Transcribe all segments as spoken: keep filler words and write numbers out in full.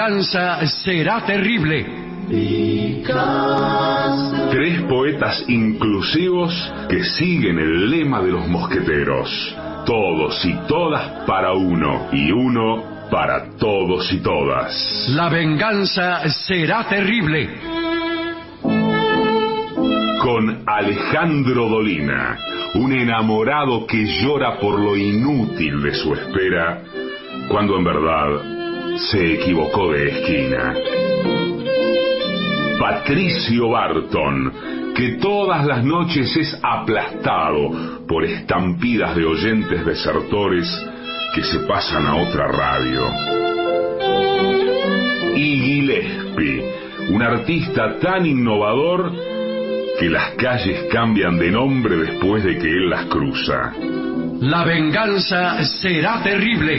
venganza será terrible. Tres poetas inclusivos que siguen el lema de los mosqueteros. Todos y todas para uno, y uno para todos y todas. La venganza será terrible. Con Alejandro Dolina, un enamorado que llora por lo inútil de su espera, cuando en verdad se equivocó de esquina. Patricio Barton, que todas las noches es aplastado por estampidas de oyentes desertores que se pasan a otra radio. Y Gillespie, un artista tan innovador que las calles cambian de nombre después de que él las cruza. La venganza será terrible.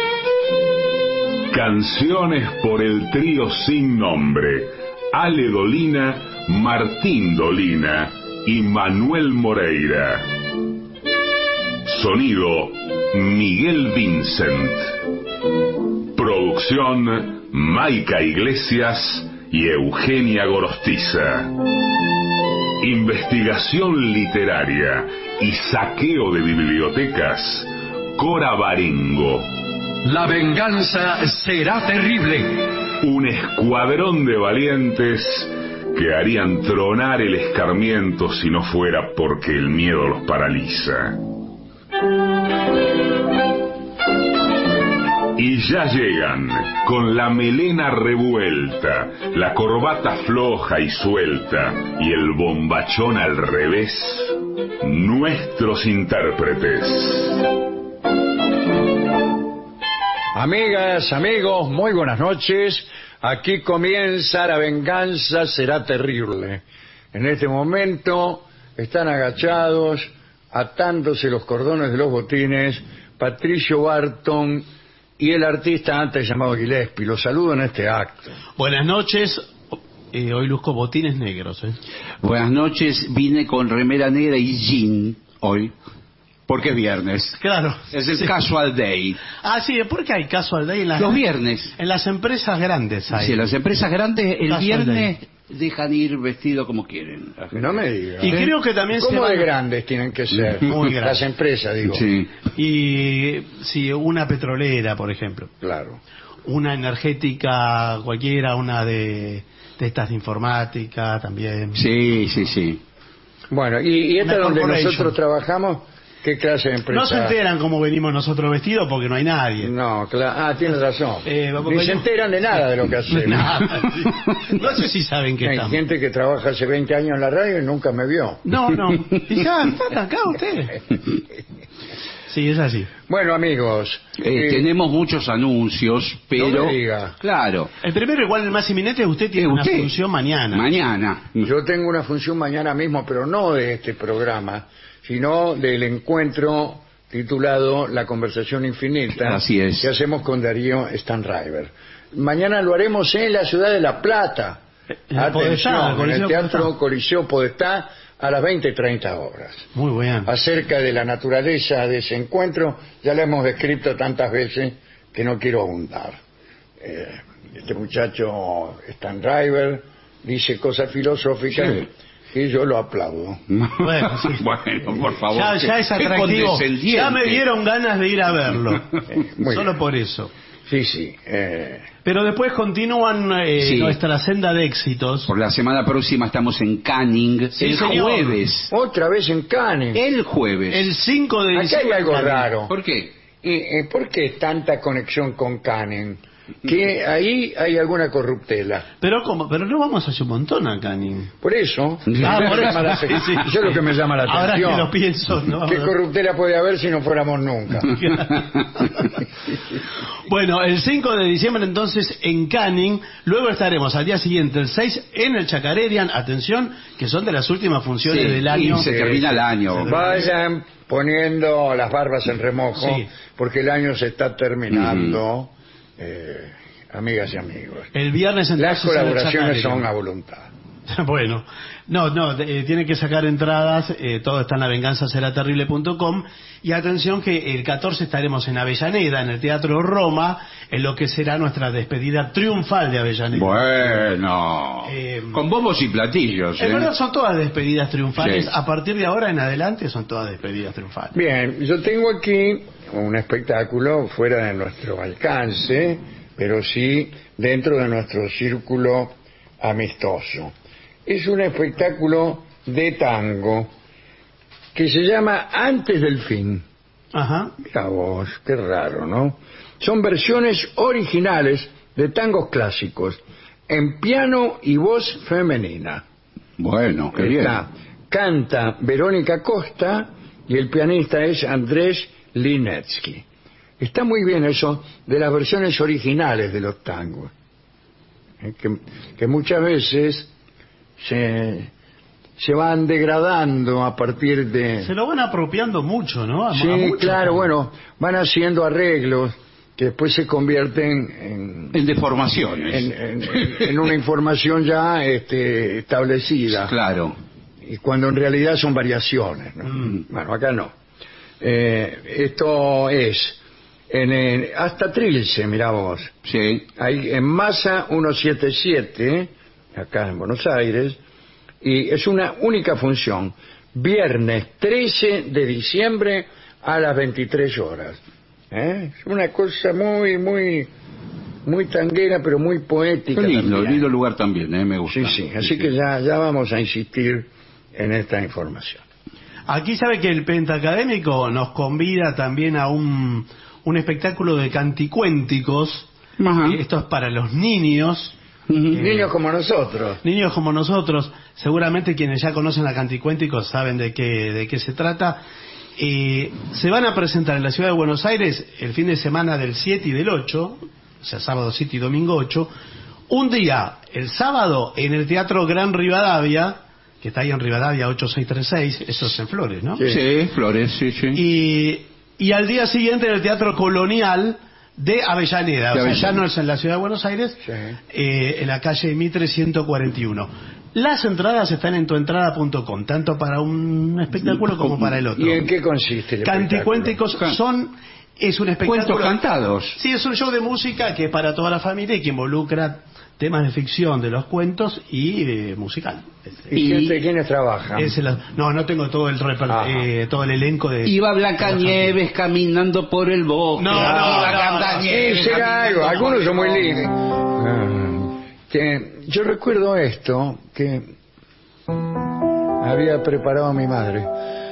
Canciones por el trío sin nombre: Ale Dolina, Martín Dolina y Manuel Moreira. Sonido: Miguel Vincent. Producción: Maica Iglesias y Eugenia Gorostiza. Investigación literaria y saqueo de bibliotecas: Cora Barengo. La venganza será terrible. Un escuadrón de valientes que harían tronar el escarmiento si no fuera porque el miedo los paraliza. Y ya llegan, con la melena revuelta, la corbata floja y suelta y el bombachón al revés, nuestros intérpretes. Amigas, amigos, muy buenas noches. Aquí comienza La venganza será terrible. En este momento están agachados, atándose los cordones de los botines, Patricio Barton y el artista antes llamado Gillespie. Los saludo en este acto. Buenas noches. Eh, hoy luzco botines negros. ¿eh? Buenas noches. Vine con remera negra y jean hoy. Porque es viernes. Claro. Es el sí. casual day. Ah, sí, ¿por qué hay casual day en las... Los viernes. En las empresas grandes hay. Sí, las empresas grandes el Casual viernes day. Dejan ir vestido como quieren. No me digas. Y creo que también se ¿Cómo van- de grandes tienen que ser? Muy grandes. Las empresas, digo. Sí. Y sí, una petrolera, por ejemplo. Claro. Una energética cualquiera, una de, de estas de informática también. Sí, sí, sí. Bueno, y, y esta Una donde corporation. nosotros trabajamos, ¿qué clase de empresa? No se enteran cómo venimos nosotros vestidos porque no hay nadie. No, claro. Ah, tienes razón. Eh, vamos- Ni se enteran de nada de lo que hacemos. Nada, sí. No sé si saben que Hay estamos. gente que trabaja hace veinte años en la radio y nunca me vio. No, no. Y ya, están acá ustedes. Sí, es así. Bueno, amigos, Eh, eh, tenemos muchos anuncios, pero... No me diga. Claro. El primero, igual el más inminente, usted tiene Eh, una usted. función mañana. Mañana. yo tengo una función mañana mismo, pero no de este programa, sino del encuentro titulado La Conversación Infinita. Así es. Que hacemos con Darío Stanriver. Mañana lo haremos en la ciudad de La Plata. En el Podestá, Atención, en Coliseo el Teatro Podestá. Coliseo Podestá a las veinte y treinta horas. Muy bien. Acerca de la naturaleza de ese encuentro, ya lo hemos descrito tantas veces que no quiero abundar. Eh, este muchacho Stanriver dice cosas filosóficas Sí. y yo lo aplaudo. Bueno, sí. Bueno, por favor. Ya, ya es qué atractivo. condescendiente. Ya me dieron ganas de ir a verlo. Muy Solo bien. por eso. Sí, sí. eh, Pero después continúan eh, Sí. nuestra senda de éxitos. Por la semana próxima estamos en Canning. Sí, el señor. jueves. otra vez en Cannes. El jueves. El cinco de Acá hay diciembre. algo raro. ¿Por qué? Eh, eh, ¿Por qué tanta conexión con Cannes? Que ahí hay alguna corruptela. Pero como, pero no vamos hace un montón a Canning. Por eso, Ah, por me eso. llama la- Sí, sí. eso es lo que me llama la Ahora atención. que lo pienso, ¿no? ¿Qué corruptela puede haber si no fuéramos nunca? Bueno, el cinco de diciembre entonces en Canning, luego estaremos al día siguiente, el seis, en el Chacarerian, atención, que son de las últimas funciones Sí, del año. y se termina el año. Vayan poniendo las barbas en remojo, Sí. porque el año se está terminando, eh, amigas y amigos. El viernes entonces Las en el colaboraciones Chacarerian. son a voluntad. Bueno, no, no, eh, tienen que sacar entradas, eh, todo está en la venganza será terrible punto com, y atención que el catorce estaremos en Avellaneda, en el Teatro Roma, en lo que será nuestra despedida triunfal de Avellaneda. Bueno, Eh, con bombos y platillos. En ¿eh? verdad son todas despedidas triunfales, Sí. a partir de ahora en adelante son todas despedidas triunfales. Bien, yo tengo aquí un espectáculo fuera de nuestro alcance, pero sí dentro de nuestro círculo amistoso. Es un espectáculo de tango que se llama Antes del Fin. Ajá. Mira vos, qué raro, ¿no? Son versiones originales de tangos clásicos en piano y voz femenina. Bueno, qué bien. Está, canta Verónica Costa y el pianista es Andrés Linetsky. Está muy bien eso de las versiones originales de los tangos, eh, que, que muchas veces se, se van degradando a partir de... Se lo van apropiando mucho, ¿no? A- a Sí, mucho. claro, bueno, van haciendo arreglos que después se convierten en, En deformaciones. en, en- en una información ya este, establecida. Claro. Y cuando en realidad son variaciones, ¿no? Mm. Bueno, acá no. Eh, esto es en, en- hasta Trilce, mirá vos. Sí. Hay en Masa ciento setenta y siete, acá en Buenos Aires, y es una única función. Viernes trece de diciembre a las veintitrés horas. ¿Eh? Es una cosa muy, muy, muy tanguera, pero muy poética. Qué lindo, también. lindo lugar también, ¿eh? Me gusta. Sí, sí, así que ya, ya vamos a insistir en esta información. Aquí sabe que el Pentacadémico nos convida también a un, un espectáculo de canticuénticos. Ajá. Eh, Esto es para los niños. Ujú. Niños como nosotros. Niños como nosotros, seguramente quienes ya conocen a Canticuénticos saben de qué, de qué se trata. Eh, se van a presentar en la ciudad de Buenos Aires el fin de semana del siete y del ocho, o sea, sábado siete y domingo ocho. Un día, el sábado, en el Teatro Gran Rivadavia, que está ahí en Rivadavia ocho seis tres seis, eso es en Flores, ¿no? Sí. Sí, Flores, sí, sí. Y, y al día siguiente en el Teatro Colonial de Avellaneda, De o sea, ya Avellaneda. no es en la ciudad de Buenos Aires, Sí. eh, en la calle Mitre ciento cuarenta y uno. Las entradas están en tuentrada punto com, tanto para un espectáculo como para el otro. ¿Y en qué consiste el Canticuénticos espectáculo? son, es un espectáculo... Cuentos cantados. Sí, es un show de música que es para toda la familia y que involucra temas de ficción de los cuentos y eh, musical. ¿Y, Y- quién- quiénes trabajan? Es el- no, no tengo todo el reper- Ajá. eh, todo el elenco de... Iba Blancanieves caminando por el bosque. No, no, Iba no, Blancanieves Sí, será algo. caminando Algunos por son muy el lindos. Ah, que yo recuerdo esto que había preparado mi madre.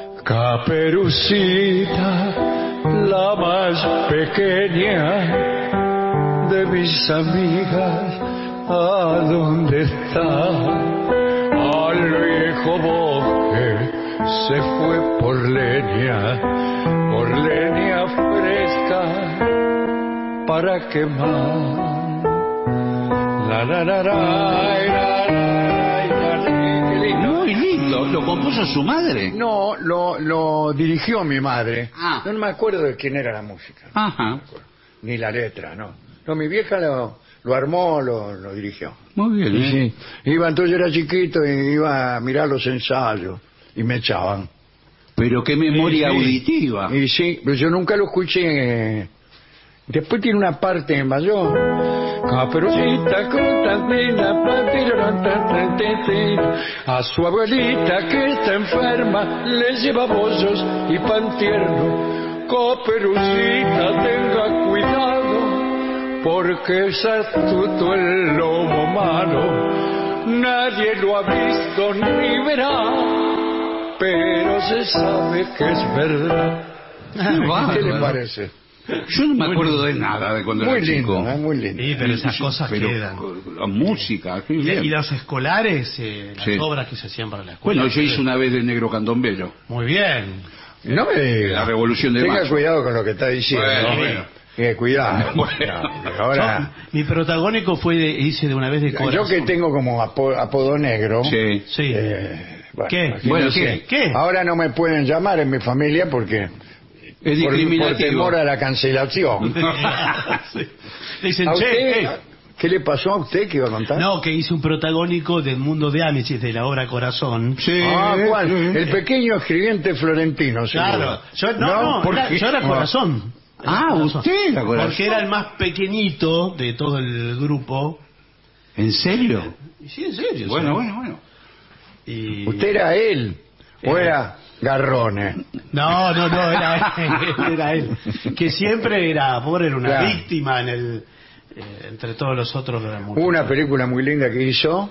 Caperucita, la más pequeña de mis amigas, ¿a dónde está? Al viejo bosque se fue por leña, por leña fresca para quemar. La, la, la, la, la, la, la, la, qué lindo. Muy lindo. ¿Lo compuso su madre? No, lo, lo dirigió mi madre. Ah. No me acuerdo de quién era la música, Ajá. ni la letra, no. No, mi vieja lo, lo armó, lo, lo dirigió. Muy bien, Y ¿eh? sí, iba, entonces era chiquito y iba a mirar los ensayos y me echaban. Pero qué memoria Sí, sí. auditiva. Y sí, pero yo nunca lo escuché. Después tiene una parte en mayor. Caperucita Constantina, patirón, tan, tan, tan, tan. A su abuelita que está enferma le lleva bollos y pan tierno. Caperucita, tenga cuidado, porque es astuto el lobo malo. Nadie lo ha visto ni verá, pero se sabe que es verdad. bárbaro. ¿Qué le parece? Yo no me acuerdo de nada de cuando Muy era chico. lindo, ¿eh? Muy lindo. Sí, pero esas cosas Pero quedan. la música, qué Y, bien. y los escolares, eh, las Sí. obras que se hacían para la escuela. Bueno, yo hice una vez de negro candombero. Muy bien. No me diga. La Revolución de Tenga Mayo. cuidado con lo que está diciendo. Bueno, ¿no? bueno. Eh, cuidado. Bueno. No, ahora, Yo, mi protagónico fue de, hice de una vez de corazón. yo que tengo como apo- apodo negro. Sí. Sí. eh, bueno, ¿Qué? imagínense. Bueno, ¿qué? ¿Qué? Ahora no me pueden llamar en mi familia porque Es por, por discriminativo. temor a la cancelación. Sí. Le dicen, A che, usted, eh, ¿Qué le pasó a usted que iba a contar? No, que hice un protagónico del mundo de Amicis, de la obra Corazón. Sí. Ah, ¿cuál? El pequeño escribiente florentino, seguro. Claro. Yo, no, no, ¿por era- qué? yo era No. Corazón. Era Ah, Corazón. usted era Corazón. Porque era el más pequeñito de todo el grupo. ¿En serio? Y sí, en serio. Bueno, sí. bueno, bueno. Y... ¿Usted era él o Eh. era Garrone? No, no, no, era él, era él. Que siempre era, pobre, era una Claro. víctima en el, eh, entre todos los otros. Era muy- Una película muy linda que hizo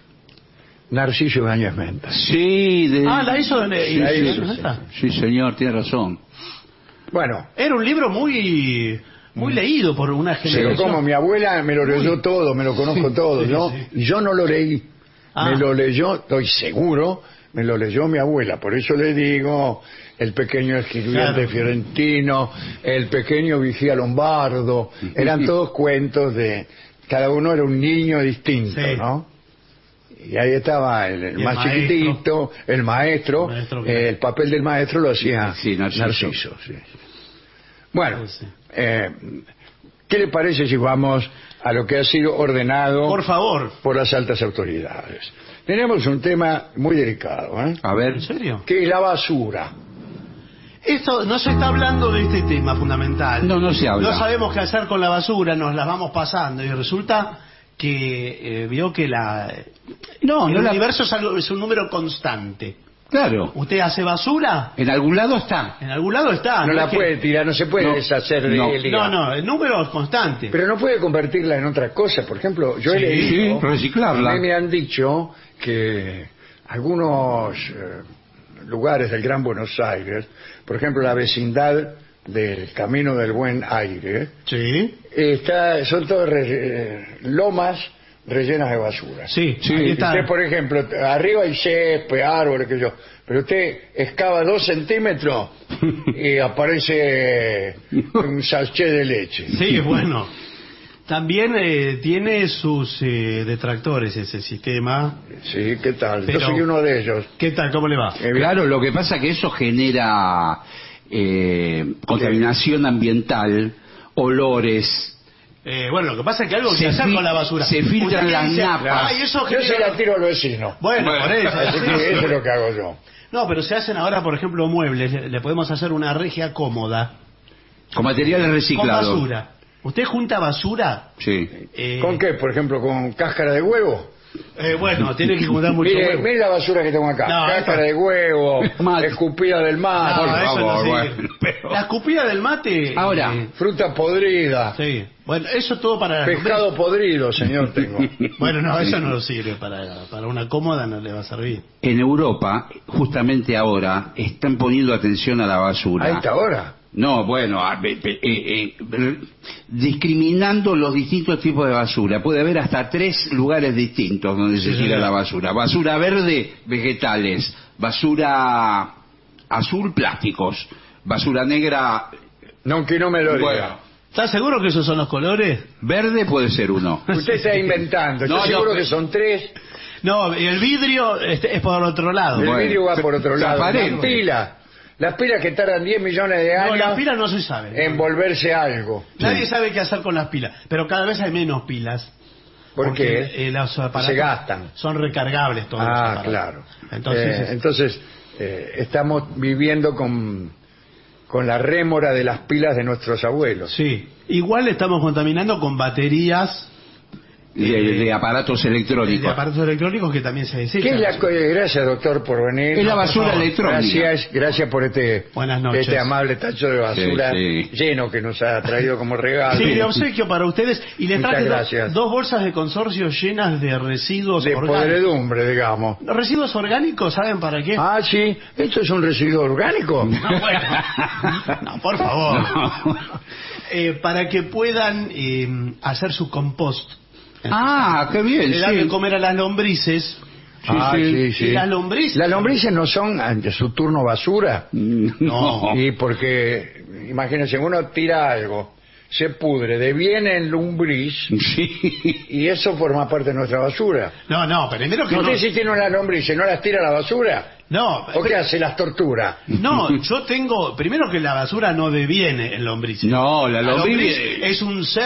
Narciso Ibáñez Menta. Sí, de... Ah, la hizo en Sí, la sí, hizo, sí. esta. Sí, señor, tiene razón. Bueno, Era un libro muy muy leído por una pero generación. como mi abuela me lo leyó todo, me lo conozco todo, sí, ¿no? sí. Y yo no lo leí. Ah. Me lo leyó, estoy seguro, me lo leyó mi abuela. Por eso le digo, el pequeño escribiente Claro. fiorentino, el pequeño vigía lombardo, eran todos cuentos de... Cada uno era un niño distinto, Sí. ¿no? Y ahí estaba el, el Y el más maestro. chiquitito, el maestro, El maestro que- eh, el papel del maestro lo hacía Sí, Narciso. sí. Bueno, Sí, sí. eh, ¿qué le parece si vamos a lo que ha sido ordenado Por favor. por las altas autoridades? Tenemos un tema muy delicado, ¿eh? A ver. ¿En serio? Que es la basura. Esto no se está hablando de este tema fundamental. No, no se habla. No sabemos qué hacer con la basura, nos la vamos pasando y resulta que eh, vio que la No, el no la... universo es, algo- es un número constante. Claro. Usted hace basura, En algún lado está. en algún lado está. No la es que- puede tirar, no se puede No, deshacer de no. él. No, no, el número es constante. Pero no puede convertirla en otra cosa. Por ejemplo, yo he Sí, leído... sí, reciclarla. A mí me han dicho que algunos eh, lugares del Gran Buenos Aires, por ejemplo, la vecindad del Camino del Buen Aire, Sí, está, son todas re- eh, lomas rellenas de basura. sí, Sí, ahí está. Usted, por ejemplo, arriba hay césped, árboles, que yo, pero usted excava dos centímetros y aparece un sachet de leche. Sí, bueno. También eh, tiene sus eh, detractores ese sistema. Sí, ¿qué tal? Pero- Yo soy uno de ellos. ¿Qué tal? ¿Cómo le va? Eh, Claro, lo que pasa es que eso genera eh, contaminación ambiental, olores. Eh, bueno, lo que pasa es que algo que Se hacer fil- con la basura. se filtran Usted las dice, napas. "Ay, eso Yo se genera-". la tiro al vecino. Bueno, Bueno. por eso. Así que eso es lo que hago yo. No, pero se hacen ahora, por ejemplo, muebles. Le, le podemos hacer una regia cómoda. Con materiales Con reciclados. basura. ¿Usted junta basura? Sí. Eh, ¿Con qué? Por ejemplo, con cáscara de huevo. eh, bueno, tiene que juntar mucho Mire, huevo. mire la basura que tengo acá. No, Cáscara esto- de huevo, Mate. escupida del mar, No, por eso favor, no sirve. bueno, pero- La escupida del mate. Ahora. eh, fruta podrida, sí. Bueno, eso es todo para. pescado podrido, señor, tengo. Bueno, no, eso no sirve para, para una cómoda, no le va a servir. En Europa, justamente ahora, están poniendo atención a la basura. ¿A esta hora? No, bueno, a- pe- pe- eh, eh, discriminando los distintos tipos de basura. Puede haber hasta tres lugares distintos donde se Sí, tira señor. la basura. Basura verde, vegetales. Basura azul, plásticos. Basura negra, No, que no me lo diga. bueno. ¿Estás seguro que esos son los colores? Verde puede ser uno. Usted está inventando. Estoy No, no, seguro pero- que son tres. No, el vidrio este, es por otro lado. El Bueno, vidrio va por otro lado. Las transparente. pilas. Las pilas que tardan diez millones de No, años las pilas no se saben. en volverse algo. Nadie Sí. sabe qué hacer con las pilas, pero cada vez hay menos pilas. ¿Por porque, qué? eh, los aparatos Se gastan. Son recargables todos los Ah, aparatos. claro. Entonces, Eh, es- entonces eh, estamos viviendo con, con la rémora de las pilas de nuestros abuelos. sí. Igual estamos contaminando con baterías De, de aparatos de, electrónicos. aparatos electrónicos que también se desechan. ¿Qué es la co- eh, gracias, doctor, por venir. Es la basura por favor. electrónica. Gracias, gracias por este, Buenas noches. este amable tacho de basura Sí, sí. lleno que nos ha traído como regalo. Sí, de obsequio para ustedes. Y les Muchas traje do- gracias. dos bolsas de consorcio llenas de residuos De orgánicos. podredumbre, digamos. Los residuos orgánicos, ¿saben para qué? Ah, sí, esto es un residuo orgánico. No, bueno. No, por favor. No. Eh, para que puedan eh, hacer su compost. Ah, qué bien. Le dan de Sí. comer a las lombrices. Ah, sí, sí. Y las lombrices. Las lombrices no son ante su turno basura. No. Y porque, imagínense, uno tira algo, se pudre, deviene en lombriz Sí. y eso forma parte de nuestra basura. No, no, primero que ¿No no. usted si tiene una lombriz y no las tira a la basura? No, ¿O qué hace? ¿Las tortura? no, yo tengo. Primero que la basura no deviene en lombrices. No, la lombriz- es un ser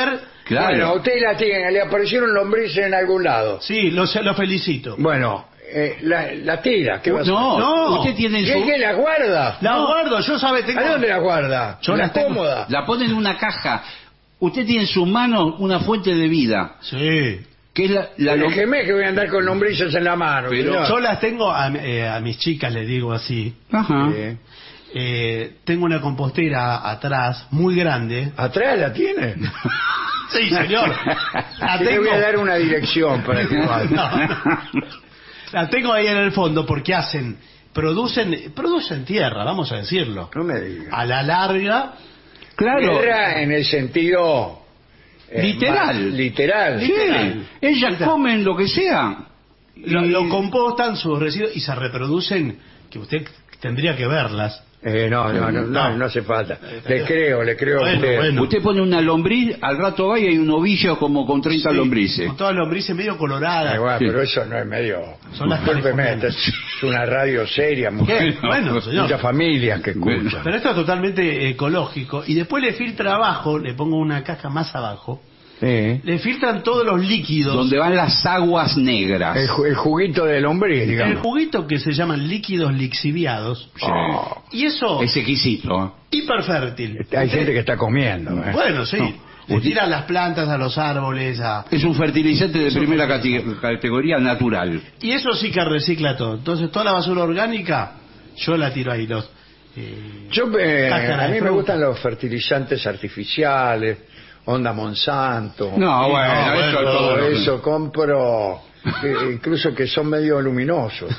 Claro. Bueno, usted la tiene, le aparecieron lombrices en algún lado. Sí, lo, lo felicito. Bueno, eh, la, la tira, ¿qué va a hacer? No, No. usted tiene en ¿Qué, su... qué, la guarda? La guardo, yo sabe, tengo... ¿A dónde la guarda? Yo ¿La las tengo. cómoda? La pone en una caja. Usted tiene en sus manos una fuente de vida, Sí. que es la... la lom- Déjeme que voy a andar con lombrices en la mano. Pero señor. Yo las tengo a, eh, a mis chicas, les digo así. Ajá. Sí. Eh, tengo una compostera atrás, muy grande. ¿Atrás la tiene? Sí, señor. La Sí, le tengo, voy a dar una dirección para que vaya. No. La tengo ahí en el fondo porque hacen, producen, producen tierra, vamos a decirlo. No me diga. A la larga, Claro. Tierra en el sentido... eh, Literal. más literal. Sí. Literal. Ellas comen lo que sea. lo, Y- lo compostan sus residuos y se reproducen, que usted tendría que verlas. Eh, no, no, no, no, no hace falta. Le creo, le creo a Bueno, usted. bueno. Usted pone una lombriz, al rato va y hay un ovillo como con treinta Sí, lombrices. Con todas las lombrices medio Eh, coloradas. bueno, Sí. pero eso no es medio... Son las Discúlpeme, esta californianas. es una radio seria, mujer. Bueno, señor. Muchas familias que Bueno. escuchan. Pero esto es totalmente ecológico. Y después le filtra abajo, le pongo una caja más abajo, Sí. le filtran todos los líquidos. Donde van las aguas negras. El, ju- el juguito de lombriz, El digamos. juguito que se llaman líquidos lixiviados. Sí. Oh, Y eso, Es exquisito. hiperfértil. hay Usted- gente que está comiendo. ¿eh? Bueno, sí. No. Le tiran las plantas a los árboles. A... Es un fertilizante de primera cate- categoría natural. Y eso sí que recicla todo. Entonces toda la basura orgánica, yo la tiro ahí. Los, eh, Yo eh, Cáscara a de mí me fruta. gustan los fertilizantes artificiales, Onda Monsanto. No, Y bueno, no, eso todo todo lo que- eso compro, eh, incluso que son medio luminosos.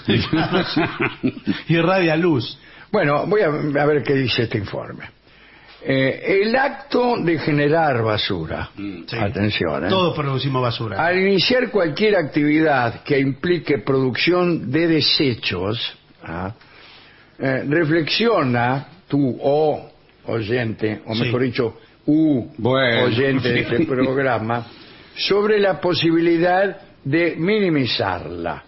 irradia luz. Bueno, voy a, a ver qué dice este informe. Eh, el acto de generar basura, Sí. atención, ¿eh? Todos producimos basura. Al iniciar cualquier actividad que implique producción de desechos, ¿ah? eh, reflexiona tú, o oyente, o Sí. mejor dicho, u Bueno. oyente de este programa, sobre la posibilidad de minimizarla.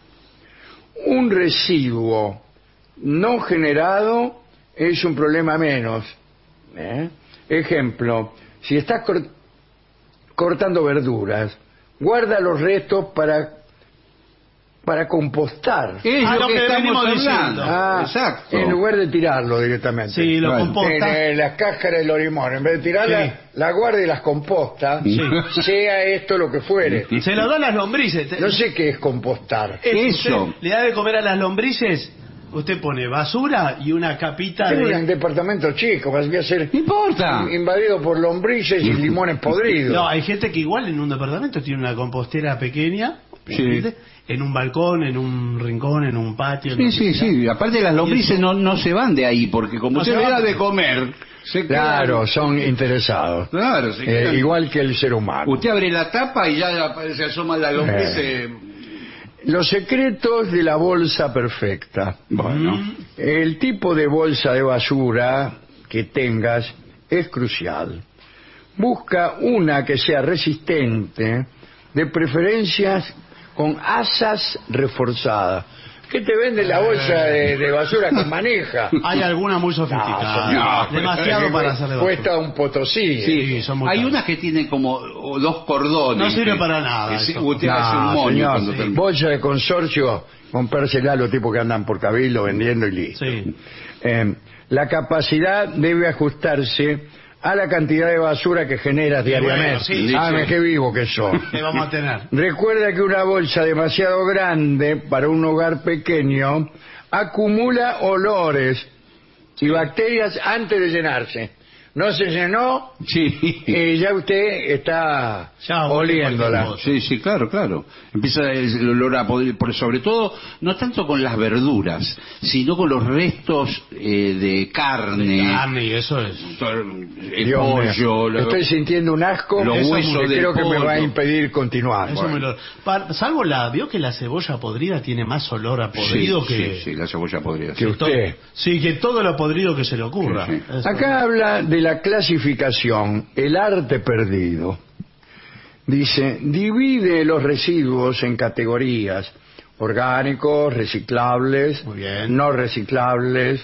Un residuo no generado es un problema menos. ¿eh? Ejemplo, si estás cor- cortando verduras, guarda los restos para para compostar. Es Ah, lo lo que que estamos venimos hablando. diciendo. Ah, Exacto. en lugar de tirarlo directamente. Sí, lo Bueno. composta. En eh, las cáscaras del limón, en vez de tirarlas, Sí. la guarda y las composta, Sí. sea esto lo que fuere. Se lo dan las lombrices. No sé qué es compostar. Es, Eso. usted le da de comer a las lombrices, usted pone basura y una capita Tengo de... un departamento chico, voy a ser No importa. invadido por lombrices y limones podridos. No, hay gente que igual en un departamento tiene una compostera pequeña, Sí. ¿entiende? En un balcón, en un rincón, en un patio. Sí, no sí, sé, sí. Aparte las lombrices Y eso- no, no se van de ahí, porque como No usted se le da van. de comer, se Claro, quedan- son interesados. Claro, se Eh, quedan- igual que el ser humano. Usted abre la tapa y ya se asoma la lombriz. Eh. eh, Los secretos de la bolsa perfecta. Bueno. Mm. El tipo de bolsa de basura que tengas es crucial. Busca una que sea resistente, de preferencias con asas reforzadas. ¿Qué te vende la bolsa de, de basura con maneja? Hay alguna muy sofisticada. No, no, Demasiado Eh, para hacerle Cuesta basura. un potosí. Sí, Sí, son muy hay caros. unas que tienen como o dos cordones. No sirve que- para nada que sí, eso. usted No, hace un moño señor, cuando sí. termina. Bolsa de consorcio, comprársela a los tipos que andan por cabildo vendiendo y listo. Sí. Eh, la capacidad debe ajustarse a la cantidad de basura que generas diariamente. bueno, sí, ah, sí. me qué vivo que sos. ¿Qué vamos a tener? Recuerda que una bolsa demasiado grande para un hogar pequeño acumula olores y bacterias antes de llenarse. No se llenó Sí. y ya usted está Ya, oliéndola. cualquier cosa. Sí, sí, claro, claro. Empieza el olor a podrido, por sobre todo, no tanto con las verduras, sino con los restos eh, de carne, Carne y eso es. el Dios mío, pollo, lo- estoy sintiendo un asco los eso huesos que del creo que me va a pollo. impedir continuar. Eso Bueno. me lo- pa- salvo la, vio que la cebolla podrida tiene más olor a podrido sí, que, sí, sí, la cebolla podrida. Que sí. to- usted. sí, que todo lo podrido que se le ocurra. Sí, sí. Eso. Acá habla de la clasificación, el arte perdido. Dice, divide los residuos en categorías: orgánicos, reciclables, Muy bien. no reciclables,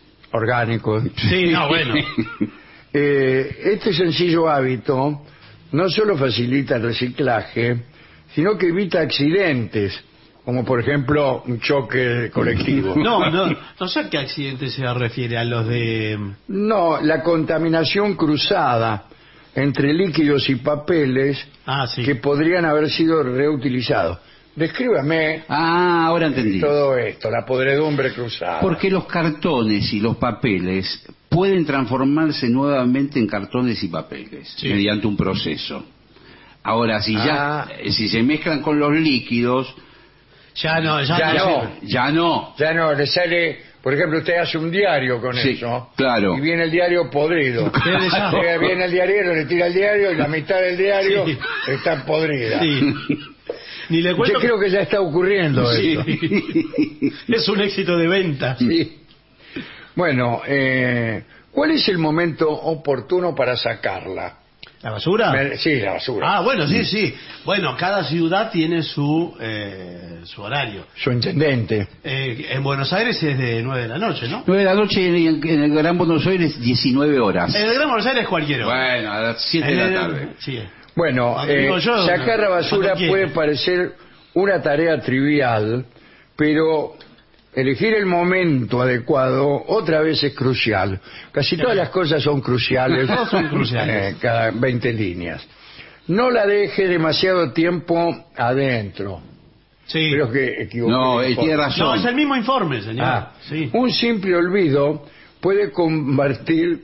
orgánicos. Sí, no, bueno. Eh, este sencillo hábito no solo facilita el reciclaje, sino que evita accidentes, como por ejemplo un choque colectivo. No, no, no sé a qué accidente se refiere, a los de... No, la contaminación cruzada entre líquidos y papeles Ah, sí. que podrían haber sido reutilizados. Descríbame Ah, ahora entendí. todo esto, la podredumbre cruzada. Porque los cartones y los papeles pueden transformarse nuevamente en cartones y papeles Sí. mediante un proceso. Ahora, si Ah. ya si se mezclan con los líquidos, Ya no, ya, Ya no. sirve. ya no. Ya no, le sale, por ejemplo, usted hace un diario con Sí, eso. claro. Y viene el diario podrido. Ustedes ya- Llega, viene el diario, le tira el diario y la mitad del diario Sí. está podrida. Sí. Ni le Yo cuento creo que ya está ocurriendo Sí. eso. Es un éxito de venta. Sí. Bueno, eh, ¿cuál es el momento oportuno para sacarla? ¿La basura? Me- Sí, la basura. Ah, bueno, sí, sí. Bueno, cada ciudad tiene su eh, su horario. Su intendente. Eh, en Buenos Aires es de nueve de la noche, ¿no? nueve de la noche en, en el Gran Buenos Aires, diecinueve horas. En el Gran Buenos Aires cualquier hora. Bueno, a las siete de En la el- tarde. Sí. Bueno, Cuando eh, digo yo, sacar la basura cuando quiera. puede parecer una tarea trivial, pero elegir el momento adecuado otra vez es crucial. Casi todas las cosas son cruciales, Todas son cruciales. eh, cada veinte líneas. No la deje demasiado tiempo adentro. Sí. Creo que equivoqué. No, él tiene razón. No, es el mismo informe, señor. Ah, Sí. Un simple olvido puede convertir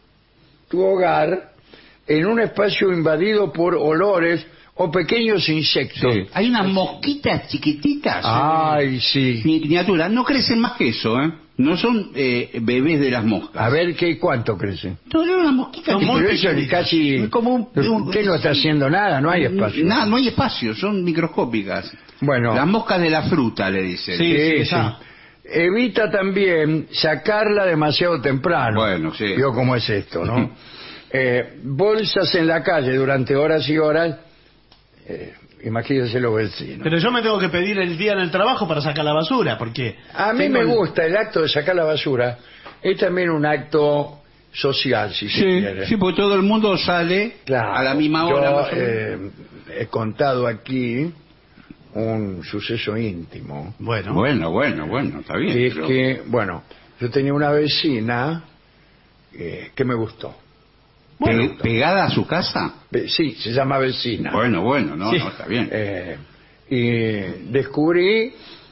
tu hogar en un espacio invadido por olores o pequeños insectos. Sí. Hay unas mosquitas chiquititas. Ay, sí. Miniaturas, no crecen más que eso, ¿eh? No son eh, bebés de las moscas. A ver qué cuánto crece. No, no, unas mosquitas Son que muy Pero eso es pequeñitas. casi. Es como un- un- Usted no está haciendo nada, no hay espacio. Nada, no hay espacio, son microscópicas. Bueno. Las moscas de la fruta, le dicen. Sí, Sí, está. sí. Evita también sacarla demasiado temprano. Bueno, sí. Vio cómo es esto, ¿no? Eh, bolsas en la calle durante horas y horas. Eh, imagínense los vecinos. Pero yo me tengo que pedir el día en el trabajo para sacar la basura, porque... A mí tengo me el- gusta el acto de sacar la basura. Es también un acto social, si se Sí, quiere. sí, porque todo el mundo sale Claro. a la misma hora. Yo más o menos. eh, he contado aquí un suceso íntimo. Bueno, Bueno, bueno, bueno, está bien. Que es pero- que, bueno, yo tenía una vecina eh, que me gustó. Pe- ¿Pegada a su casa? Ve- Sí, se llama vecina. Bueno, bueno, no, Sí. no, está bien. Eh, y descubrí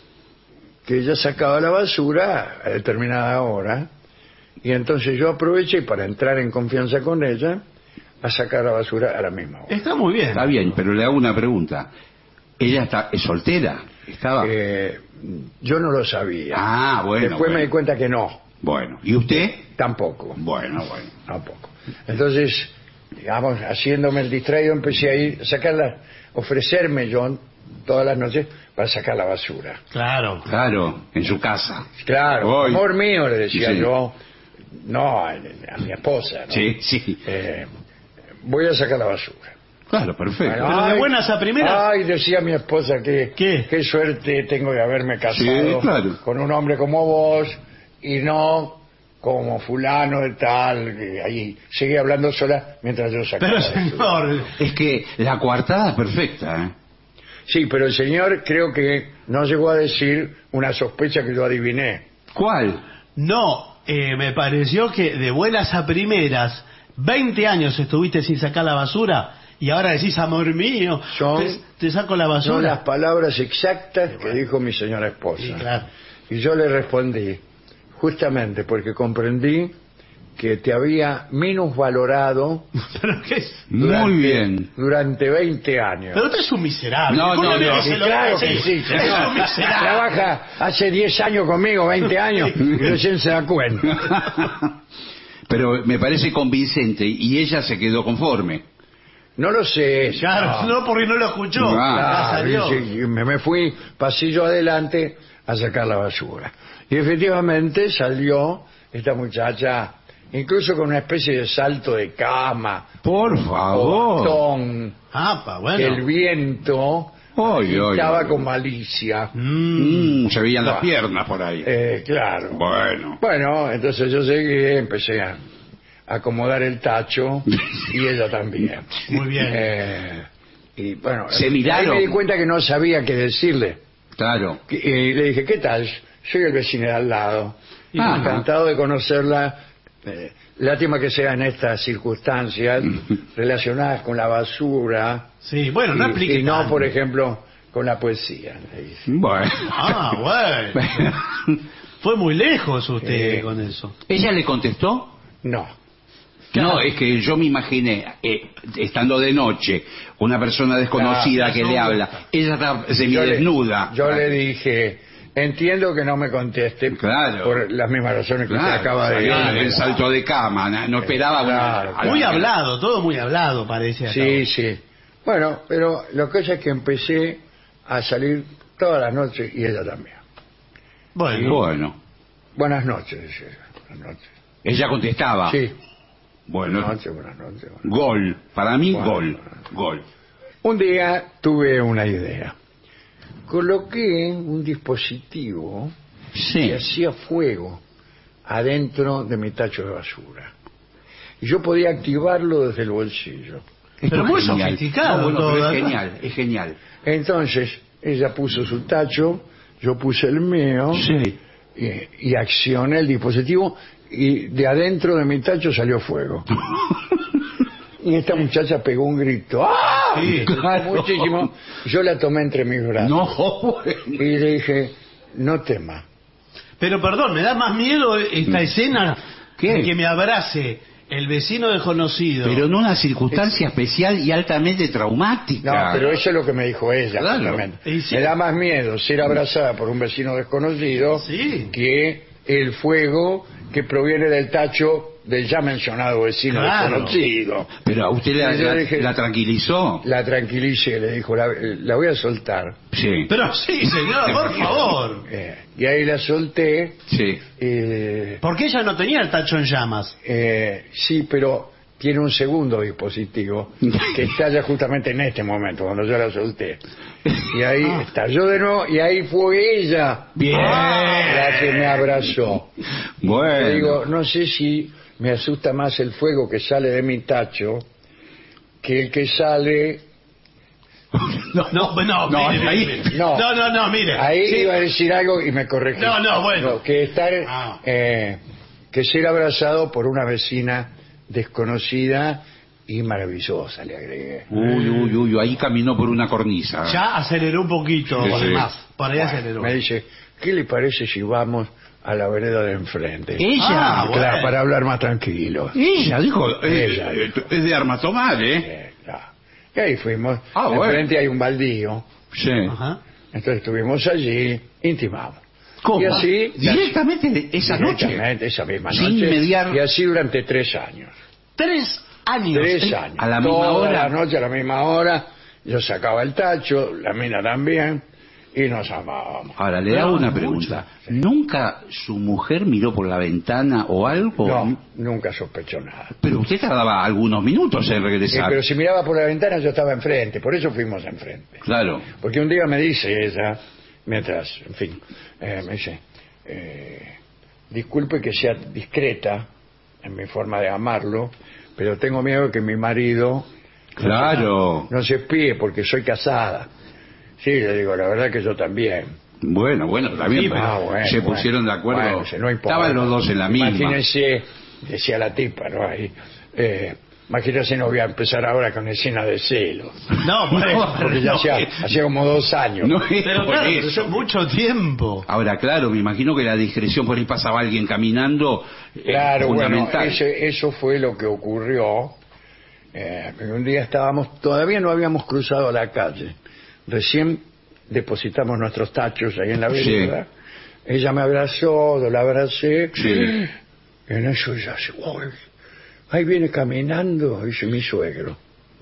que ella sacaba la basura a determinada hora, y entonces yo aproveché para entrar en confianza con ella a sacar la basura a la misma hora. está muy bien. Está bien, pero le hago una pregunta. ¿Ella está, es soltera? ¿Estaba? Eh, yo no lo sabía. Ah, bueno, Después me bueno. di cuenta que no, Bueno, ¿y usted? tampoco, Bueno, bueno. tampoco. Entonces, digamos, haciéndome el distraído, empecé a ir a sacarla, ofrecerme yo todas las noches para sacar la basura. Claro. Claro, en su casa. Claro, Hoy. amor mío, le decía Sí, sí. yo, no a, a mi esposa, ¿no? Sí, sí. Eh, voy a sacar la basura. Claro, perfecto. Bueno, Pero de buenas a primeras. Ay, decía mi esposa que ¿Qué? qué suerte tengo de haberme casado Sí, claro. con un hombre como vos y no como fulano de tal. Que ahí seguía hablando sola mientras yo sacaba Pero la basura. señor, Es que la coartada es perfecta, ¿eh? Sí, pero el señor creo que no llegó a decir una sospecha que yo adiviné. ¿Cuál? no, eh, me pareció que de buenas a primeras, veinte años estuviste sin sacar la basura y ahora decís, amor mío, Son- te, te saco la Son basura. las palabras exactas que dijo mi señora esposa. Sí, claro. Y yo le respondí, justamente porque comprendí que te había minusvalorado Pero qué es- durante, Muy bien. durante veinte años. Pero usted es un miserable. No, ¿Cómo no, le no. dice Sí, lo claro que que es? sí, Es señor. un miserable. Trabaja hace diez años conmigo, veinte años, y recién se da cuenta. Pero me parece convincente y ella se quedó conforme. No lo sé. Claro, no, porque no lo escuchó. Ah, Ya Claro, salió. y sí, y me, me fui pasillo adelante a sacar la basura. Y efectivamente salió esta muchacha, incluso con una especie de salto de cama, Por o favor. bastón, Ah, pa, bueno. que el viento Ay, ay, estaba ay. con malicia. Mm. Mm, se veían las Ah. piernas por ahí. Eh, claro. Bueno. Bueno, entonces yo seguí, empecé a, acomodar el tacho y ella también. Muy bien. Eh, y bueno, Se ahí miraron. me di cuenta que no sabía qué decirle. Claro. Y y le dije, ¿qué tal? Soy el vecino de al lado. Y Ah. encantado de conocerla. Eh, lástima que sea en estas circunstancias relacionadas con la basura. Sí, bueno, no y, explique y no, tanto. por ejemplo, con la poesía. Le dije. Bueno. Ah, bueno. Fue muy lejos usted Sí. con eso. ¿Ella le contestó? No. No, es que yo me imaginé, eh, estando de noche, una persona desconocida Claro, que le no. habla, ella está Yo le- semidesnuda. Yo le dije, entiendo que no me conteste Claro. por las mismas razones que Claro, usted acaba de salió decir. el salto de cama, no, no esperaba una- Claro, algo Muy que- hablado, todo muy hablado parece. hasta Sí, ahora. sí. Bueno, pero lo que pasa es que empecé a salir todas las noches y ella también. Bueno, Bueno, Buenas noches, decía ella. Buenas noches. ella contestaba. Sí, Bueno, buenas noches, buenas noches. buenas noches. gol, para mí Bueno. gol, gol. Un día tuve una idea. Coloqué un dispositivo Sí. que hacía fuego adentro de mi tacho de basura. Y yo podía activarlo desde el bolsillo. Esto Pero es muy genial. sofisticado No, bueno, todo, pero es ¿verdad? genial, es genial. Entonces, ella puso su tacho, yo puse el mío, Sí. y, y accioné el dispositivo, y de adentro de mi tacho salió fuego. Y esta muchacha pegó un grito. ¡Ah! Sí, claro. Muchísimo. Yo la tomé entre mis brazos. No, bueno. Y le dije, no temas. pero perdón, me da más miedo esta escena ¿Qué? de que me abrace el vecino desconocido. Pero en una circunstancia especial y altamente traumática. No, pero eso es lo que me dijo ella. Claro. justamente. Y sí. Me da más miedo ser abrazada por un vecino desconocido Sí. que el fuego que proviene del tacho del ya mencionado vecino Claro. desconocido. Pero a usted la, Y yo la- dije- la tranquilizó. La tranquilicé, le dijo, la, la voy a soltar. Sí. Pero sí, señor, por favor. Eh, y ahí la solté. Sí. eh, Porque ella no tenía el tacho en llamas. eh, sí, pero tiene un segundo dispositivo que estalla justamente en este momento, cuando yo la solté. Y ahí Ah. estalló de nuevo, y ahí fue ella Bien. la que me abrazó. Bueno. Le digo, no sé si me asusta más el fuego que sale de mi tacho que el que sale... No, no, no, No, mire, ahí- mire, mire. no. no, no, no, mire. Ahí Sí. iba a decir algo y me corregí. No, no, bueno. que estar, Ah. eh, que ser abrazado por una vecina desconocida y maravillosa, le agregué. Uy, uy, uy, ahí caminó por una cornisa. Ya aceleró un poquito Sí, sí. más. Por ahí Bueno, aceleró. me dice, ¿qué le parece si vamos a la vereda de enfrente? Ella, Ah, bueno. Claro, para hablar más tranquilo. ella dijo, eh, Ella. eh, es de armas tomar, ¿eh? Eh, claro. Y ahí fuimos. Ah, bueno. Enfrente hay un baldío. Sí. Ajá. Entonces estuvimos allí, intimamos. ¿Cómo? Y así, Directamente de esa noche. Directamente, esa misma Sin noche. mediar. Y así durante tres años. Tres años. Tres Eh, años. a la misma Toda hora. la noche a la misma hora. Yo sacaba el tacho, la mina también, y nos amábamos. Ahora, le hago No, una mucho. pregunta. ¿Nunca su mujer miró por la ventana o algo? No, nunca sospechó nada. Pero usted tardaba algunos minutos en Eh, regresar. pero si miraba por la ventana yo estaba enfrente, por eso fuimos enfrente. Claro. Porque un día me dice ella, mientras, en fin, eh, me dice, eh, disculpe que sea discreta en mi forma de amarlo, pero tengo miedo que mi marido Claro. no se espíe porque soy casada. Sí, le digo, la verdad que yo también. Bueno, bueno, también Sí, pero Ah, bueno, se bueno. pusieron de acuerdo. Bueno, dice, no importa. Estaban los dos en la misma. Imagínese, decía la tipa, ¿no? Ahí, eh, imagínese, no voy a empezar ahora con escena de celos. No, bueno, Porque ya no, hacía, eh, hacía como dos años. No es Pero por claro, pero eso. eso es mucho tiempo. Ahora, claro, me imagino que la discreción por ahí pasaba alguien caminando. eh, Claro, bueno, fundamental. ese- eso fue lo que ocurrió. Eh, un día estábamos, todavía no habíamos cruzado la calle. Recién depositamos nuestros tachos ahí en la Sí. vereda. Ella me abrazó, yo la abracé. Sí. Y en eso ella dice, "Uy, ahí viene caminando", dice mi suegro.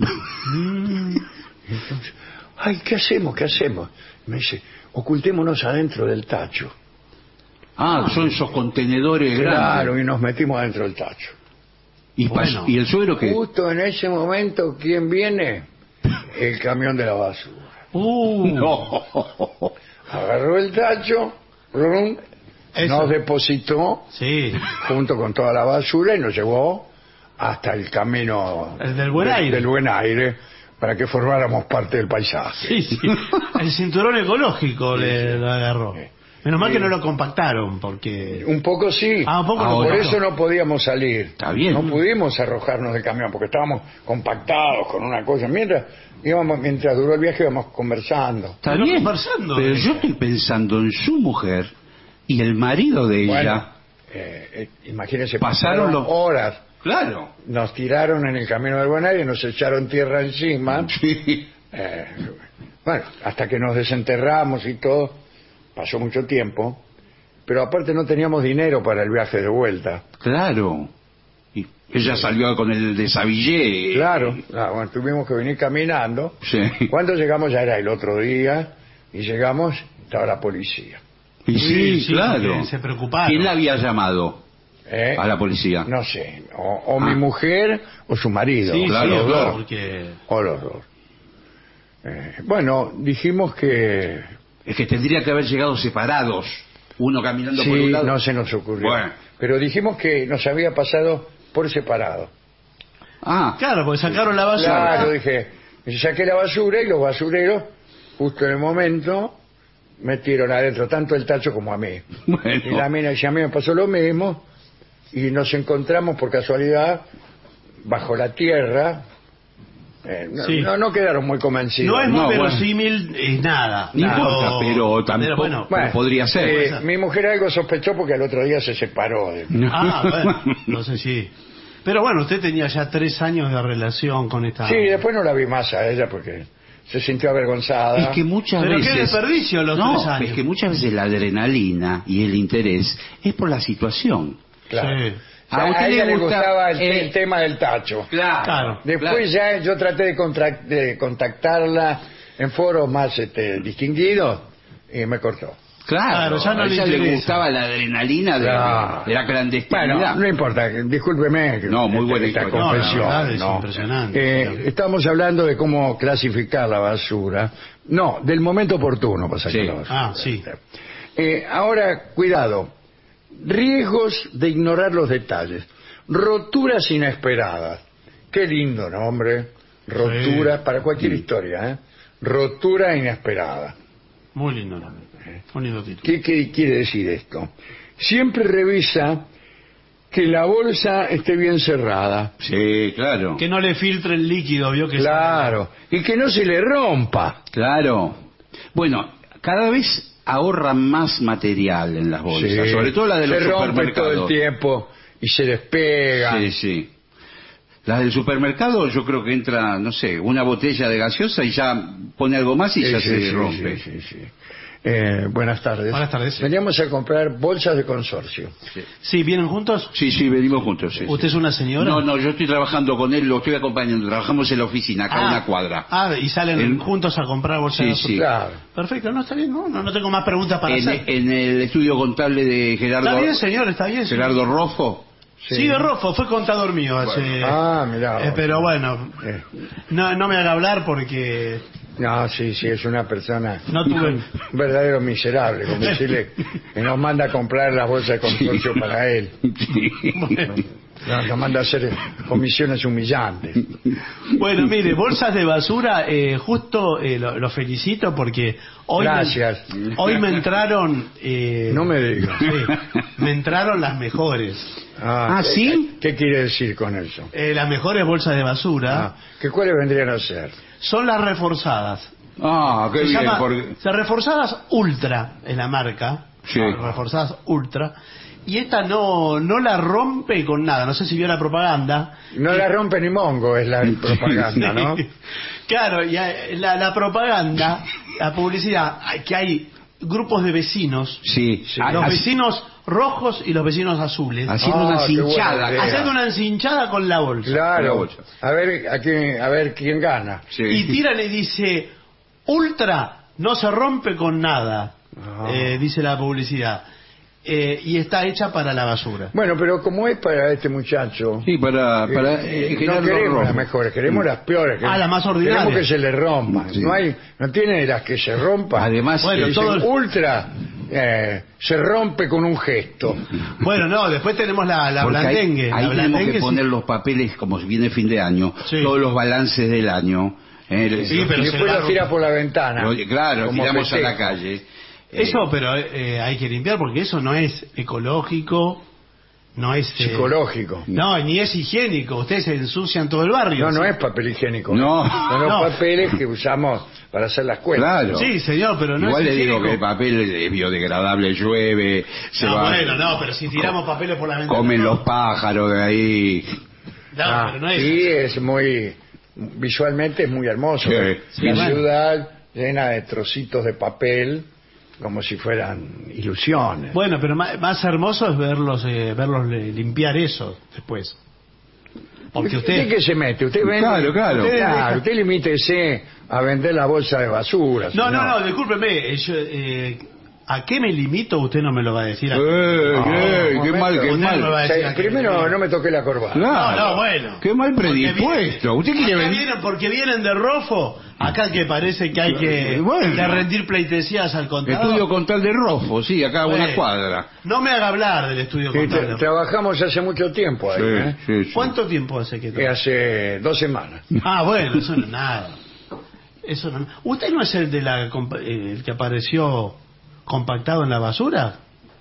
Entonces, ay, ¿qué hacemos? ¿Qué hacemos? Me dice, ocultémonos adentro del tacho. Ah, son esos contenedores Claro, grandes. y nos metimos adentro del tacho. Y, pas- Bueno. y el suegro que... Justo en ese momento, ¿quién viene? El camión de la basura. Uh, No. Agarró el tacho, rum, Eso. nos depositó Sí. junto con toda la basura y nos llevó hasta el camino El del Buen de- Aire. del Buen Aire, para que formáramos parte del paisaje. Sí, sí. El cinturón ecológico le lo agarró. Menos mal que no lo compactaron, porque... Un poco sí. Ah, un poco Por lo compactó. eso no podíamos salir. Está bien. No pudimos arrojarnos del camión porque estábamos compactados con una cosa. Mientras íbamos, mientras duró el viaje íbamos conversando. Está Pero bien, conversando. pero yo estoy pensando en su mujer y el marido de ella. Bueno, eh, eh, imagínense, Pasaron pasaron los- horas. Claro. Nos tiraron en el camino del Buen Aire, nos echaron tierra encima. Sí. Eh, bueno, hasta que nos desenterramos y todo, pasó mucho tiempo. Pero aparte no teníamos dinero para el viaje de vuelta. Claro. Y ella salió con el de Savillé. Claro, ah, bueno, tuvimos que venir caminando. Sí. Cuando llegamos ya era el otro día y llegamos, estaba la policía. Y sí, Sí, sí, claro. porque se preocuparon. ¿Quién la había llamado ¿Eh? a la policía? No sé, o, o Ah. mi mujer o su marido. Sí, Claro, sí, los claro, dos. porque... O los dos. Eh, bueno, dijimos que Es que tendría que haber llegado separados. Uno caminando por sí, un lado. no se nos ocurrió. Bueno. Pero dijimos que nos había pasado por separado. Ah, Claro, porque sacaron la basura. Claro, dije, saqué la basura y los basureros, justo en el momento, metieron adentro tanto el tacho como a mí. bueno. Y la mina dice, a mí me pasó lo mismo, y nos encontramos por casualidad bajo la tierra. Eh, no, Sí. no, no quedaron muy convencidos. No es muy No, bueno. verosímil, es nada. No importa, pero tampoco- bueno, Bueno, podría ser. eh, mi mujer algo sospechó porque al otro día se separó. de- Ah, bueno, no sé si... Pero bueno, usted tenía ya tres años de relación con esta... Sí, después no la vi más a ella porque se sintió avergonzada. Es que muchas Pero qué veces. desperdicio los no, tres años. es que muchas veces la adrenalina y el interés es por la situación. Claro. Sí. O sea, ¿A usted a ella le le gusta, gustaba el, eh, el tema del tacho. Claro. Claro. Después ya yo traté de, contra- de contactarla en foros más este, distinguidos y me cortó. Claro, Claro, ya no a le ella le, interesa. gustaba la adrenalina de, Claro. de la clandestinidad. Bueno, no importa, discúlpeme. que- No, muy buena esta historia. confesión. No, la verdad es no. impresionante. Eh, estamos hablando de cómo clasificar la basura. No, del momento oportuno para sacar Sí. la basura. Ah, sí. Eh, ahora, cuidado. Riesgos de ignorar los detalles. Roturas inesperadas. Qué lindo nombre. Rotura, Sí. para cualquier Mm. historia, ¿eh? Rotura inesperada. Muy lindo nombre. Muy lindo título. ¿Qué, qué quiere decir esto? Siempre revisa que la bolsa esté bien cerrada. Sí, claro. Que no le filtre el líquido, vio que... Claro. Y que no se le rompa. Claro. Bueno, cada vez ahorran más material en las bolsas, Sí. sobre todo la de los se rompe supermercados. todo el tiempo y se despega. Sí, sí. Las del supermercado yo creo que entra, no sé, una botella de gaseosa y ya pone algo más y Sí, ya sí, se sí, rompe. sí, sí, sí. Eh, buenas tardes. Buenas tardes. Veníamos a comprar bolsas de consorcio. Sí, ¿vienen juntos? Sí, sí, venimos juntos. sí, ¿Usted sí. es una señora? No, no, yo estoy trabajando con él, lo estoy acompañando. Trabajamos en la oficina, acá a una cuadra. Ah, y salen En- juntos a comprar bolsas Sí, de sí. Claro. Perfecto, no, está bien, no, no, no tengo más preguntas para En, hacer. en el estudio contable de Gerardo, Está bien, señor, está bien. señor. Gerardo Rojo. Sí, de Rofo, fue contador mío hace... Ah, mirá. Eh, pero bueno, Eh, no, no me haga hablar porque no, sí, sí, es una persona no tuve... un verdadero miserable, como decirle que nos manda a comprar las bolsas de consorcio para él. Nos, nos manda a hacer comisiones humillantes. Bueno, mire, bolsas de basura, eh, justo eh, lo, lo felicito porque hoy Gracias. Me, hoy me entraron... eh, No me digas. sí, me entraron las mejores. Ah, Ah, ¿sí? ¿Qué quiere decir con eso? Eh, las mejores bolsas de basura Ah, ¿que cuáles vendrían a ser? son las reforzadas. Ah, qué Se bien. llama- porque- o sea, reforzadas Ultra es la marca. Sí. Reforzadas Ultra. Y esta no, no la rompe con nada. No sé si vio la propaganda. No la rompe ni mongo, es la propaganda, ¿no? Claro, y eh, la, la propaganda, la publicidad, hay- que hay grupos de vecinos. Sí, Ah, Los así- vecinos rojos y los vecinos azules. haciendo Ah, una qué buena cinchada. idea. Haciendo una encinchada con la bolsa. Con la Claro. bolsa. A ver, a quién, a ver quién gana. Sí. Y tiran y dice, Ultra no se rompe con nada, Ah. eh, dice la publicidad. Eh, y está hecha para la basura. Bueno, pero como es para este muchacho, Sí, para, para eh, eh, no Gerardo queremos Rojo. las mejores, queremos las peores. Ah, las más ordinarias. Queremos que se le rompan. Sí. No hay, no tiene las que se rompan. Además, Bueno, Dicen, todo el- ultra, eh, se rompe con un gesto. Bueno, no, después tenemos la, la Porque ahí- blandengue. Ahí, la tenemos blandengue que sí. poner los papeles, como si viene fin de año, Sí. todos los balances del año. eh, Sí, los- pero Y se después va- lo tira por la ventana. Oye, claro, como tiramos a la festejo. calle. Eh, Eso, pero eh, hay que limpiar porque eso no es ecológico, no es... eh, Psicológico. no, ni es higiénico. Ustedes se ensucian todo el barrio. No, no ¿sí? es papel higiénico. No. Son los No. papeles que usamos para hacer las cuentas. Claro. Sí, señor, pero no Igual es le digo higiénico. que el papel es biodegradable, llueve, se No, va. bueno, no, pero si tiramos papeles por la ventana... Comen no. los pájaros de ahí. No, Ah, pero no es... y es muy, visualmente es muy hermoso. Sí, ¿eh? sí, la bueno. ciudad llena de trocitos de papel como si fueran ilusiones. Bueno, pero más, más hermoso es verlos eh, verlos eh, limpiar eso después. Porque ¿Usted usted... qué se mete? Usted vende, Claro, claro. Usted, Usted- claro, usted limítese a vender la bolsa de basura. No, señor. no, no, discúlpeme. eh, yo, eh, ¿a qué me limito? Usted no me lo va a decir. Eh, aquí. eh, un qué mal, momento. qué Usted no me va a mal. O sea, decir a qué me primero limito. no me toqué la corbata. Claro. No, no, bueno. Qué mal Porque predispuesto. vienen- Usted quiere acá vender. vienen porque vienen de Rofo. Acá que parece que hay que, Bueno. que rendir pleitesías al contador. Estudio Contal de Rofo, sí, acá a una Bueno, cuadra. No me haga hablar del estudio Sí, contable. tra- trabajamos hace mucho tiempo ahí, ¿eh? Sí, sí. ¿Cuánto tiempo hace que Que trabaja? hace dos semanas. Ah, bueno, eso no es nada. Eso no. ¿Usted no es el de la compa- eh, el que apareció compactado en la basura?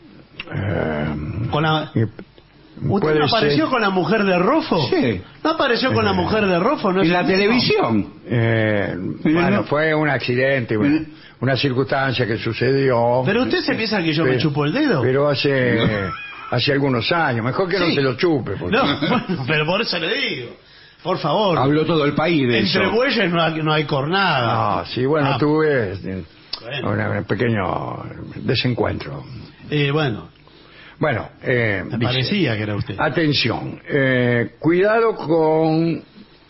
Eh, Con la y- ¿Usted puede no apareció ser- con la mujer de Rofo? Sí. ¿No apareció con la mujer de Rofo? ¿No es En la el mismo? televisión. Eh, bueno, fue un accidente, una, una circunstancia que sucedió. Pero usted se piensa que yo me Pero- chupo el dedo. Pero hace hace algunos años. Mejor que no Sí. se lo chupe. porque- No, bueno, pero por eso le digo. Por favor. Habló todo el país de Entre eso. bueyes no hay, no hay cornada. No, sí, bueno, Ah, tuve eh, bueno. una- un pequeño desencuentro. Eh, bueno, Bueno, eh, me dice, parecía que era usted. atención, eh, cuidado con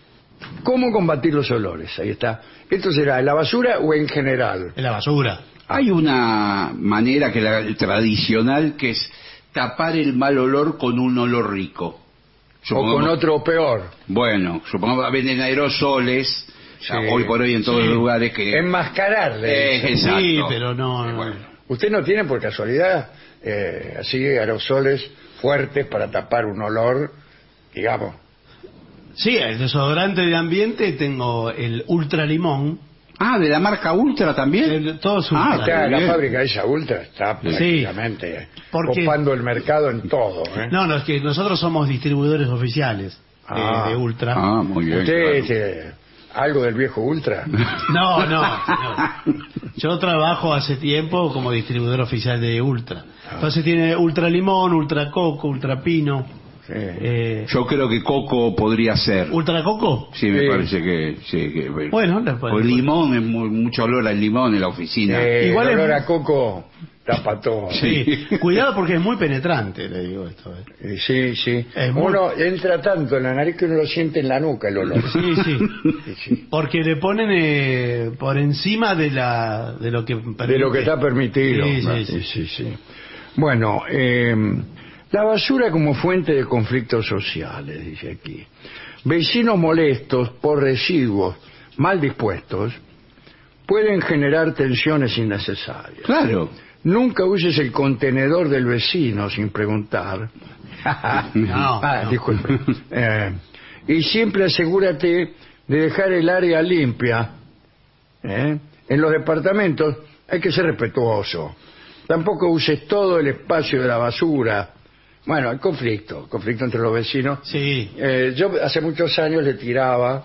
cómo combatir los olores. Ahí está. ¿Esto será en la basura o en general? En la basura. Hay una manera que la tradicional que es tapar el mal olor con un olor rico. O Supongamos- con otro peor. Bueno, supongamos que venden aerosoles, o sea, Sí. hoy por hoy en todos Sí. los lugares que... Enmascararle. Eh, exacto. Sí, pero no. Eh, no. bueno. ¿Usted no tiene por casualidad eh, así aerosoles fuertes para tapar un olor, digamos? Sí, el desodorante de ambiente tengo el Ultra Limón. Ah, de la marca Ultra también. El- todo su Ah, Ultra. Acá muy la bien. fábrica esa Ultra está Sí. prácticamente Porque- copando el mercado en todo. ¿eh? No, no, es que nosotros somos distribuidores oficiales de- Ah. de, Ultra. Ah, muy bien. ¿Usted claro. este, algo del viejo Ultra? No, no, señor. Yo trabajo hace tiempo como distribuidor oficial de Ultra. Entonces tiene Ultra Limón, Ultra Coco, Ultra Pino. Sí. Eh, Yo creo que Coco podría ser. ¿Ultra Coco? Sí, me Sí. parece que... Sí, que Bueno, le puede- o el limón, es muy- mucho olor al limón en la oficina. Eh, Igual el es- olor a coco tapa todo. Sí. Cuidado porque es muy penetrante, le digo esto. eh. Eh, Sí, sí. Es muy- Uno entra tanto en la nariz que uno lo siente en la nuca el olor. Sí, sí. Sí, sí. Porque le ponen eh, por encima de la de lo que De lo que está permitido. Sí, sí, Ah, sí. sí, sí. Bueno, eh, la basura como fuente de conflictos sociales, dice aquí. Vecinos molestos por residuos mal dispuestos pueden generar tensiones innecesarias. Claro. Nunca uses el contenedor del vecino sin preguntar. No, Ah, no. disculpe. Eh, y siempre asegúrate de dejar el área limpia. ¿eh? En los departamentos hay que ser respetuoso. Tampoco uses todo el espacio de la basura. Bueno, hay conflicto, conflicto entre los vecinos. Sí. Eh, yo hace muchos años le tiraba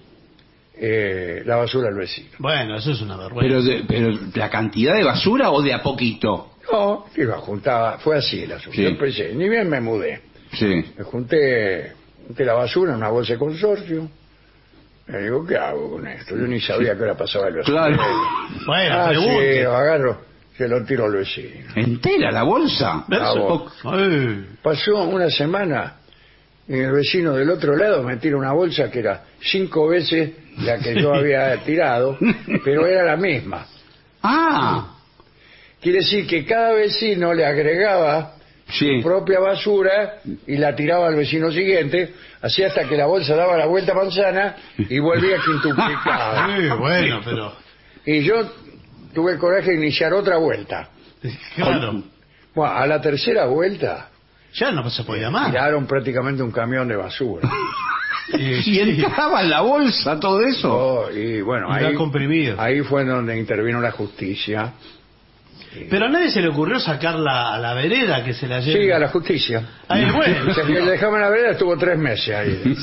eh, la basura al vecino. Bueno, eso es una vergüenza. Pero, de, pero la cantidad de basura o de a poquito. No, iba, juntaba, fue así el asunto. Sí. Yo empecé, ni bien me mudé. Sí. Me junté, junté la basura en una bolsa de consorcio. Le digo, ¿qué hago con esto? Yo ni sabía que hora pasaba el vecino. Claro. Bueno, Ah, pregunte. sí, lo agarro, se lo tiro al vecino. ¿Entera la bolsa? Ah, vos. Eh, Pasó una semana y el vecino del otro lado me tira una bolsa que era cinco veces la que yo había tirado, pero era la misma. Ah, Quiere decir que cada vecino le agregaba sí. su propia basura y la tiraba al vecino siguiente, así hasta que la bolsa daba la vuelta manzana y volvía quintuplicada. eh, bueno, pero Y yo tuve el coraje de iniciar otra vuelta. Claro. Bueno, a la tercera vuelta Ya no se podía más. tiraron prácticamente un camión de basura. Eh, Y entraba en la bolsa todo eso. Oh, y bueno, Y va ahí, comprimido. ahí fue donde intervino la justicia. Pero a nadie se le ocurrió sacarla a la vereda que se la lleve. Sí, a la justicia. Ahí, bueno. O sea, que le dejaban la vereda, estuvo tres meses ahí.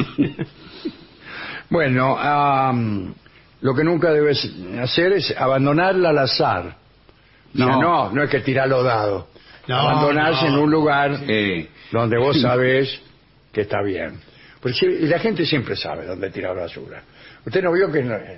Bueno, am, lo que nunca debes hacer es abandonarla al azar. O sea, No. no, no es que tirarlo dado. No, Abandonarse no. en un lugar Eh, donde vos sabés que está bien. Porque si- la gente siempre sabe dónde tirar basura. Usted no vio que en, en-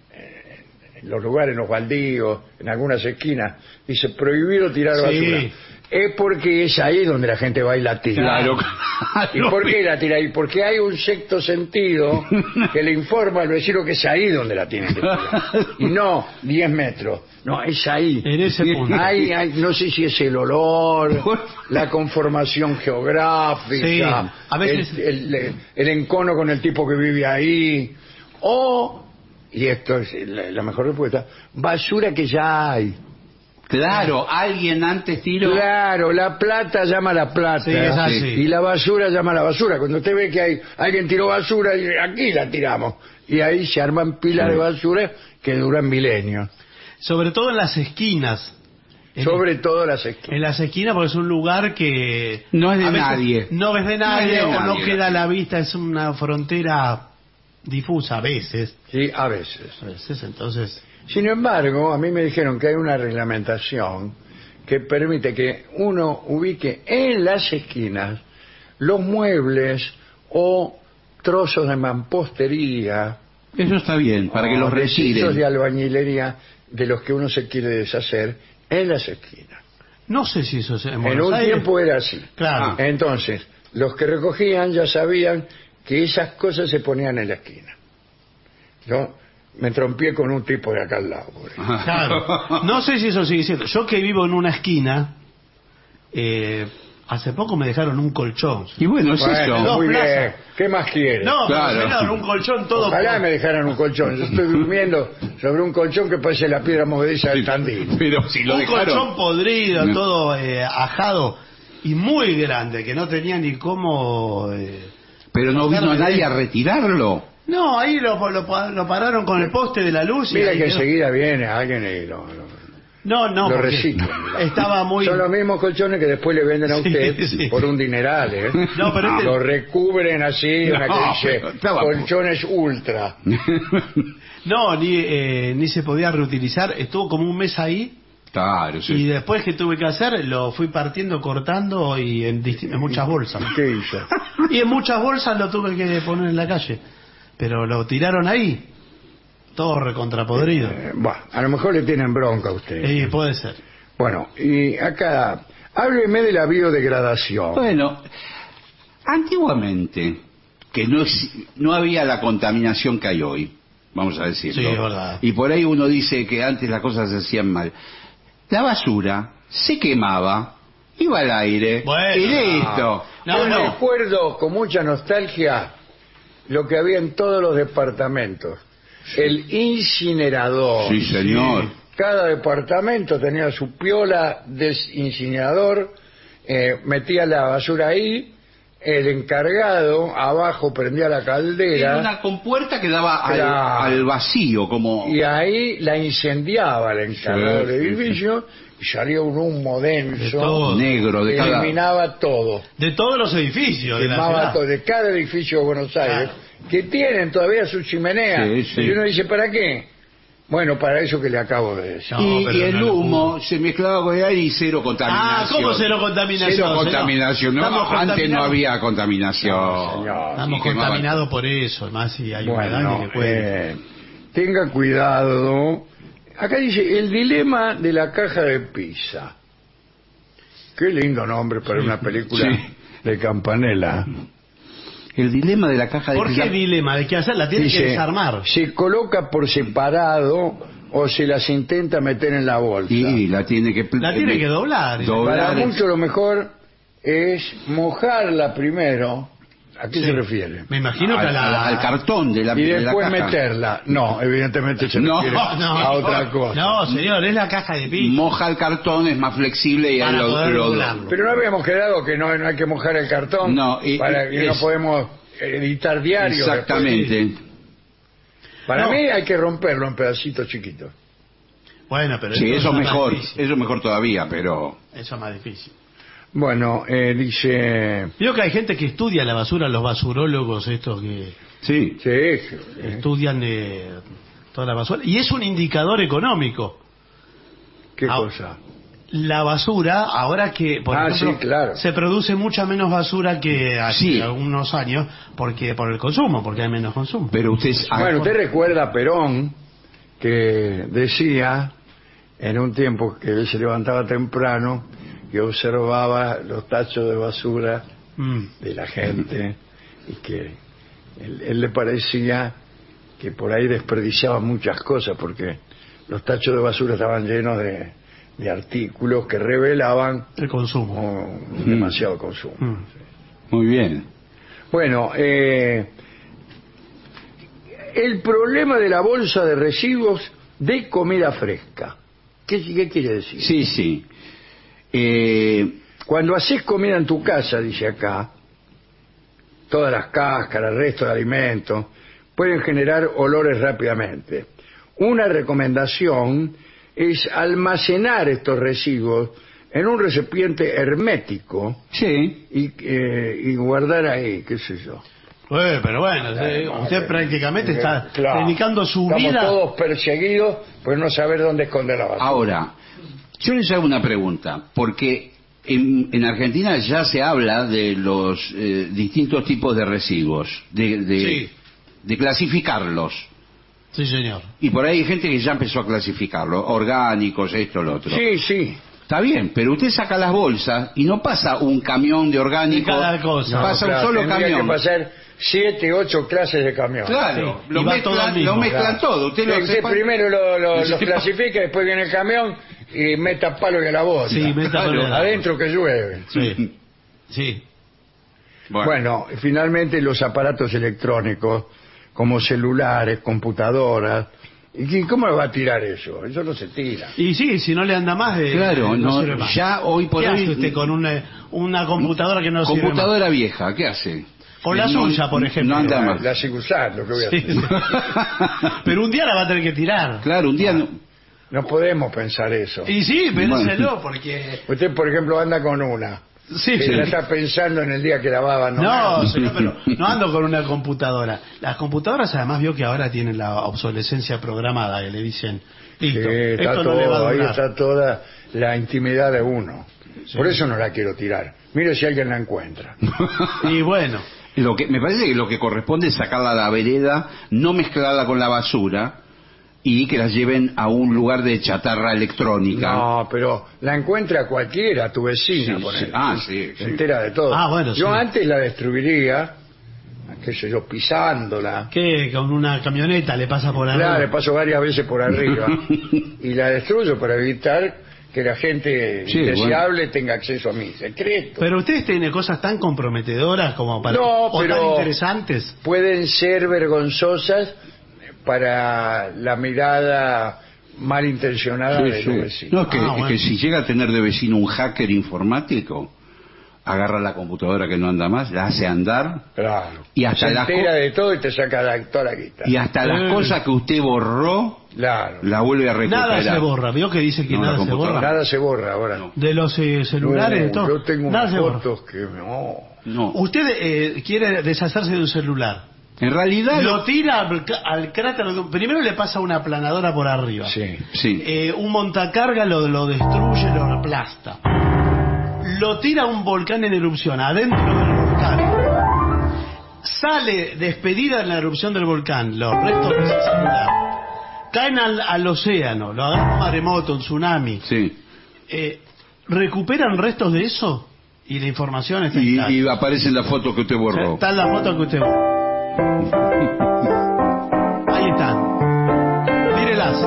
en los lugares, en los baldíos, en algunas esquinas, dice prohibido tirar Sí. basura. Es porque es ahí donde la gente va y la tira. claro. ¿Y por qué la tira ahí? Porque hay un sexto sentido que le informa al vecino que es ahí donde la tienen que tirar. Y no diez metros. No, es ahí. En ese punto. Hay, hay- no sé si es el olor, la conformación geográfica, Sí, a veces- el, el- el encono con el tipo que vive ahí, o, y esto es la, la mejor respuesta, basura que ya hay. Claro, alguien antes tiró. Claro, la plata llama a la plata. Sí, es así. Y la basura llama a la basura. Cuando usted ve que hay alguien tiró basura, y aquí la tiramos. Y ahí se arman pilas Sí. de basura que duran milenios. Sobre todo en las esquinas. En- Sobre todo las esquinas. En las esquinas porque es un lugar que... No es de a veces nadie. No es de nadie, No es de o no nadie. queda a la vista, es una frontera difusa a veces. Sí, a veces. A veces, entonces... Sin embargo, a mí me dijeron que hay una reglamentación que permite que uno ubique en las esquinas los muebles o trozos de mampostería, Eso está bien, para que o los desechos de retiren. albañilería de los que uno se quiere deshacer en las esquinas. No sé si eso es en En Buenos un Aires. tiempo era así. Claro. Entonces, los que recogían ya sabían que esas cosas se ponían en la esquina. Yo me trompié con un tipo de acá al lado. por ejemplo. Claro. No sé si eso sigue siendo. Yo que vivo en una esquina, eh, hace poco me dejaron un colchón. Y bueno, es Bueno, eso. muy plazas. bien. ¿Qué más quiere? No, Claro. me dejaron un colchón todo. Ojalá me dejaran un colchón. Yo estoy durmiendo sobre un colchón que parece la piedra movediza del Tandil. Pero si lo un dejaron. colchón podrido, No. todo eh, ajado y muy grande, que no tenía ni cómo... eh, Pero no vino Claro, nadie eh. a retirarlo. No, ahí lo, lo, lo pararon con el poste de la luz. y Mira ahí que quedó. enseguida viene alguien y lo, lo, No, no, lo porque reciclan. estaba muy... Son los mismos colchones que después le venden a Sí, usted sí. por un dineral, ¿eh? No, pero este- Lo recubren así, una No, que dice pero estaba- colchones ultra. No, ni, eh, ni se podía reutilizar. Estuvo como un mes ahí. Claro, Y sí. después que tuve que hacer, lo fui partiendo, cortando y en, disti- en muchas bolsas. ¿Qué hizo? Y en muchas bolsas lo tuve que poner en la calle. Pero lo tiraron ahí. Todo recontrapodrido. Eh, bueno, a lo mejor le tienen bronca a usted. Y puede ser. Bueno, y acá, hábleme de la biodegradación. Bueno, antiguamente, que no, es- no había la contaminación que hay hoy, vamos a decirlo. Sí, es verdad. Y por ahí uno dice que antes las cosas se hacían mal. La basura se quemaba, iba al aire Bueno, y listo. No, Yo no. recuerdo con mucha nostalgia lo que había en todos los departamentos. El incinerador. Sí, señor. Cada departamento tenía su piola desincinerador, eh, metía la basura ahí, el encargado abajo prendía la Era caldera una compuerta que daba al, Claro. al vacío, como... y ahí la incendiaba el encargado Sí, del sí, edificio y salía un humo denso todo. negro de que cada... eliminaba todo. De todos los edificios de la Quemaba ciudad. todo, de cada edificio de Buenos Aires, Claro. que tienen todavía su chimenea. Sí, sí. Y uno dice, ¿para qué? Bueno, para eso que le acabo de decir. No, y, pero y el no lo humo se mezclaba con el aire y cero contaminación. Ah, ¿cómo cero contaminación? Cero señor? contaminación. No, Estamos antes no contaminados. había contaminación. No, señor. Estamos Y quemaban- contaminados por eso, además si hay humedad Bueno, ni que cuente. eh, tenga cuidado. Acá dice, el dilema de la caja de pizza. Qué lindo nombre para una película Sí. de Campanella. El dilema de la caja de ¿Por pizza. qué dilema? ¿De qué hacer? La tiene que Dice, desarmar. ¿se coloca por separado o se las intenta meter en la bolsa? Y la tiene que... La tiene que doblar. Doblar. Para mucho lo mejor es mojarla primero ¿A qué Sí. se refiere? Me imagino que a al, la... al cartón de la, Y de la después caja. meterla. No, evidentemente se No, refiere no, a otra cosa. No, señor, es la caja de pizza. Moja el cartón, es más flexible y ahí Para lo, poder lo- doblarlo. Pero no habíamos quedado que no, no hay que mojar el cartón No, y- para que no es- podemos editar diarios. Exactamente. después. Para No. mí hay que romperlo en pedacitos chiquitos. Bueno, pero Sí, eso es más mejor, difícil. eso es mejor todavía, pero... Eso es más difícil. Bueno, eh, dice... Veo que hay gente que estudia la basura, los basurólogos estos que Sí. Sí, sí. estudian de toda la basura. Y es un indicador económico. ¿Qué Ah, cosa? La basura, ahora que, por Ah, ejemplo, sí, claro. se produce mucha menos basura que hace Sí. algunos años, porque por el consumo, porque hay menos consumo. Pero usted... Bueno, usted recuerda a Perón que decía en un tiempo que él se levantaba temprano y observaba los tachos de basura Mm. de la gente y que él, él le parecía que por ahí desperdiciaban muchas cosas porque los tachos de basura estaban llenos de, de artículos que revelaban El consumo. oh, demasiado consumo. Mm. Muy bien. Bueno, eh, el problema de la bolsa de residuos de comida fresca. ¿Qué, qué quiere decir? Sí, sí. Eh, Cuando haces comida en tu casa, dice acá, todas las cáscaras, restos de alimentos, pueden generar olores rápidamente. Una recomendación es almacenar estos residuos en un recipiente hermético sí. y, eh, y guardar ahí, qué sé yo. Eh, pero bueno, eh, usted prácticamente está Claro. dedicando su Estamos vida. todos perseguidos por no saber dónde esconder la basura. Ahora, yo les hago una pregunta, porque en, en Argentina ya se habla de los eh, distintos tipos de residuos, de, de, Sí. de clasificarlos. Sí, señor. Y por ahí hay gente que ya empezó a clasificarlos, orgánicos, esto, lo otro. Sí, sí. Está bien, pero usted saca las bolsas y no pasa un camión de orgánico, De cada cosa. No, pasa claro, un solo tendría camión. que pasar siete, ocho clases de camión. Claro, Sí, lo, y va mezclan, todo al mismo, lo mezclan Claro. todo. Usted lo Sí, usted separa- primero lo, lo- Sí. los clasifica, después viene el camión y meta palo y la bota. Sí, meta palo y a la Adentro que llueve. Sí. Sí. Bueno. finalmente los aparatos electrónicos, como celulares, computadoras. ¿Y quién- cómo le va a tirar eso? Eso no se tira. Y sí, si no le anda más, de, Claro, no, sirve más. ya hoy por ¿Qué hoy- hace usted con una, una computadora que no sirve Computadora vieja, ¿qué hace? más? Con la No- suya, por ejemplo. No anda La, más. la sigo usando, ¿qué voy a Sí, hacer? sí. Pero un día la va a tener que tirar. Claro, un día... no- No podemos pensar eso. Y sí, pénselo, Bueno. porque... Usted, por ejemplo, anda con una. Sí, Que sí. ya está pensando en el día que la va a abandonar. No, señor, pero no ando con una computadora. Las computadoras además vio que ahora tienen la obsolescencia programada, que le dicen, Sí, listo, está esto todo, no le va a ahí durar. está toda la intimidad de uno. Sí. Por eso no la quiero tirar. Mire si alguien la encuentra. Y bueno, Lo que, me parece que lo que corresponde es sacarla a la vereda, no mezclarla con la basura y que la lleven a un lugar de chatarra electrónica. No, pero la encuentra cualquiera, tu vecina, Sí, ponele. sí. Ah, sí, Se sí. entera de todo. Ah, bueno, yo sí. antes la destruiría, qué sé yo, pisándola. que con una camioneta le pasa por Claro, le arriba. paso varias veces por arriba y la destruyo para evitar que la gente Sí, indeseable tenga acceso a mis secretos. Pero usted tiene cosas tan comprometedoras como para... No, o pero- tan interesantes. Pueden ser vergonzosas para la mirada malintencionada Sí, de sí. los vecinos. No, es que, Ah, es bueno. que si llega a tener de vecino un hacker informático, agarra la computadora que no anda más, la hace andar Claro. Y hasta se las entera co- de todo y te saca la, toda la guita. y hasta las Eh. cosas que usted borró, Claro. la vuelve a recuperar. Nada se borra. ¿Vio que dice que No, la nada se computadora. borra? Nada se borra ahora. No. De los eh, celulares, de todo. Yo tengo Nada unas se borra. fotos que... No. No. Usted eh, quiere deshacerse de un celular. En realidad, Lo tira al, ca- al cráter. de un- Primero le pasa una planadora por arriba. Sí. sí. Eh, un montacarga lo, lo destruye, lo aplasta. Lo tira a un volcán en erupción, adentro del volcán. Sale despedida en la erupción del volcán, los restos de ese celular. Caen al, al océano, lo agarra un maremoto, un tsunami. Sí. Eh, ¿Recuperan restos de eso? Y la información está Y, intacta. y aparece la foto que usted borró. Está en la foto que usted ve. Ahí están. Mírelas.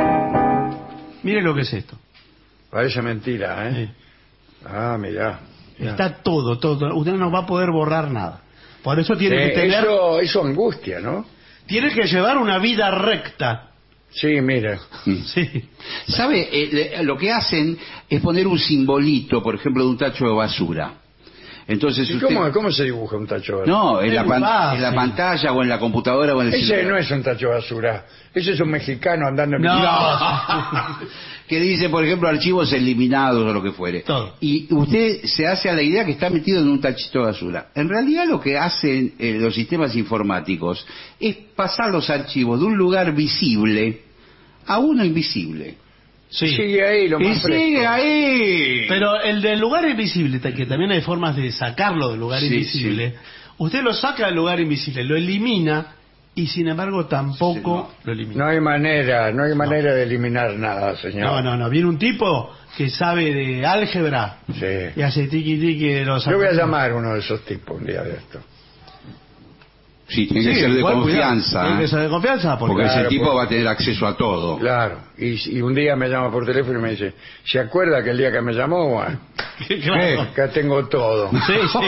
Mire lo que es esto. Parece mentira, ¿eh? Sí. Ah, mirá. Está todo, todo. Usted no va a poder borrar nada. Por eso tiene Eh, que tener... eso, eso angustia, ¿no? Tiene que llevar una vida recta. Sí, mira. Sí. ¿Sabe? Eh, lo que hacen es poner un simbolito, por ejemplo, de un tacho de basura. Entonces ¿Y usted... cómo, cómo se dibuja un tacho de basura? No, en Es la, muy pan- fácil. en la pantalla o en la computadora o en el Ese celular. no es un tacho de basura. Ese es un mexicano andando en No. bicicleta. Que dice, por ejemplo, archivos eliminados o lo que fuere. Todo. Y usted se hace a la idea que está metido en un tachito de basura. En realidad lo que hacen eh, los sistemas informáticos es pasar los archivos de un lugar visible a uno invisible. Sí. Sigue ahí lo ¡Y más sigue fresco. ahí! Pero el del lugar invisible, que también hay formas de sacarlo del lugar Sí, invisible, usted lo saca del lugar invisible, lo elimina y sin embargo tampoco lo elimina. No hay manera, no hay manera de eliminar nada, señor. No, no, no. Viene un tipo que sabe de álgebra Sí. y hace tiqui tiqui de los... Yo voy a llamar a uno de esos tipos un día de esto. Sí, tiene que ser de igual, confianza. cuidado, Tiene que ser de confianza porque... Porque ese Claro, tipo porque- va a tener acceso a todo. Claro. Y, y un día me llama por teléfono y me dice, ¿se acuerda que el día que me llamó? Bueno, Claro. acá tengo todo. Sí, sí.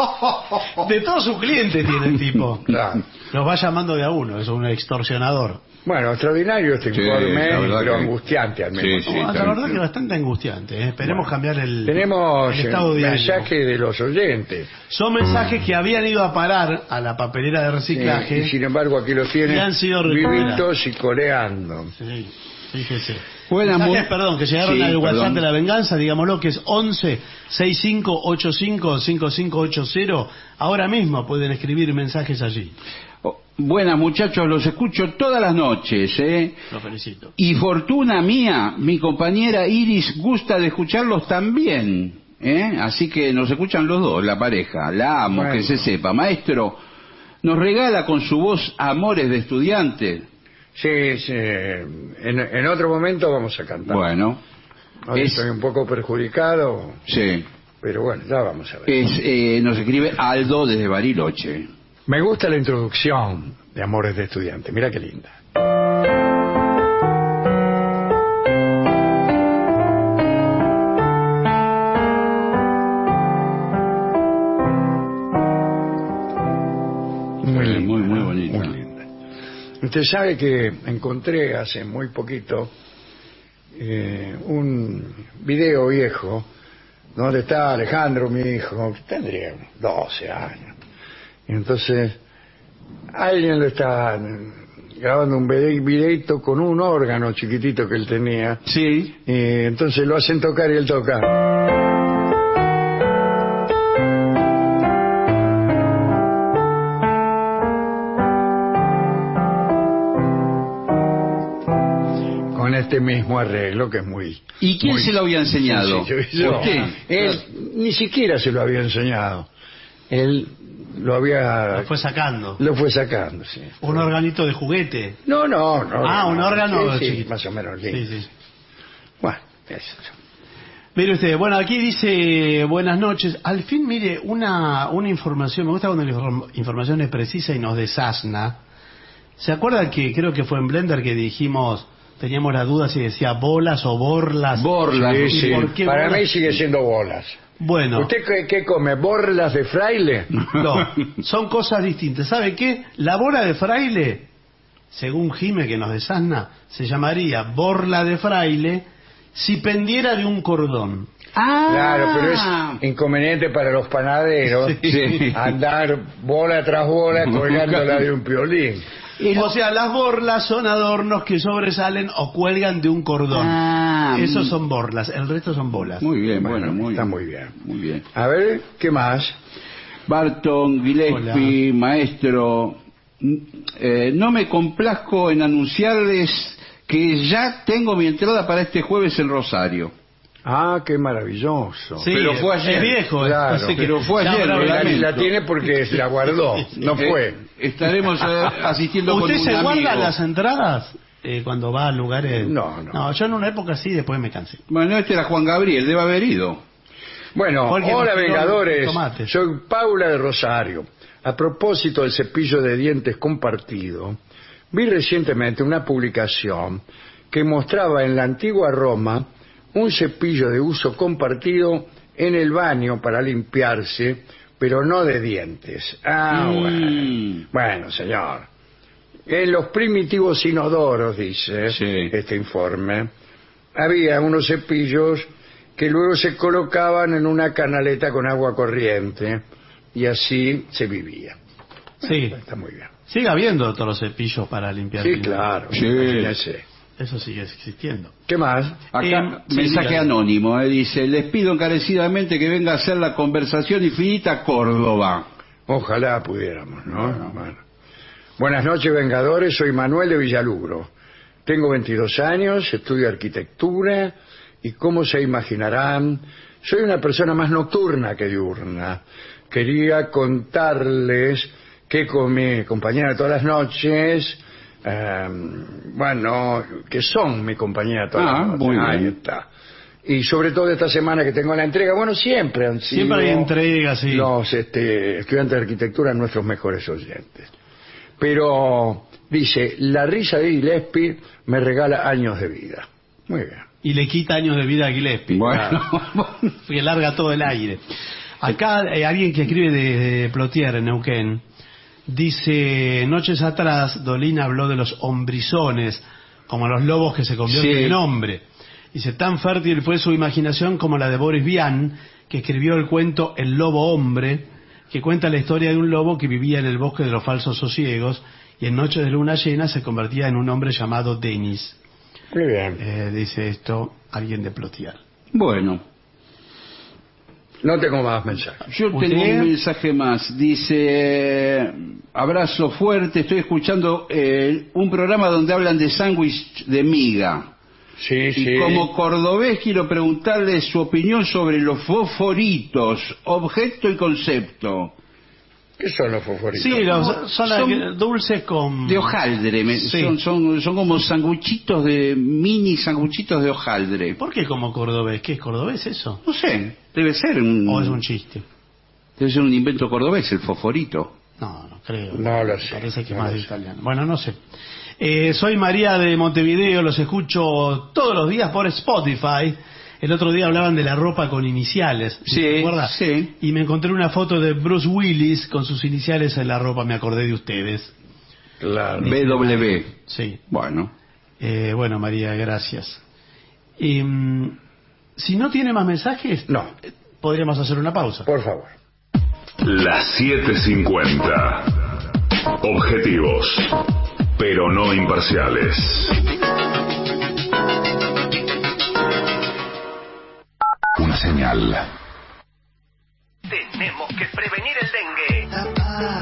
De todos sus clientes tiene el tipo. Claro. Los va llamando de a uno, es un extorsionador. Bueno, extraordinario este Sí, informe, la verdad pero que- angustiante al Sí, mismo sí. tiempo. No, la está verdad bien. que bastante angustiante. ¿eh? Esperemos cambiar el, Tenemos el estado de ánimo. mensajes de los oyentes. Son mensajes que habían ido a parar a la papelera de reciclaje. Eh, y sin embargo aquí los tienen Y han sido recuperados. vivitos y coleando. Sí, fíjese. Buena, Mensajes, muy- perdón, que llegaron Sí, al WhatsApp perdón. de la venganza, digámoslo, que es once sesenta y cinco ochenta y cinco cincuenta y cinco ochenta. Ahora mismo pueden escribir mensajes allí. Oh, buenas muchachos, los escucho todas las noches, ¿eh? Lo felicito. Y fortuna mía, mi compañera Iris gusta de escucharlos también, ¿eh? Así que nos escuchan los dos, la pareja. La amo, Bueno. que se sepa. Maestro, nos regala con su voz Amores de Estudiante. Sí, sí. En, en otro momento vamos a cantar. Bueno, Hoy es- estoy un poco perjudicado, sí. pero bueno, ya vamos a ver. Es, eh, nos escribe Aldo desde Bariloche. Me gusta la introducción de Amores de Estudiante. Mira qué linda. Muy Sí, linda, muy, muy ¿no? bonita. Muy linda. Usted sabe que encontré hace muy poquito eh, un video viejo donde está Alejandro, mi hijo, que tendría unos doce años. Y entonces alguien lo está grabando un vide- videito con un órgano chiquitito que él tenía. Sí. Y entonces lo hacen tocar y él toca. Con este mismo arreglo que es muy... ¿Y quién muy se lo había enseñado? sencillo. Yo. ¿Usted? Él ni siquiera se lo había enseñado. Él lo había... Lo fue sacando. Lo fue sacando, sí. Un organito de juguete. No, no, no. Ah, no, un órgano sí, sí, chiquito. más o menos lindo. Sí, sí. Bueno, eso. Mire usted, bueno, aquí dice buenas noches. Al fin, mire, una, una información, me gusta cuando la inform- información es precisa y nos desasna. ¿Se acuerdan que creo que fue en Blender que dijimos, teníamos la duda si decía bolas o borlas? Borlas. Sí, ¿Y sí. por qué Para bolas? mí sigue siendo bolas. Bueno, ¿Usted qué, qué come? ¿Borlas de fraile? no, son cosas distintas. ¿Sabe qué? La bola de fraile, según Jime que nos desasna, se llamaría borla de fraile si pendiera de un cordón. Ah, Claro, pero es inconveniente para los panaderos Sí. andar bola tras bola colgándola de un piolín. O sea, las borlas son adornos que sobresalen o cuelgan de un cordón. Ah, Esos son borlas, el resto son bolas. Muy bien, Bueno, bueno, muy está bien. muy bien. Muy bien. A ver, ¿qué más? Barton, Gillespie, maestro, mm, eh, no me complazco en anunciarles que ya tengo mi entrada para este jueves en Rosario. Ah, qué maravilloso. Sí, pero fue es- ayer. Es viejo, es- Claro. así que- Pero fue Ya, ayer, bravo, lo la, lamento. la tiene porque se la guardó, no fue. Eh, estaremos eh, asistiendo con ¿Usted un se amigo. guarda las entradas eh, cuando va a lugares? No, no. No, yo en una época sí, después me cansé. Bueno, este era Juan Gabriel, debe haber ido. Bueno, Porque hola nos tiró Vengadores, tomate. soy Paula de Rosario. A propósito del cepillo de dientes compartido, vi recientemente una publicación que mostraba en la antigua Roma un cepillo de uso compartido en el baño para limpiarse, pero no de dientes. Ah, Mm. bueno. Bueno, señor. En los primitivos inodoros, dice Sí. este informe, había unos cepillos que luego se colocaban en una canaleta con agua corriente y así se vivía. Sí. Está muy bien. Sigue habiendo todos los cepillos para limpiar. Sí, bien. claro. Sí. Imagínese. Eso sigue existiendo. ¿Qué más? Acá, Eh, sí, mensaje dígale. anónimo, eh, dice, les pido encarecidamente que venga a hacer la conversación infinita a Córdoba. Ojalá pudiéramos, ¿no? Bueno. Buenas noches, Vengadores. Soy Manuel de Villalugro. Tengo veintidós años, estudio arquitectura y, como se imaginarán, soy una persona más nocturna que diurna. Quería contarles que con mi compañera de todas las noches, eh, bueno, que son mi compañera de todas Ah, las noches. muy Ahí bien. está. Y sobre todo esta semana que tengo la entrega, bueno, siempre han sido Siempre hay entregas, sí. los este, estudiantes de arquitectura nuestros mejores oyentes. Pero dice, la risa de Gillespie me regala años de vida. Muy bien. Y le quita años de vida a Gillespie. Bueno, Que larga todo el aire. Acá eh, alguien que escribe de, de Plotier, en Neuquén, dice, noches atrás Dolina habló de los hombrizones, como los lobos que se convierten Sí. en hombre. Dice, tan fértil fue su imaginación como la de Boris Vian, que escribió el cuento El lobo hombre, que cuenta la historia de un lobo que vivía en el bosque de los falsos sosiegos y en noches de luna llena se convertía en un hombre llamado Denis. Muy bien. Eh, dice esto alguien de Plotier. bueno. No tengo más mensajes. Yo ¿Usted? tengo un mensaje más. Dice, abrazo fuerte, estoy escuchando eh, un programa donde hablan de sándwich de miga. Sí, Y sí. como cordobés quiero preguntarle su opinión sobre los fosforitos, objeto y concepto. ¿Qué son los fosforitos? Sí, los, son, las Son dulces con... De hojaldre, me- Sí. son, son, son como sanguchitos de, mini sanguchitos de hojaldre. ¿Por qué como cordobés? ¿Qué es cordobés eso? No sé, debe ser un, ¿O es un chiste? debe ser un invento cordobés, el fosforito. No, no creo. No lo Me sé, Parece que es no más lo de sé. italiano. Bueno, no sé. Eh, soy María de Montevideo, los escucho todos los días por Spotify. El otro día hablaban de la ropa con iniciales. Sí, ¿te acuerdas? sí. Y me encontré una foto de Bruce Willis con sus iniciales en la ropa. Me acordé de ustedes. Claro. B W. Sí. Bueno. Eh, bueno, María, gracias. Y, mm, si no tiene más mensajes, No. eh, podríamos hacer una pausa. Por favor. Las siete cincuenta. Objetivos, pero no imparciales. Una señal. Tenemos que prevenir el dengue.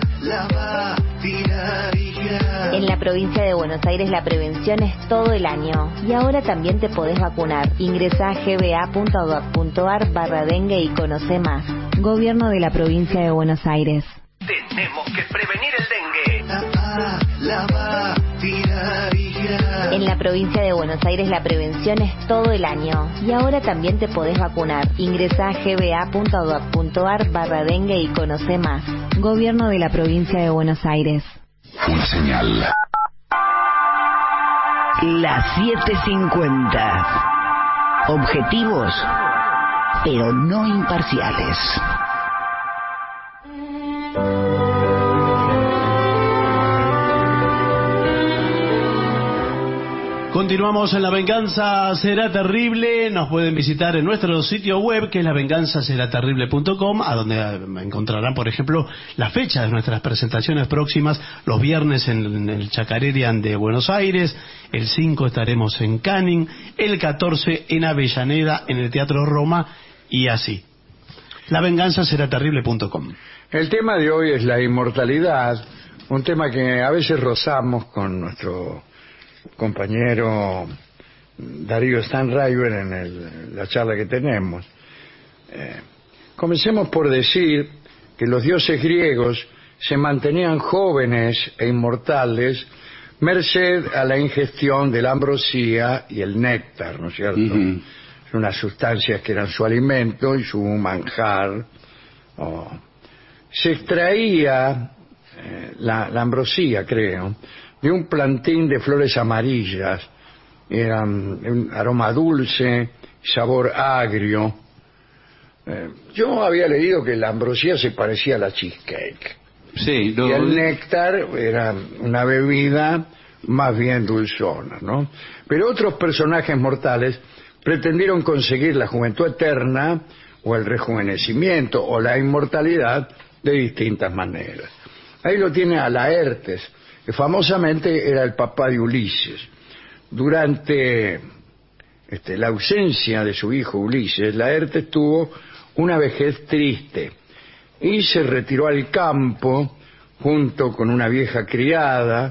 En la provincia de Buenos Aires la prevención es todo el año. Y ahora también te podés vacunar. Ingresa a gba.gov.ar barra dengue y conoce más. Gobierno de la provincia de Buenos Aires. Tenemos que prevenir el dengue. En la provincia de Buenos Aires la prevención es todo el año. Y ahora también te podés vacunar. Ingresa a gba.gov.ar barra dengue y conoce más. Gobierno de la provincia de Buenos Aires. Una señal. Las siete cincuenta. Objetivos, pero no imparciales. Continuamos en La Venganza Será Terrible. Nos pueden visitar en nuestro sitio web, que es la venganza será terrible punto com, a donde encontrarán, por ejemplo, la fecha de nuestras presentaciones próximas. Los viernes en el Chacarerian de Buenos Aires, el cinco estaremos en Canning, el catorce en Avellaneda, en el Teatro Roma, y así. la venganza será terrible punto com. El tema de hoy es la inmortalidad, un tema que a veces rozamos con nuestro compañero Darío Stanriver en el, la charla que tenemos. Eh, comencemos por decir que los dioses griegos se mantenían jóvenes e inmortales merced a la ingestión de la ambrosía y el néctar, ¿no es cierto? Ujú. Son unas sustancias que eran su alimento y su manjar. Oh. Se extraía eh, la, la ambrosía, creo, de un plantín de flores amarillas. Eran un aroma dulce, sabor agrio. Eh, yo había leído que la ambrosía se parecía a la cheesecake. Sí, y el néctar era una bebida más bien dulzona, ¿no? Pero otros personajes mortales pretendieron conseguir la juventud eterna o el rejuvenecimiento o la inmortalidad de distintas maneras. Ahí lo tiene a Laertes, que famosamente era el papá de Ulises. Durante este, la ausencia de su hijo Ulises, Laertes tuvo una vejez triste y se retiró al campo junto con una vieja criada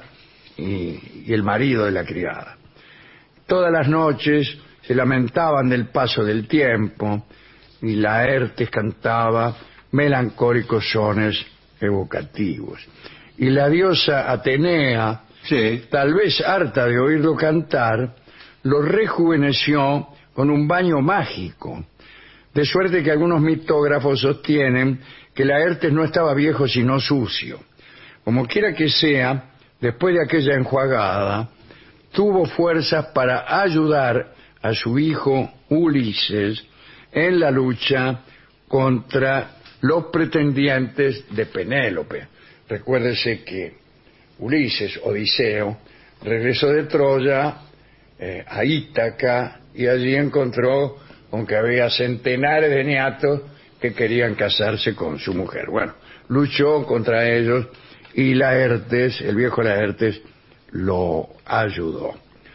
y, y el marido de la criada. Todas las noches se lamentaban del paso del tiempo y Laertes cantaba melancólicos sones evocativos. Y la diosa Atenea, sí, tal vez harta de oírlo cantar, lo rejuveneció con un baño mágico, de suerte que algunos mitógrafos sostienen que Laertes no estaba viejo sino sucio. Como quiera que sea, después de aquella enjuagada, tuvo fuerzas para ayudar a su hijo Ulises en la lucha contra los pretendientes de Penélope. Recuérdese que Ulises, Odiseo, regresó de Troya eh, a Ítaca y allí encontró con que había centenares de niatos que querían casarse con su mujer. Bueno, luchó contra ellos y Laertes, el viejo Laertes, lo ayudó.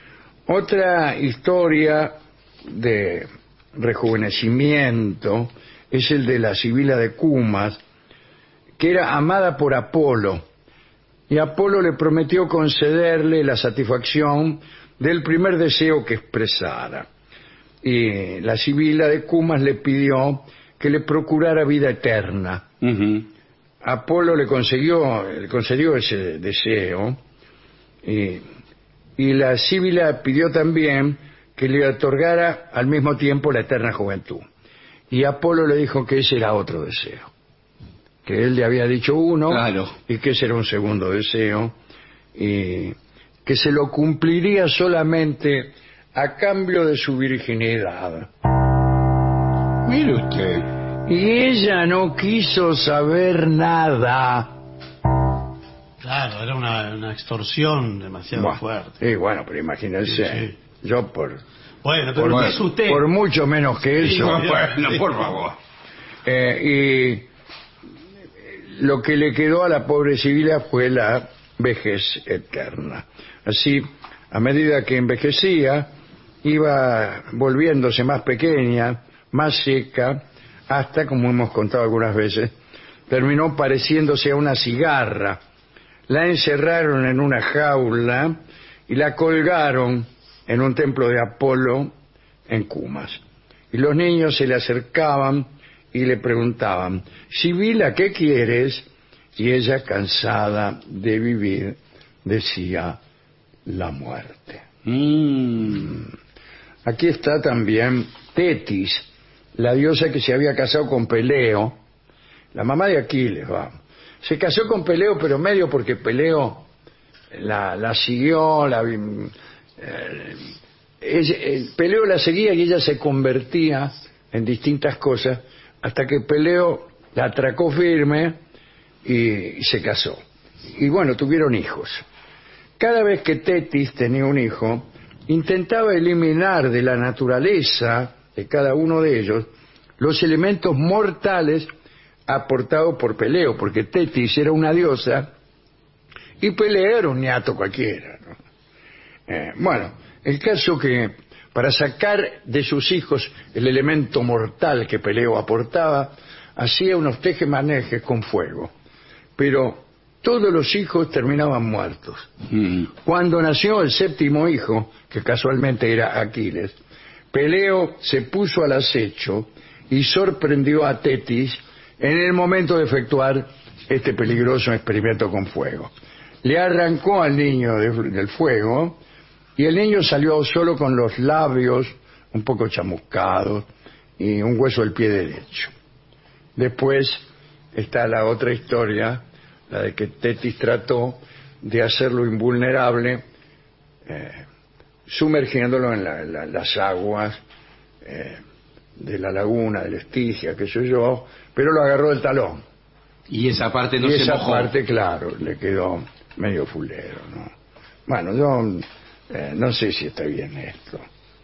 Otra historia de rejuvenecimiento es el de la Sibila de Cumas, que era amada por Apolo, y Apolo le prometió concederle la satisfacción del primer deseo que expresara. Y la Sibila de Cumas le pidió que le procurara vida eterna. uh-huh. Apolo le consiguió, le concedió ese deseo, y, y la Sibila pidió también que le otorgara al mismo tiempo la eterna juventud. Y Apolo le dijo que ese era otro deseo, que él le había dicho uno, claro, y que ese era un segundo deseo, y que se lo cumpliría solamente a cambio de su virginidad. Mire usted. Y ella no quiso saber nada. Claro, era una, una extorsión demasiado Bueno, fuerte. y bueno, pero imagínense, Sí, sí. yo por, Bueno, pero por, ¿qué es usted? por mucho menos que Sí, eso. Bueno, por favor. Eh, y lo que le quedó a la pobre Sibila fue la vejez eterna. Así, a medida que envejecía, iba volviéndose más pequeña, más seca, hasta, como hemos contado algunas veces, terminó pareciéndose a una cigarra. La encerraron en una jaula y la colgaron en un templo de Apolo en Cumas. Y los niños se le acercaban y le preguntaban: Sibila, ¿qué quieres? Y ella, cansada de vivir, decía: la muerte. Mm. Aquí está también Tetis, la diosa que se había casado con Peleo, la mamá de Aquiles, vamos. Se casó con Peleo, pero medio porque Peleo la, la siguió, la, eh, ella, eh, Peleo la seguía y ella se convertía en distintas cosas, hasta que Peleo la atracó firme y, y se casó. Y bueno, tuvieron hijos. Cada vez que Tetis tenía un hijo, intentaba eliminar de la naturaleza de cada uno de ellos los elementos mortales aportados por Peleo, porque Tetis era una diosa y Peleo era un niato cualquiera, ¿no? Eh, bueno, el caso que para sacar de sus hijos el elemento mortal que Peleo aportaba, hacía unos tejemanejes con fuego, pero todos los hijos terminaban muertos. Mm. Cuando nació el séptimo hijo, que casualmente era Aquiles, Peleo se puso al acecho y sorprendió a Tetis en el momento de efectuar este peligroso experimento con fuego. Le arrancó al niño de, del fuego y el niño salió solo con los labios un poco chamuscados y un hueso del pie derecho. Después está la otra historia, la de que Tetis trató de hacerlo invulnerable, eh, sumergiéndolo en la, la, las aguas, eh, de la laguna, de la Estigia, qué sé yo, pero lo agarró del talón. Y esa parte no y se esa mojó. parte, claro, le quedó medio fulero, ¿no? Bueno, yo eh, no sé si está bien esto.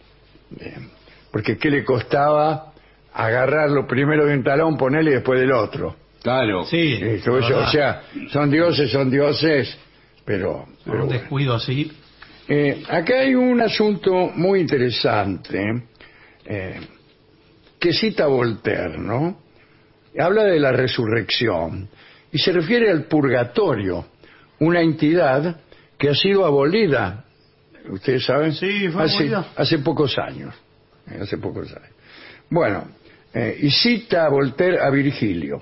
Bien. Porque ¿qué le costaba agarrarlo primero de un talón, ponerle y después del otro? Claro. Sí, Esto, la eso, o verdad. sea, son dioses, son dioses, pero... Por pero un bueno. descuido así. Eh, acá hay un asunto muy interesante eh, que cita Voltaire, ¿no? Habla de la resurrección y se refiere al purgatorio, una entidad que ha sido abolida, ustedes saben, Sí, fue hace, abolida. hace pocos años, eh, hace pocos años. Bueno, eh, y cita a Voltaire a Virgilio.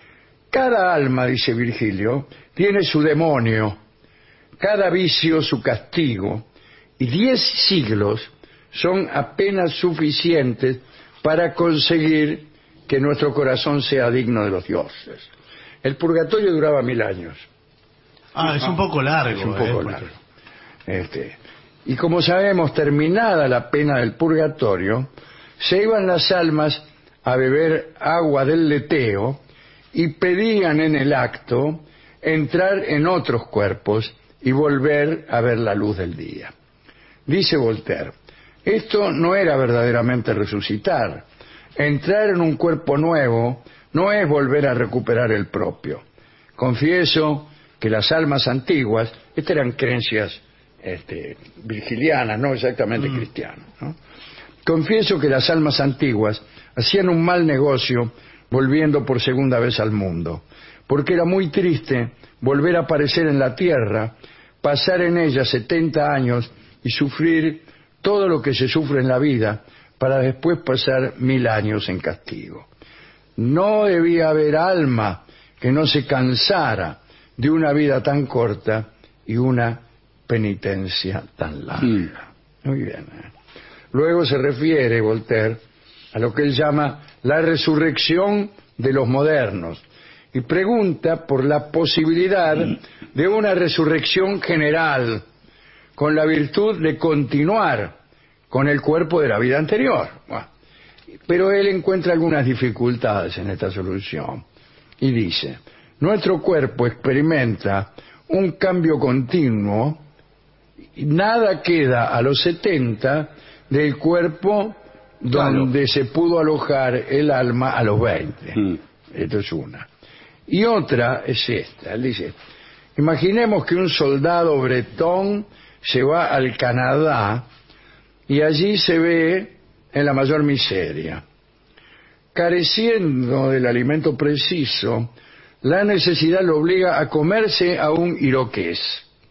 Cada alma, dice Virgilio, tiene su demonio, cada vicio su castigo, y diez siglos son apenas suficientes para conseguir que nuestro corazón sea digno de los dioses. El purgatorio duraba mil años. Ah, es un poco largo. Es un eh, poco porque- largo. Este, y como sabemos, terminada la pena del purgatorio, se iban las almas a beber agua del leteo y pedían en el acto entrar en otros cuerpos y volver a ver la luz del día. Dice Voltaire, esto no era verdaderamente resucitar. Entrar en un cuerpo nuevo no es volver a recuperar el propio. Confieso que las almas antiguas, estas eran creencias este, virgilianas, no exactamente Mm. cristianas, ¿no? Confieso que las almas antiguas hacían un mal negocio volviendo por segunda vez al mundo, porque era muy triste volver a aparecer en la tierra, pasar en ella setenta años y sufrir todo lo que se sufre en la vida para después pasar mil años en castigo. No debía haber alma que no se cansara de una vida tan corta y una penitencia tan larga. Muy bien. ¿eh? Luego se refiere Voltaire a lo que él llama la resurrección de los modernos y pregunta por la posibilidad de una resurrección general con la virtud de continuar con el cuerpo de la vida anterior. Bueno, pero él encuentra algunas dificultades en esta solución y dice, nuestro cuerpo experimenta un cambio continuo y nada queda a los setenta del cuerpo donde Claro. se pudo alojar el alma a los veinte. Mm. Esto es una. Y otra es esta. Él dice, imaginemos que un soldado bretón se va al Canadá y allí se ve en la mayor miseria. Careciendo del alimento preciso, la necesidad lo obliga a comerse a un iroqués.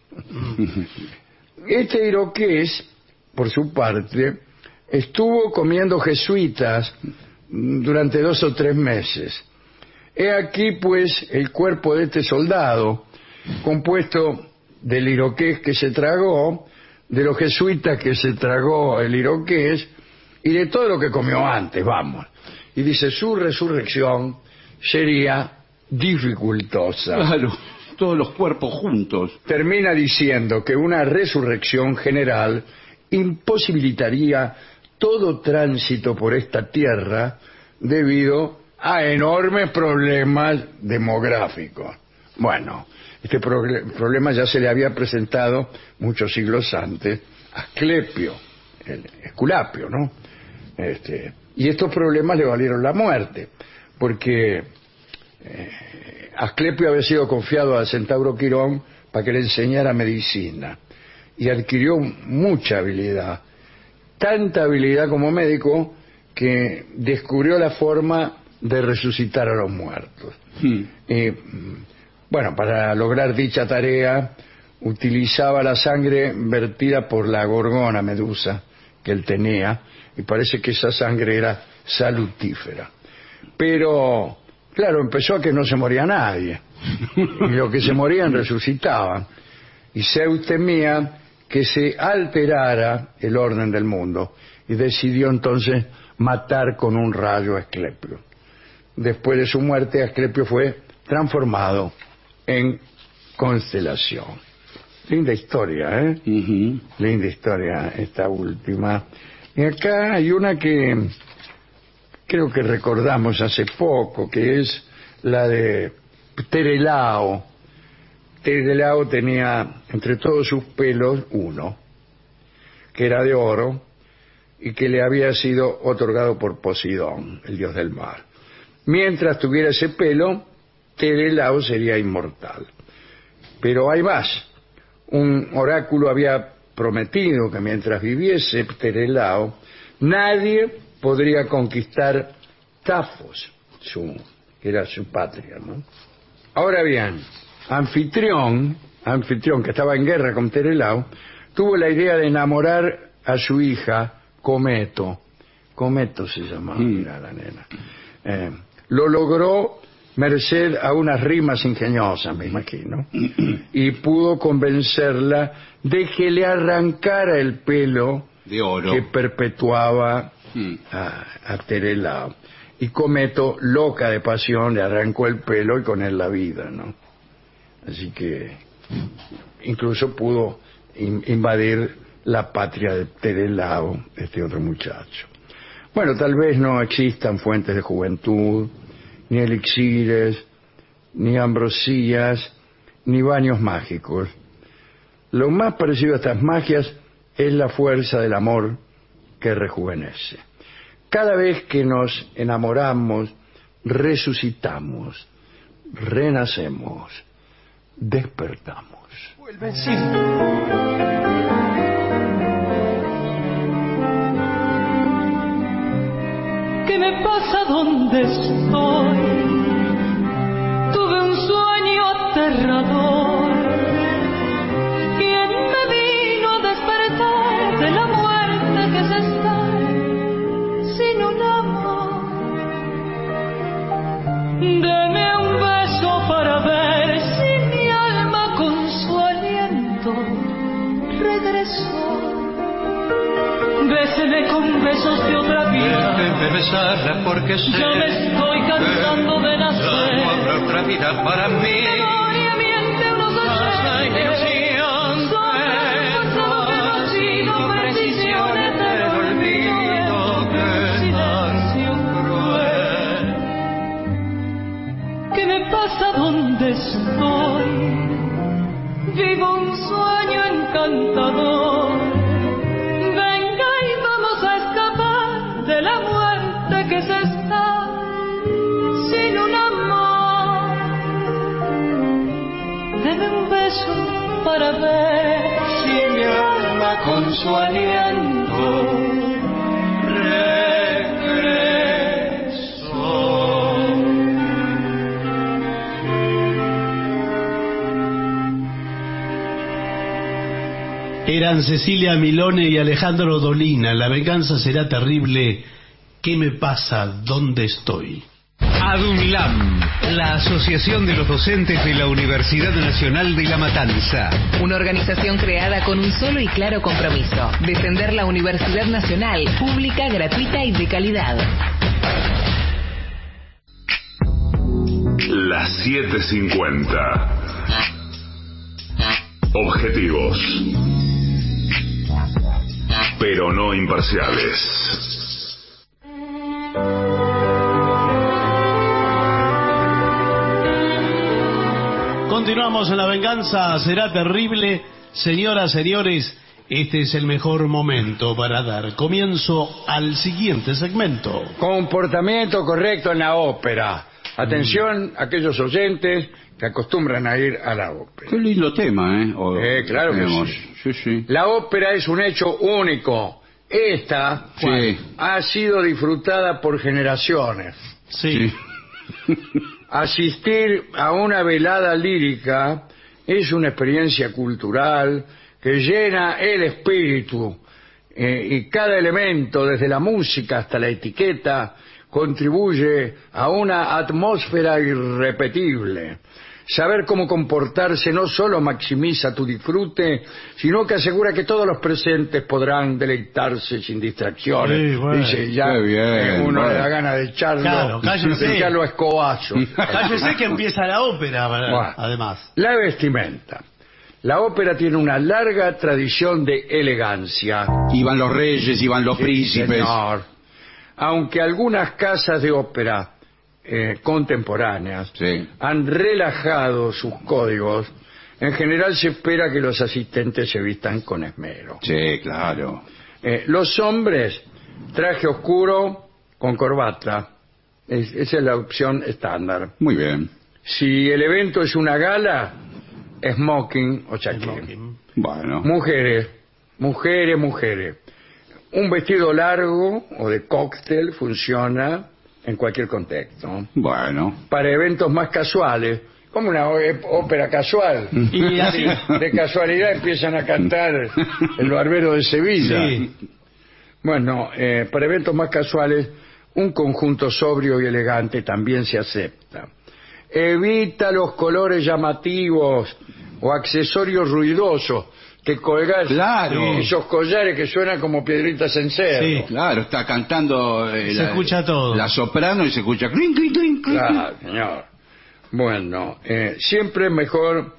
Este iroqués, por su parte, estuvo comiendo jesuitas durante dos o tres meses. He aquí, pues, el cuerpo de este soldado, compuesto del iroqués que se tragó, de los jesuitas que se tragó el iroqués, y de todo lo que comió antes, vamos. Y dice, su resurrección sería dificultosa. Claro, todos los cuerpos juntos. Termina diciendo que una resurrección general imposibilitaría todo tránsito por esta tierra debido a enormes problemas demográficos. Bueno, este proble- problema ya se le había presentado muchos siglos antes a Asclepio, el Esculapio, ¿no? Este, y estos problemas le valieron la muerte, porque eh, Asclepio había sido confiado al centauro Quirón para que le enseñara medicina y adquirió mucha habilidad, tanta habilidad como médico que descubrió la forma de resucitar a los muertos. Mm. Y, bueno, para lograr dicha tarea utilizaba la sangre vertida por la gorgona Medusa que él tenía, y parece que esa sangre era salutífera. Pero, claro, empezó a que no se moría nadie, y los que se morían resucitaban, y Zeus temía que se alterara el orden del mundo, y decidió entonces matar con un rayo a Asclepio. Después de su muerte, Asclepio fue transformado en constelación. Linda historia, ¿eh? Ujú. Linda historia esta última. Y acá hay una que creo que recordamos hace poco, que es la de Terelao. Terelao tenía entre todos sus pelos uno, que era de oro y que le había sido otorgado por Poseidón, el dios del mar. Mientras tuviera ese pelo, Terelao sería inmortal. Pero hay más. Un oráculo había prometido que mientras viviese Terelao, nadie podría conquistar Tafos, su, que era su patria, ¿no? Ahora bien, Anfitrión, Anfitrión, que estaba en guerra con Terelao, tuvo la idea de enamorar a su hija Cometo. Cometo se llamaba, mm. Mira la nena. Eh, lo logró merced a unas rimas ingeniosas, me imagino, y pudo convencerla de que le arrancara el pelo de oro que perpetuaba mm. a, a Terelao. Y Cometo, loca de pasión, le arrancó el pelo y con él la vida, ¿no? Así que incluso pudo in, invadir la patria de Terelao, este otro muchacho. Bueno, tal vez no existan fuentes de juventud, ni elixires, ni ambrosías, ni baños mágicos. Lo más parecido a estas magias es la fuerza del amor que rejuvenece. Cada vez que nos enamoramos, resucitamos, renacemos, despertamos. Vuelve, sí. ¿Qué me pasa? ¿Dónde estoy? Tuve un sueño aterrador. ¿Quién me vino a despertar de la muerte que es estar sin un amor? Deme un beso para ver si mi alma con su aliento regresó. Béseme con besos de otra vida. Déjeme besarla porque sé yo me estoy cansando de nacer. No habrá otra vida para mí. Memoria miente unos oyentes. Son pasado que no sigo precisiones del olvido. Que silencio cruel. ¿Qué me pasa? ¿Dónde estoy? Vivo un sueño encantador. De la muerte que se está sin un amor. Deme un beso para ver si mi alma con su aliento regresó. Eran Cecilia Milone y Alejandro Dolina. La venganza será terrible. ¿Qué me pasa? ¿Dónde estoy? ADUNLAM, la Asociación de los Docentes de la Universidad Nacional de La Matanza. Una organización creada con un solo y claro compromiso: defender la Universidad Nacional, pública, gratuita y de calidad. Las siete cincuenta. Objetivos, pero no imparciales. Continuamos en La Venganza Será Terrible. Señoras, señores, este es el mejor momento para dar comienzo al siguiente segmento. Comportamiento correcto en la ópera. Atención, mm. aquellos oyentes que acostumbran a ir a la ópera. Qué lindo tema, ¿eh? O, eh claro que sí. Sí, sí. La ópera es un hecho único. Esta sí. ha sido disfrutada por generaciones. Sí. sí. Asistir a una velada lírica es una experiencia cultural que llena el espíritu eh, y cada elemento, desde la música hasta la etiqueta, contribuye a una atmósfera irrepetible. Saber cómo comportarse no solo maximiza tu disfrute, sino que asegura que todos los presentes podrán deleitarse sin distracciones. Sí, bueno. Dice, ya bien, eh, uno bueno. le da ganas de echarlo, claro, de echarlo a escobazo. Cállese que empieza la ópera, bueno, además. La vestimenta. La ópera tiene una larga tradición de elegancia. Iban los reyes, iban los sí, príncipes. Señor. Aunque algunas casas de ópera eh, contemporáneas Sí. han relajado sus códigos, en general se espera que los asistentes se vistan con esmero. Sí, claro. Eh, los hombres, traje oscuro con corbata. Es- esa es la opción estándar. Muy bien. Si el evento es una gala, smoking o chaquín. Bueno. Mujeres, mujeres, mujeres. Un vestido largo o de cóctel funciona en cualquier contexto. Bueno. Para eventos más casuales, como una ó- ópera casual. Y así- De casualidad empiezan a cantar El Barbero de Sevilla. Sí. Bueno, eh, para eventos más casuales, un conjunto sobrio y elegante también se acepta. Evita los colores llamativos o accesorios ruidosos que colgar Claro. esos collares que suenan como piedritas en cerdo. Sí. Claro, está cantando eh, Se la, escucha todo. la soprano y se escucha clink, clink, clink, clink. Claro, señor. Bueno, eh, siempre es mejor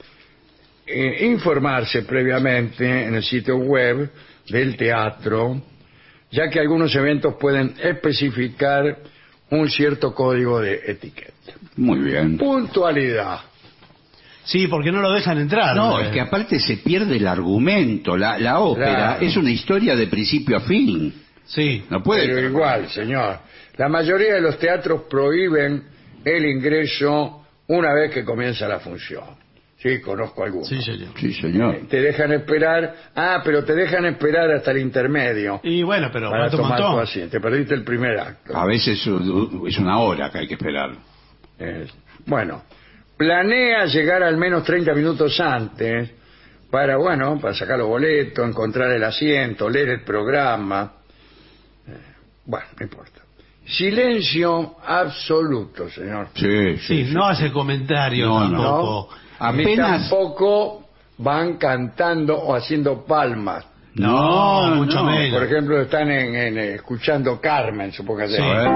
eh, informarse previamente en el sitio web del teatro, ya que algunos eventos pueden especificar un cierto código de etiqueta. Muy bien. Puntualidad. Sí, porque no lo dejan entrar. No, Eh, es que aparte se pierde el argumento. La, la ópera Claro. es una historia de principio a fin. Sí. No puede. Pero igual, señor. La mayoría de los teatros prohíben el ingreso una vez que comienza la función. Sí, conozco algunos. Sí, señor. Sí, señor. Te dejan esperar. Ah, pero te dejan esperar hasta el intermedio. Y bueno, pero Para falta un tomar tu montón. asiento. Te perdiste el primer acto. A veces uh, es una hora que hay que esperar. Eh, bueno, planea llegar al menos treinta minutos antes para, bueno, para sacar los boletos, encontrar el asiento, leer el programa. Eh, bueno, no importa. Silencio absoluto, señor. Sí, Sí, no hace comentarios No, no. tampoco. Ni Apenas. tampoco van cantando o haciendo palmas. No, mucho menos. Por ejemplo, están en, en, eh, escuchando Carmen, supóngase. Sí. A ver.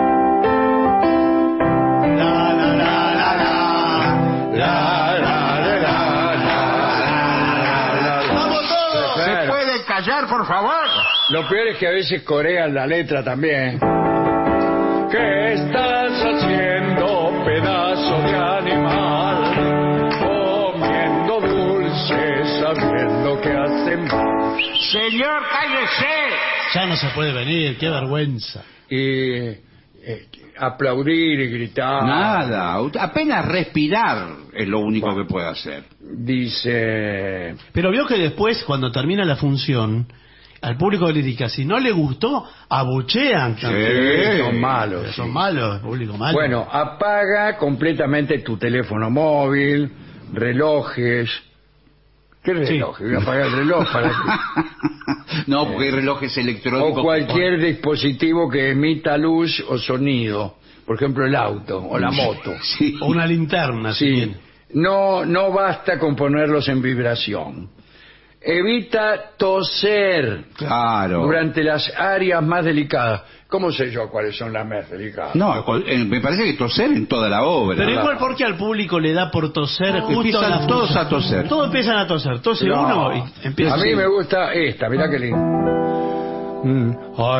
La, la, la, la, la. La, la, la, la, la, la. ¡Vamos todos! Claro. ¿Se puede callar, por favor? Lo peor es que a veces corean la letra también. ¿Qué estás haciendo, pedazo de animal? Comiendo dulces, sabiendo que hacen mal. Señor, cállese. Ya no se puede venir, qué vergüenza. Y eh, aplaudir y gritar. Nada, apenas respirar es lo único que puede hacer. Dice... Pero vio que después, cuando termina la función, al público le indica, si no le gustó, abuchean. Sí, son malos. Son sí. malos, público malo. Bueno, apaga completamente tu teléfono móvil, relojes. ¿Qué relojes? Voy a apagar el reloj para que... No, porque hay relojes electrónicos. O cualquier dispositivo que emita luz o sonido. Por ejemplo, el auto o la moto. Sí. O una linterna, si Sí. bien. No, no basta con ponerlos en vibración. Evita toser Claro. durante las áreas más delicadas. ¿Cómo sé yo cuáles son las más delicadas? No, eh, me parece que toser en toda la obra. Pero ¿verdad? igual, porque al público le da por toser justo empiezan la todos función? a toser. Todos empiezan a toser. Tose No. uno y empieza A mí me gusta esta, mirá qué lindo. Mm,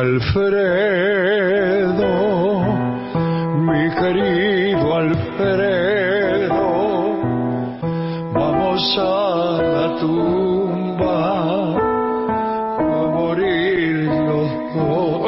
Alfredo, mi querido Alfredo, vamos a la tumba a morir los dos.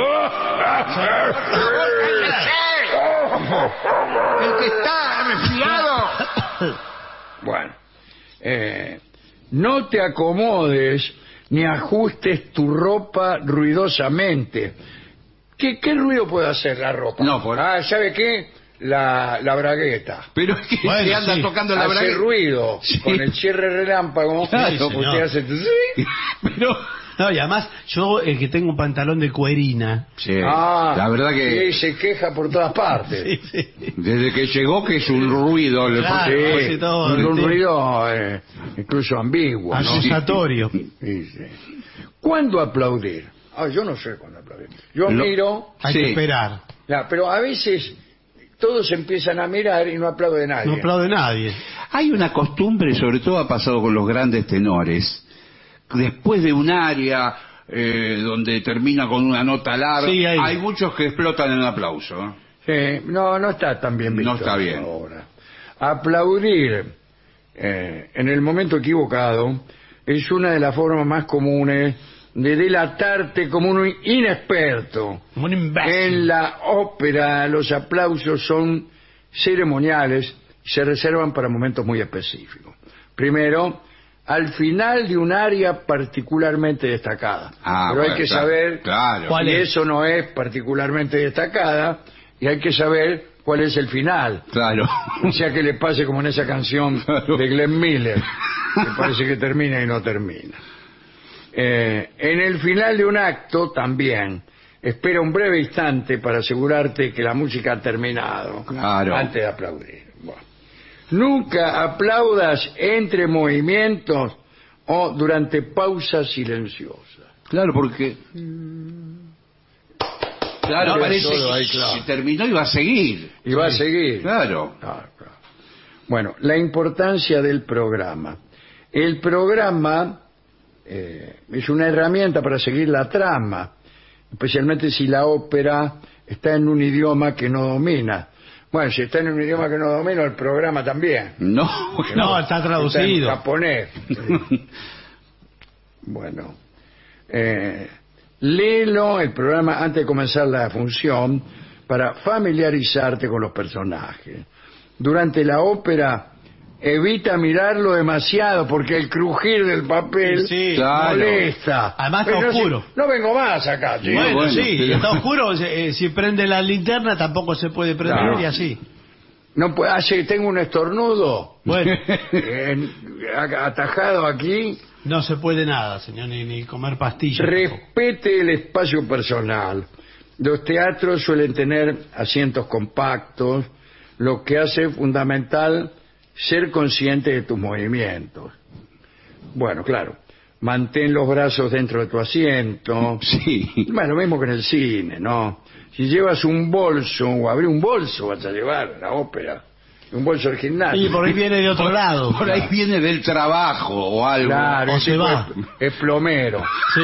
El que está resfriado. Bueno, eh, no te acomodes ni ajustes tu ropa ruidosamente. ¿Qué, qué ruido puede hacer la ropa? No, por- Ah, ¿sabe qué? La, la bragueta. Pero es que Bueno, se anda sí. tocando la Hace bragueta. ruido. Sí. Con el cierre relámpago. Claro, usted señor. hace... ¿sí? Pero. No, y además, yo el que tengo un pantalón de cuerina. Sí, Ah, la verdad que y se queja por todas partes. Sí, sí. desde que llegó que es un ruido. le- Claro, porque- pues, sí, todo, un, un sí. ruido eh, incluso ambiguo, ¿no? Acusatorio. Sí, sí. ¿Cuándo aplaudir? Ah, yo no sé cuándo aplaudir. Yo Lo- miro, Hay Sí. que esperar. ya, pero a veces todos empiezan a mirar y no aplaude nadie. No aplaude nadie. Hay una costumbre, sobre todo ha pasado con los grandes tenores, después de un área, eh, donde termina con una nota larga. Sí, hay. hay muchos que explotan en el aplauso. Sí, no, no está tan bien visto. No está bien. Ahora. Aplaudir eh, en el momento equivocado es una de las formas más comunes de delatarte como un inexperto. Un imbécil. En la ópera los aplausos son ceremoniales y se reservan para momentos muy específicos. Primero, al final de un área particularmente destacada. Ah, Pero hay bueno, que claro, saber claro. cuál es? eso no es particularmente destacada y hay que saber cuál es el final. Claro. O sea que le pase como en esa canción Claro. de Glenn Miller, que parece que termina y no termina. Eh, en el final de un acto también, espera un breve instante para asegurarte que la música ha terminado. Claro. Antes de aplaudir. Bueno. Nunca aplaudas entre movimientos o durante pausas silenciosas. Claro, porque... Claro, No, parece todo ahí, que claro. si terminó iba a seguir. Y va a seguir. Claro. Claro, claro. Bueno, la importancia del programa. El programa eh, es una herramienta para seguir la trama, especialmente si la ópera está en un idioma que no domina. Bueno, si está en un idioma que no domino, el programa también. No, No, está traducido. Está en japonés. Bueno. Eh, léelo el programa antes de comenzar la función para familiarizarte con los personajes. Durante la ópera, evita mirarlo demasiado porque el crujir del papel Sí, claro. molesta. Además está Pero si- oscuro. no vengo más acá, chico. Bueno, bueno, sí, pero- está oscuro. eh, si prende la linterna tampoco se puede prender Claro. y así. No puedo, hace, tengo un estornudo Bueno, en- a- atajado aquí. no se puede nada, señor, ni, ni comer pastillas. Respete el espacio personal. Los teatros suelen tener asientos compactos, lo que hace fundamental ser consciente de tus movimientos. Bueno, claro, mantén los brazos dentro de tu asiento. Sí. Bueno, lo mismo que en el cine, ¿no? Si llevas un bolso, o abrí un bolso vas a llevar a la ópera, un bolso del gimnasio. Y por ahí viene de otro lado. Por ahí viene del trabajo o algo. Claro, O ese se tipo va. Es, es plomero. Sí.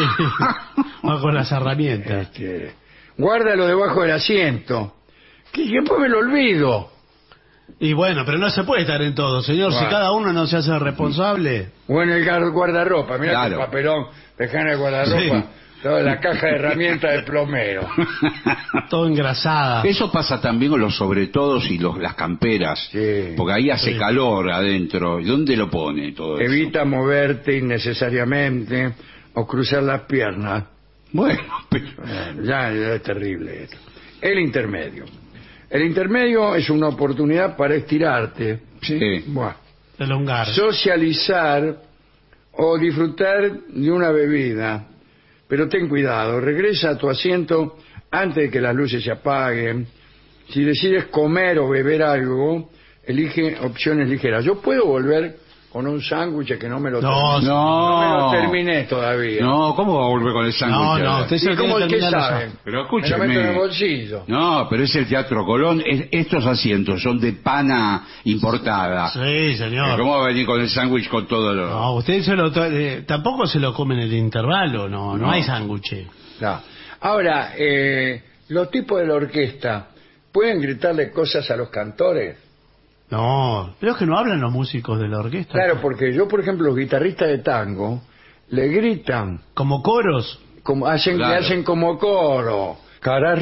Va con las herramientas. Este, guárdalo debajo del asiento. Que después me lo olvido. Y bueno, pero no se puede estar en todo, señor. Si Bueno. cada uno no se hace responsable. O en el gar- guardarropa. Mira Claro. el papelón. Dejan el guardarropa. Sí. Toda la caja de herramientas del plomero. Todo engrasada. Eso pasa también con los sobretodos y los, las camperas. Sí. Porque ahí hace Sí. calor adentro. ¿Y dónde lo pone todo eso? Evita moverte innecesariamente o cruzar las piernas. Bueno, pero... Bueno, ya, ya es terrible esto. El intermedio. El intermedio es una oportunidad para estirarte. Sí. Bueno, Elongar. socializar o disfrutar de una bebida. Pero ten cuidado, regresa a tu asiento antes de que las luces se apaguen. Si decides comer o beber algo, elige opciones ligeras. Yo puedo volver con un sándwich que no me lo No, terminé. no. me lo terminé todavía. No, ¿cómo va a volver con el sándwich? No, no, ahora? usted se ¿Y lo tiene cómo que el que terminar saben? ya. Pero Me lo escúcheme. meto en el bolsillo. No, pero es el Teatro Colón. Es- estos asientos son de pana importada. Sí, señor. ¿Cómo va a venir con el sándwich con todo lo...? No, usted se lo to- eh, tampoco se lo come en el intervalo, no, no, No. hay sándwich. No. Ahora, eh, los tipos de la orquesta, ¿pueden gritarle cosas a los cantores? No, pero es que no hablan los músicos de la orquesta. Claro, porque yo, por ejemplo, los guitarristas de tango le gritan, Como coros. como hacen, Claro. le hacen como coro. Cara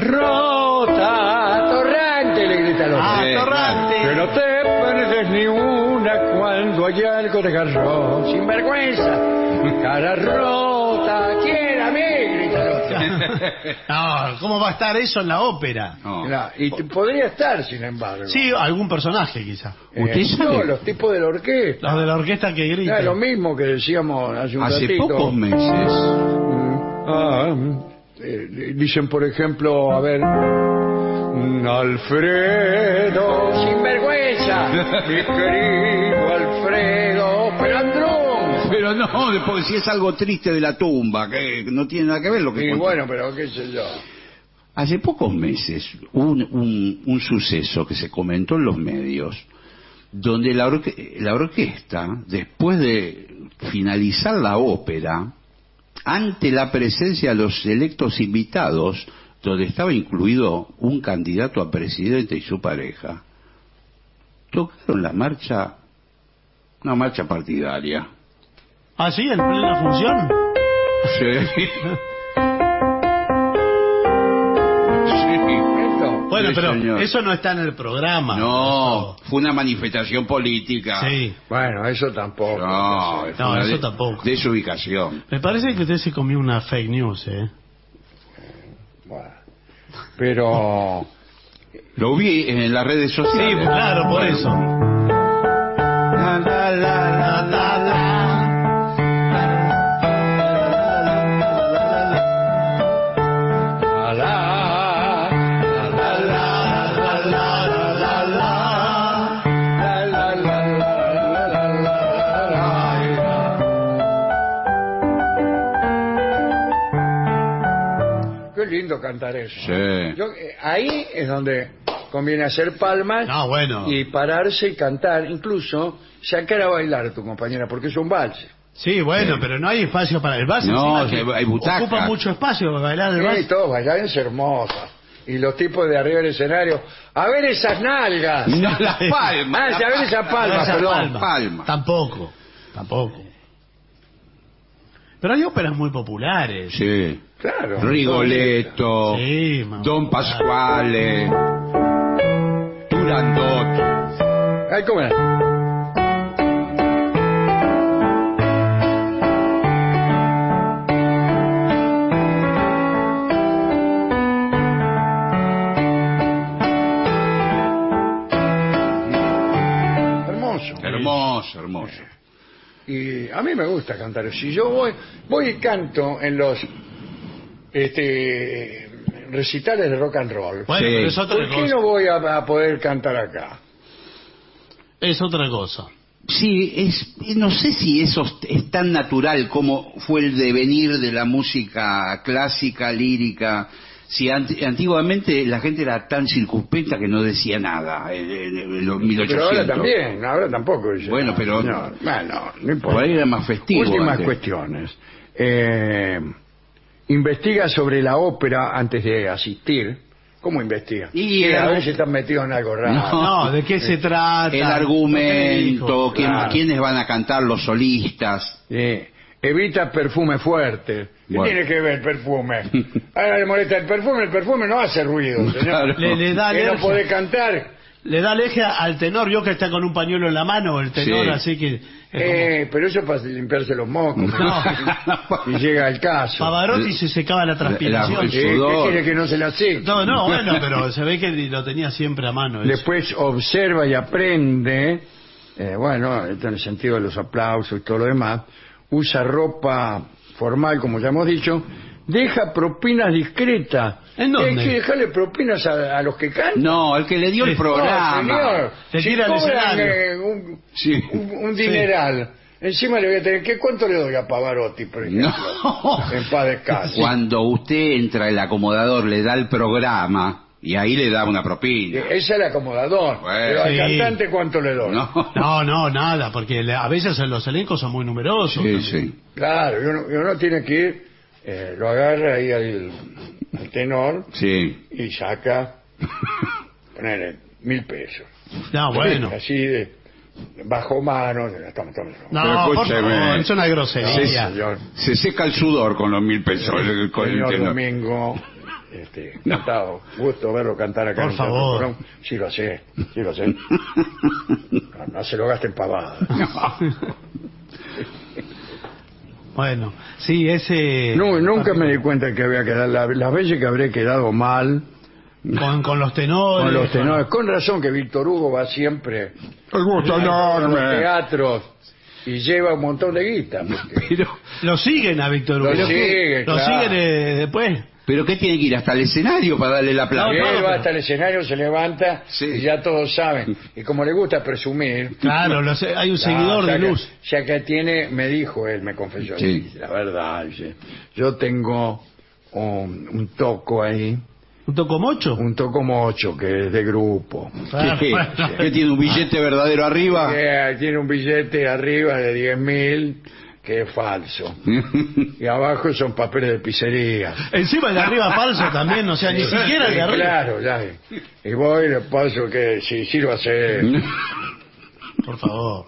rota, torrante, le grita al otro. Ah, Sí, torrante. Que no te perdes ni una cuando hay algo de garrón. Sin vergüenza. Cara rota, quién a mí, grita el otro. No, ¿cómo va a estar eso en la ópera? No. Claro, y te- podría estar, sin embargo. Sí, algún personaje quizá. Eh, ¿Usted sabe? No, los tipos de la orquesta. Los de la orquesta que Ah, gritan. lo mismo que decíamos hace un Hace ratito. pocos meses. Mm, ah, mm, eh, dicen, por ejemplo, a ver... mm, Alfredo, sin vergüenza, mi querido Alfredo, Pelandrón. Pero no, porque si es algo triste de la tumba, que no tiene nada que ver lo que Y contó. bueno, pero qué sé yo. Hace pocos meses hubo un, un, un suceso que se comentó en los medios, donde la, orque- la orquesta, después de finalizar la ópera, ante la presencia de los electos invitados, donde estaba incluido un candidato a presidente y su pareja, tocaron la marcha, una marcha partidaria. ¿Ah, sí? ¿En plena función? Sí. Bueno, Sí, pero señor. eso no está en el programa. No, fue una manifestación política. Sí. Bueno, eso tampoco. No, fue No, una eso de- tampoco. Desubicación. Me parece que usted se comió una fake news, ¿eh? Bueno, pero Lo vi en las redes Sí, sociales. claro, por Bueno. eso. La, la, la, la, la, la. qué lindo cantar eso. Sí. Yo, eh, ahí es donde conviene hacer palmas No, bueno. y pararse y cantar, incluso sacar a bailar a tu compañera, porque es un vals. Sí, bueno, Sí. pero no hay espacio para el vals. No, encima que hay butacas. ocupa mucho espacio para bailar el Sí, vals. todos bailar es hermosa. Y los tipos de arriba del escenario, a ver esas nalgas. No, las palmas. Ah, sí, a ver esa palma, Esa perdón. palma. palma. Tampoco, tampoco. Pero hay óperas muy populares. Sí. Claro. Rigoletto, Sí, mamá. Don Pasquale, Turandot. Ay, ¿cómo es? Hermoso. Hermoso, hermoso. Y a mí me gusta cantar. Si yo voy, voy y canto en los este recitales de rock and roll. Bueno, Sí. pero es otra ¿Por qué cosa. no voy a, a poder cantar acá? Es otra cosa. Sí, es, no sé si eso es tan natural como fue el devenir de la música clásica, lírica. Si ant- antiguamente la gente era tan circunspecta que no decía nada en, en- en los mil Pero ochocientos. ahora también, ahora tampoco. dice Bueno, nada, pero- señor. Bueno, no importa. Por ahí era más festivo Últimas antes. cuestiones. Eh, investiga sobre la ópera antes de asistir. ¿Cómo investiga? Y Sí, el a argu- ver si están metidos en algo raro. No. No, ¿de qué se trata? El ¿Qué argumento, dijo? quién- Claro. quiénes van a cantar los solistas. Sí. Evita perfume fuerte. ¿Qué Bueno. tiene que ver el perfume? Ahora le molesta el perfume, el perfume no hace ruido, señor. Claro. Le, le da Que no alergia. puede cantar. Le da alergia al tenor, yo que está con un pañuelo en la mano, el tenor, Sí. así que... es como- Eh, pero eso para limpiarse los mocos. Y llega el caso. Pavarotti se secaba la transpiración. La- Sí, ¿qué sudor. quiere que no se la seque? No, no, bueno, pero se ve que lo tenía siempre a mano. eso. Después observa y aprende, eh, bueno, esto en el sentido de los aplausos y todo lo demás, usa ropa formal, como ya hemos dicho, deja propinas discretas. ¿En dónde? Hay que dejarle propinas a, a los que cantan. No, el que le dio el No, programa. No, señor. Se Si tira al cobran, escenario. eh, un, Sí. un- un dineral, encima le voy a tener... ¿qué, ¿Cuánto le doy a Pavarotti, por ejemplo? No. En paz descanse. Cuando usted entra, el acomodador le da el programa y ahí le da una propina. Ese es el acomodador. Bueno. Pero al Sí. cantante, ¿cuánto le doy? No. No, no, nada, porque le- a veces los elencos son muy numerosos. Sí, sí. Claro, y uno, y uno tiene que ir, eh, lo agarra ahí al, al tenor Sí. y saca, ponele, mil pesos. No, bueno. Así de, bajo mano. Toma, toma, toma. No, Pero por escúcheme. favor, es una Sí, grosería. señor. Se seca el sudor con los mil pesos. el- con el Señor tenor. Domingo, este, encantado, gusto verlo cantar acá. Por en el Teatro favor. Colón. Sí lo sé, sí lo sé. No, no se lo gasten pavadas. Bueno, sí, ese... No, nunca me di cuenta que había quedado, la- las veces que habré quedado mal Con, con los tenores. con los tenores. Con razón que Víctor Hugo va siempre El gusto a los enorme. teatros y lleva un montón de guita. porque- Pero, Lo siguen a Víctor Hugo. Lo sigue, Lo claro. siguen eh, después. pero ¿qué tiene que ir hasta el escenario para darle la plata? Y él no, va pero- hasta el escenario, se levanta Sí. y ya todos saben. Y como le gusta presumir, Claro, lo sé, hay un ya, seguidor ya de que- luz. Ya que tiene, me dijo él, me confesó, Sí. dice, la verdad, dice, yo tengo un, un toco ahí, ¿Un tocomocho? un toco mocho que es de grupo. Claro, ¿Qué, bueno. ¿Qué tiene un billete verdadero arriba? Que tiene un billete arriba de diez mil que es falso. Y abajo son papeles de pizzería. Encima el de arriba falso también, o sea, ni siquiera el de arriba. Claro, ya. Y voy y le paso que si sírvase. Por favor.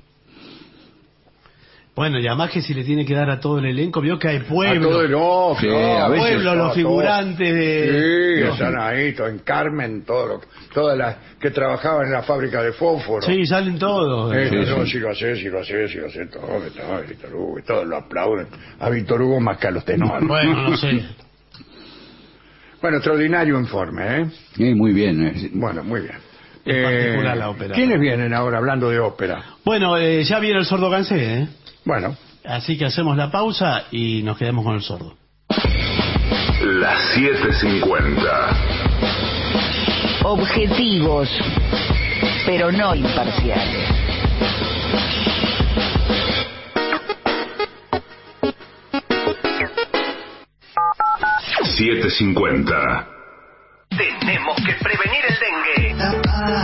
Bueno, y además que si le tiene que dar a todo el elenco, vio que hay pueblo. A todo el no, Sí, no, a veces pueblo, los figurantes de... Sí, no. están ahí, todo, en Carmen, todo lo- todas las que trabajaban en la fábrica de fósforo. Sí, salen todos. Eh, Sí, no, sí. si lo hace, si lo hace, si lo hace, todo, todo, Víctor Hugo, y todos lo aplauden. A Víctor Hugo más que a los tenores. Bueno, no sé. Bueno, extraordinario informe, ¿eh? Sí, muy bien. eh. Bueno, muy bien. Es particular la ópera. ¿Quiénes vienen ahora hablando de ópera? Bueno, eh, ya viene el sordo Gansé, ¿eh? Bueno, Así que hacemos la pausa y nos quedamos con el sordo. Las siete cincuenta. Objetivos, pero no imparciales. siete cincuenta. Tenemos que prevenir el dengue.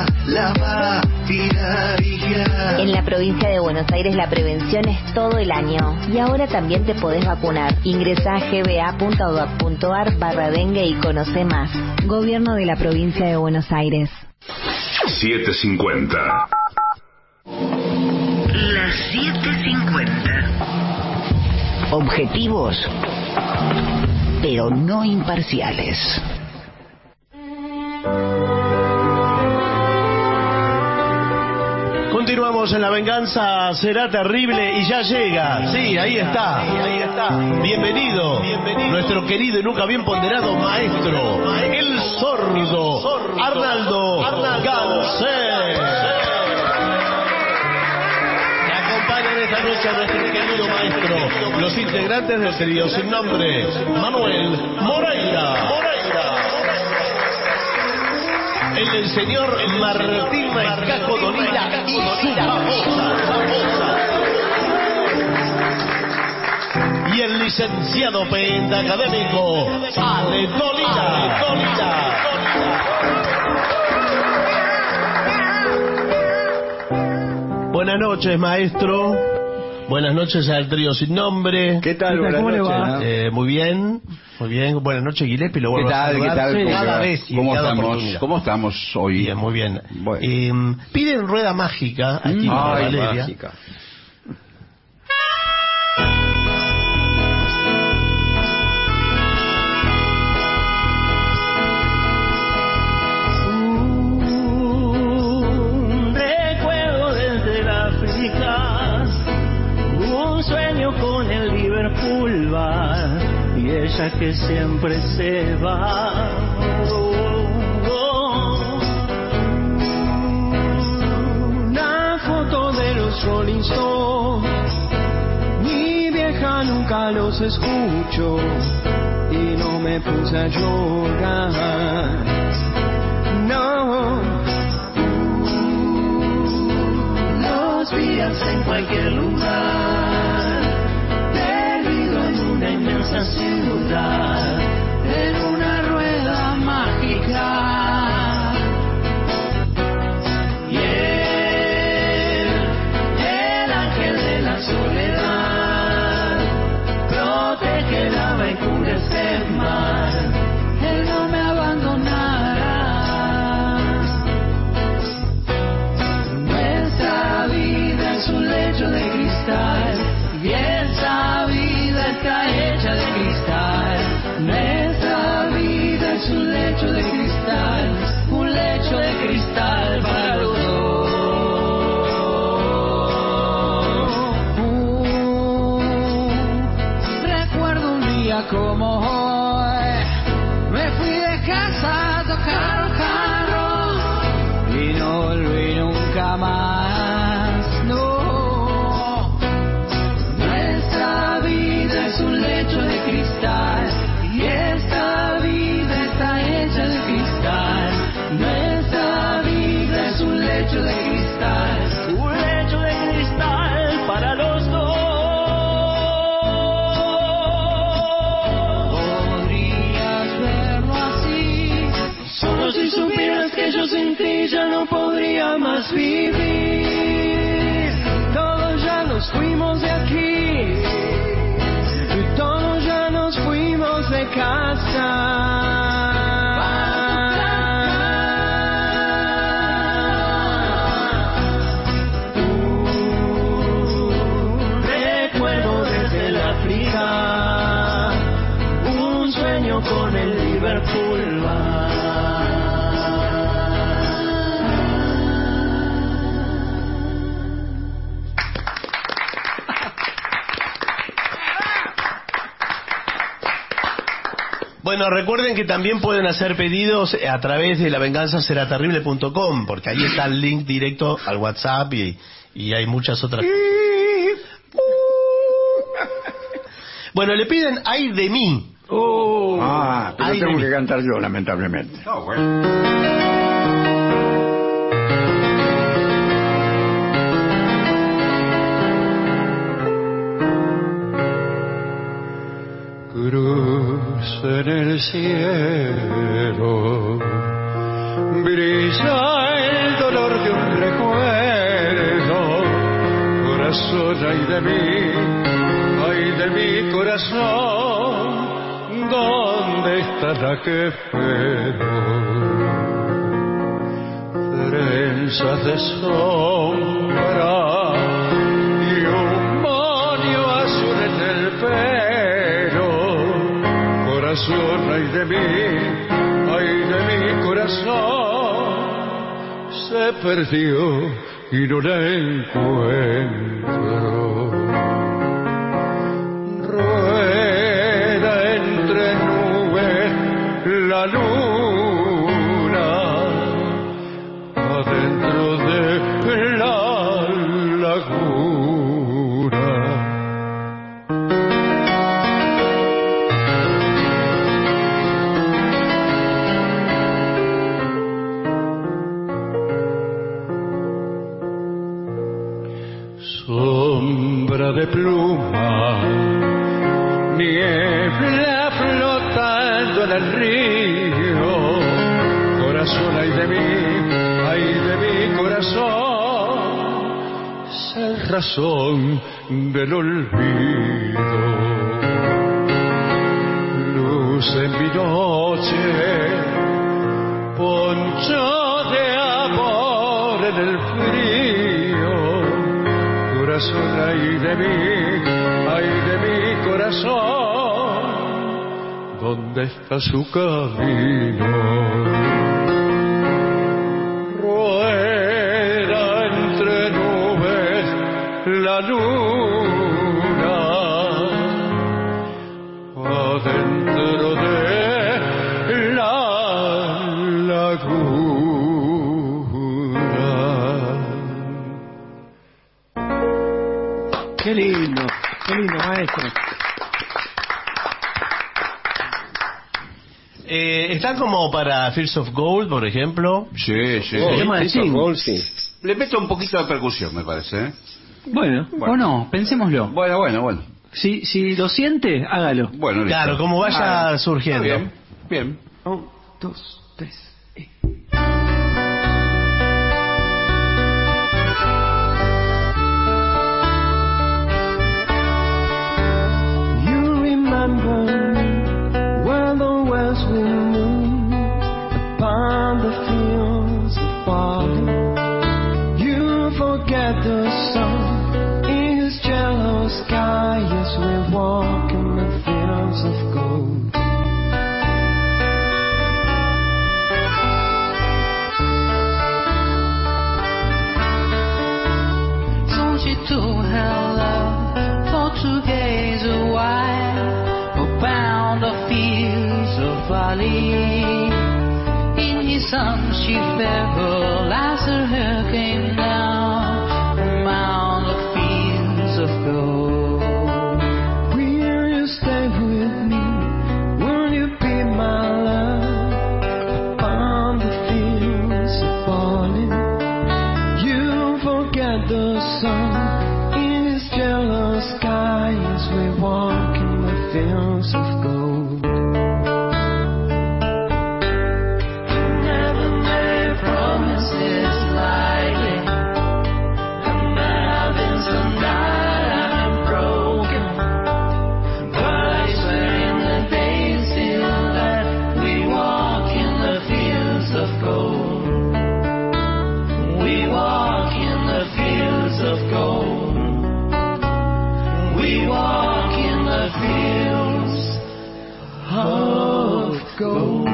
En la provincia de Buenos Aires la prevención es todo el año. Y ahora también te podés vacunar. Ingresa a gba.gov.ar barra dengue y conoce más. Gobierno de la provincia de Buenos Aires. siete cincuenta. Las siete cincuenta. Objetivos, pero no imparciales. Continuamos en La Venganza Será Terrible y ya llega. Sí, ahí está. Ahí está. Bienvenido, nuestro querido y nunca bien ponderado maestro, el sordo Arnaldo Gansé. Me acompañan esta noche a nuestro querido maestro, los integrantes del trío sin nombre, Manuel Moreira. El del señor Martín Maescaco Donila y su babosa. Y el licenciado pentacadémico Ale Donila. Buenas noches, maestro. Buenas noches al trío sin nombre. ¿qué tal? Buenas ¿Cómo le noches, va? ¿no? Eh, muy bien, muy bien. Buenas noches, Gillespie. Lo ¿Qué vuelvo a tal? ¿Qué saludar tal? ¿Cómo, cada va? vez y en ¿Cómo cada estamos? oportunidad. ¿Cómo estamos hoy? Bien, muy bien. Bueno. Eh, piden rueda mágica aquí en Ay, Valeria. mágica. Un recuerdo desde el África, un sueño con el Liverpool Bar y ella que siempre se va. Oh, oh. Una foto de los Rolling Stones, mi vieja nunca los escucho y no me puse a llorar. No, los días en cualquier lugar, perdido en una inmensa ciudad, en una rueda mágica. Y él, el ángel de la soledad, protegerá y cura este mal. Él no me abandonará. Nuestra vida es un lecho de cristal y esa vida está hecha de cristal. Nuestra vida es un lecho de cristal, un lecho de cristal para los dos. Uh, recuerdo un día como hoy, me fui de casa a tocar un jarro y no volví nunca más, no. Nuestra vida es un lecho de cristal y esta vida está hecha de cristal. Nuestra vida es un lecho de cristal, un lecho de cristal para los dos. Podrías verlo así, solo si supieras que yo sin ti ya no podría más vivir. Todos ya nos fuimos de aquí, de casa. Con el Liverpool va. Bueno, recuerden que también pueden hacer pedidos a través de la venganza será terrible punto com, porque ahí está el link directo al WhatsApp y, y hay muchas otras. Bueno, le piden ay de mí. Oh, ah, pero ay, tengo de que cantar yo, lamentablemente. No, bueno. Cruz en el cielo brilla el dolor de un recuerdo. Corazón, ay de mí, ay de mi corazón, ¿dónde está la que espero? Trenzas de sombra y un moño azul en el pelo. Corazón, ay de mí, ay de mi corazón, se perdió y no la encuentro. Rueda entre nubes la luna adentro de la laguna. Sombra de pluma, niebla flotando en el río. Corazón, ay de mí, ay de mi corazón, cerrazón del olvido. Luz en mi noche, poncho de amor en el frío. Corazón, ay de mí, ay de mi corazón, ¿dónde está su camino? Rueda entre nubes la luna adentro de la laguna. Qué lindo, qué lindo, maestro. Eh, ¿Están como para Fields of Gold, por ejemplo? Sí, sí. Oh, tema de Fields of Sting. Gold, sí. Le meto un poquito de percusión, me parece, ¿eh? Bueno, Bueno. o no, pensémoslo. Bueno, bueno, bueno. Si, si lo siente, hágalo. Bueno, listo. Claro, como vaya Ah, surgiendo. Bien, bien. Un, dos, tres. eh. You remember when the west wind moved upon the fields of barley. You forget the sun in his yellow sky as we walk in the fields of gold. Don't you do her love for to gaze a while around the fields of barley? In his sun she fell as her hair came down around the fields of gold. Will you stay with me? Will you be my love upon the fields of barley? You forget the sun in his yellow sky as we walk in the fields of gold. Never made promises lightly. go.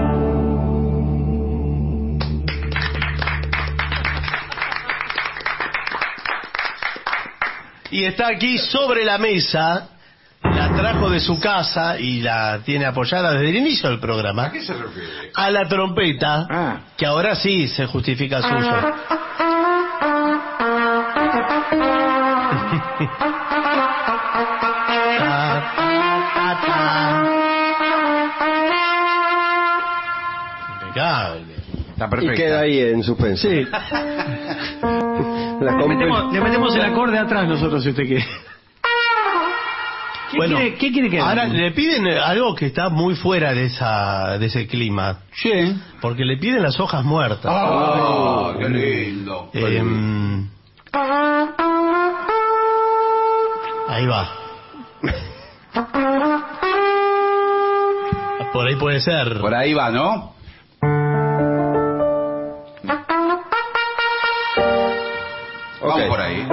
Y está aquí sobre la mesa, la trajo de su casa y la tiene apoyada desde el inicio del programa. ¿A qué se refiere? A la trompeta, Ah. que ahora sí se justifica su uso. Impecable. Está Y perfecta. queda ahí en suspenso. Sí. La Le compe- metemos, le metemos el acorde atrás nosotros si usted quiere. ¿Qué, Bueno, quiere, ¿Qué quiere que ahora hagamos? le piden algo que está muy fuera de esa de ese clima. Sí. Porque le piden las hojas muertas. Oh, qué lindo. Em, ahí va. Por ahí puede ser. Por ahí va, ¿no? Vamos Ok. por ahí.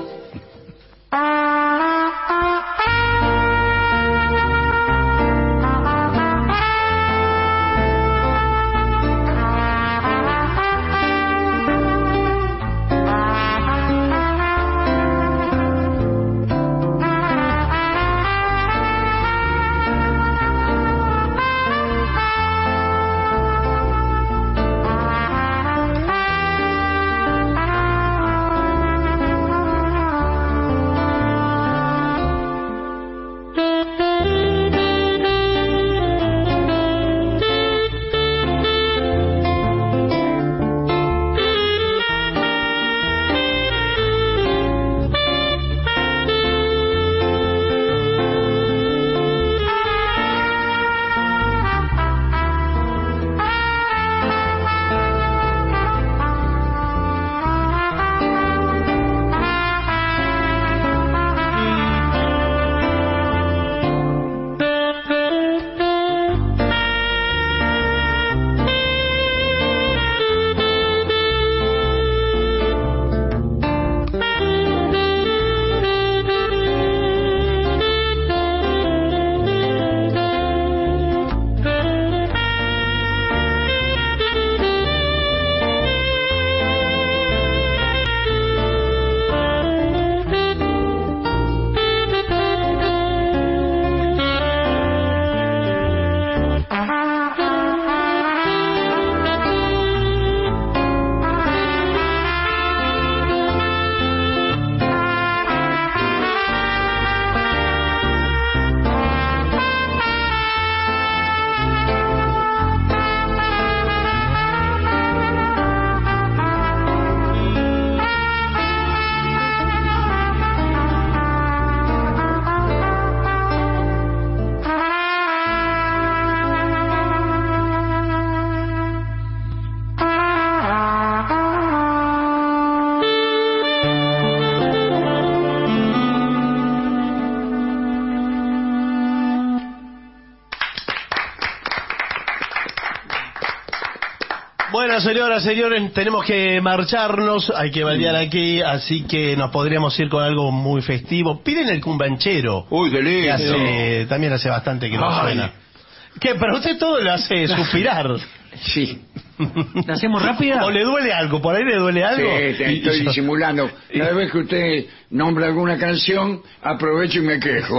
Bueno, señoras, señores, tenemos que marcharnos, hay que bailar aquí, así que nos podríamos ir con algo muy festivo. Piden el cumbanchero. Uy, qué lindo. Que hace, también hace bastante que no Ay. suena. ¿Qué? Pero usted todo lo hace suspirar. Sí. ¿La hacemos rápida? ¿O le duele algo? ¿Por ahí le duele algo? Sí, te- Y- estoy y yo- disimulando. Cada vez que usted nombra alguna canción, aprovecho y me quejo.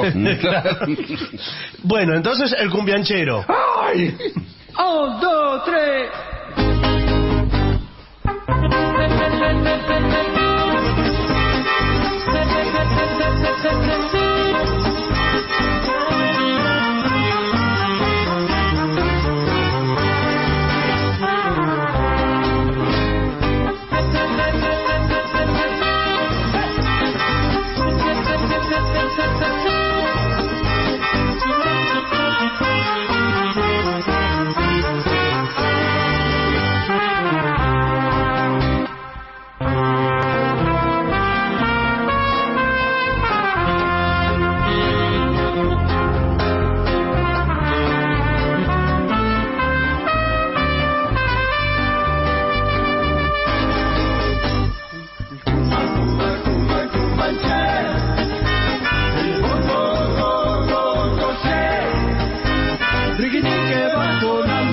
Bueno, entonces el cumbianchero. ¡Ay! Un, dos, tres.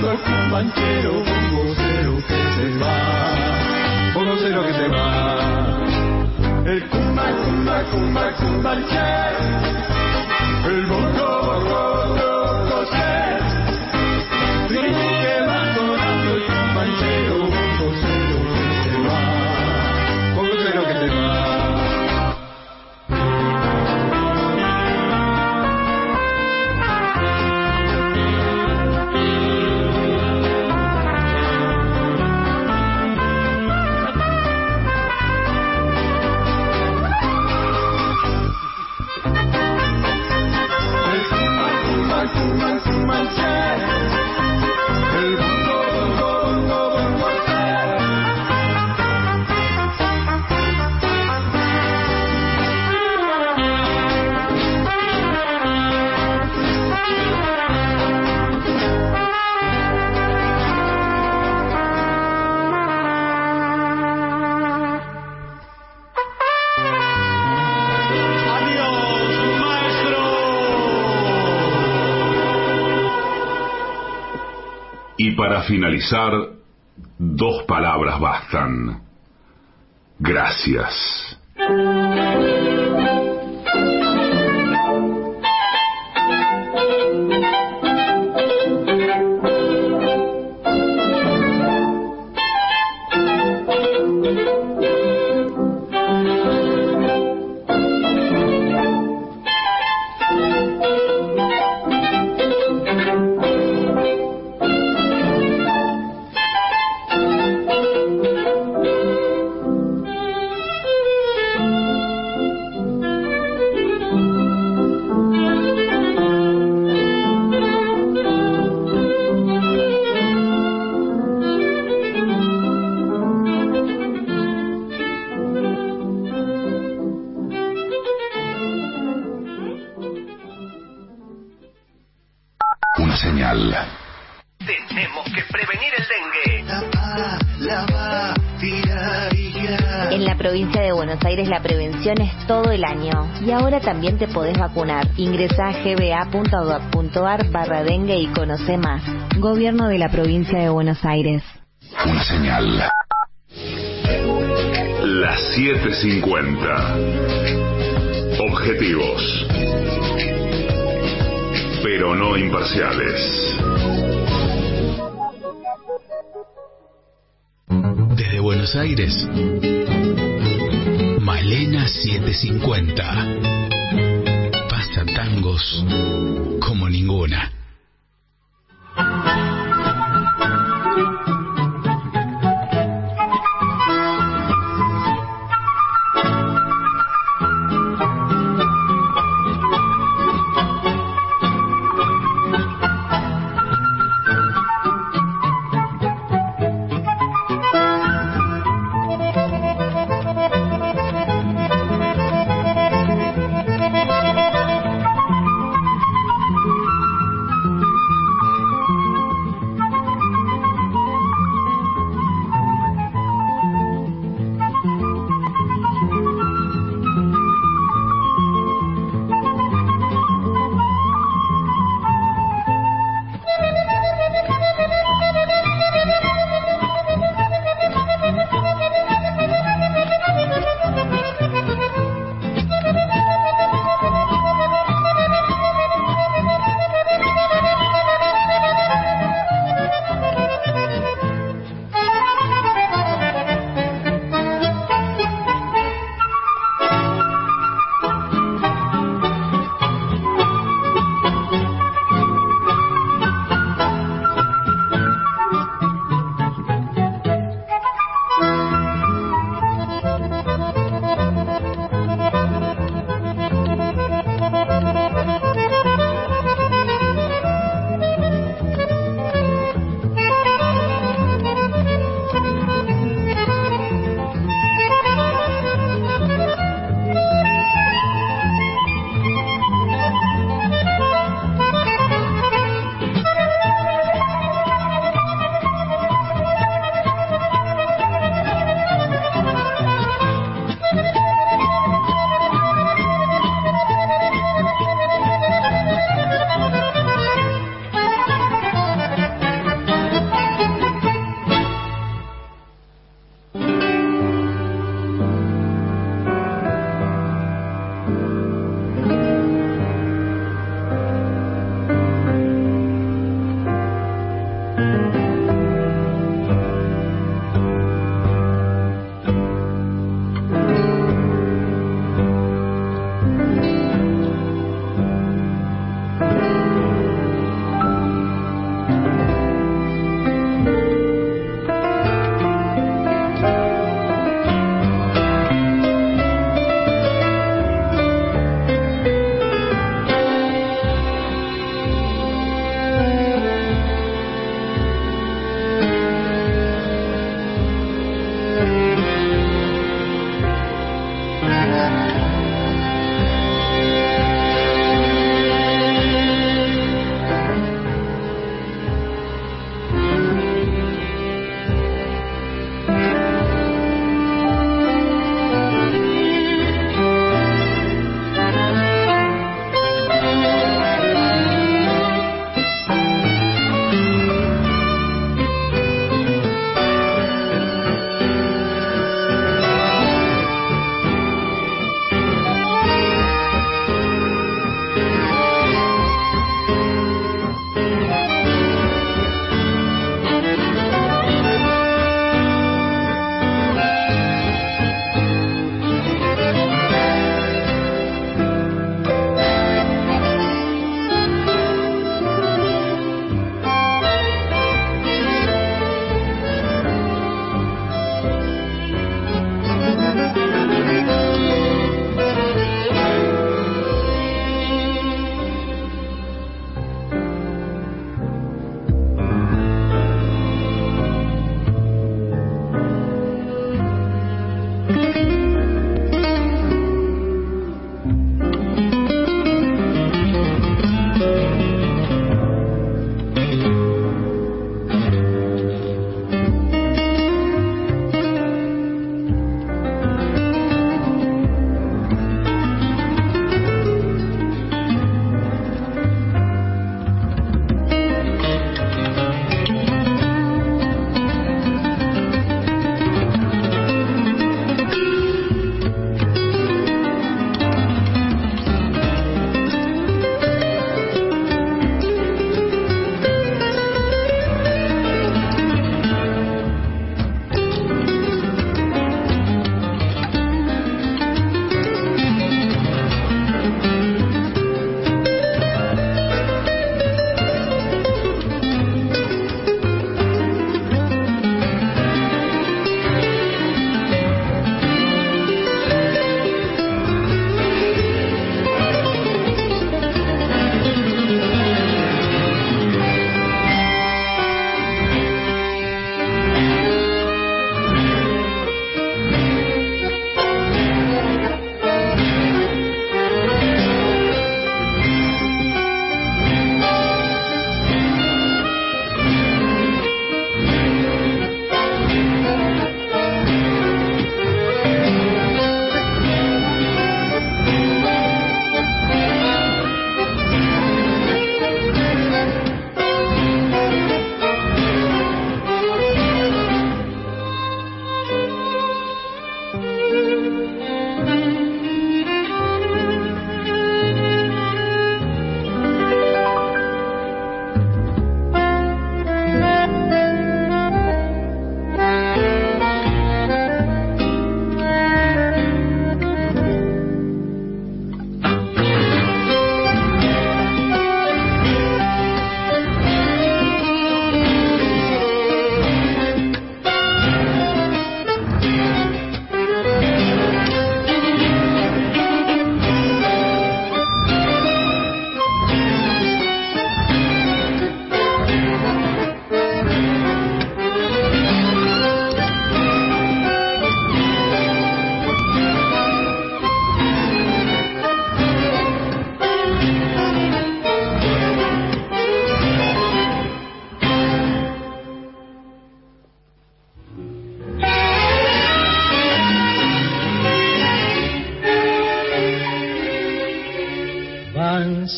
cumba, cumbanchero, un vocero que se va, un vocero que se va. El cumba, cumba, cumba, cumbanchero, el bongo, bongo, bongo, que va sonando el cumbanchero, un vocero que se va, un vocero que se va. Y para finalizar, dos palabras bastan. Gracias. Una señal. Tenemos que prevenir el dengue. En la provincia de Buenos Aires la prevención es todo el año. Y ahora también te podés vacunar. Ingresá a g b a punto gov punto a r barra dengue y conoce más. Gobierno de la provincia de Buenos Aires. Una señal. Las siete cincuenta. Objetivos, pero no imparciales. Desde Buenos Aires, Malena setecientos cincuenta. Pasa tangos como ninguna.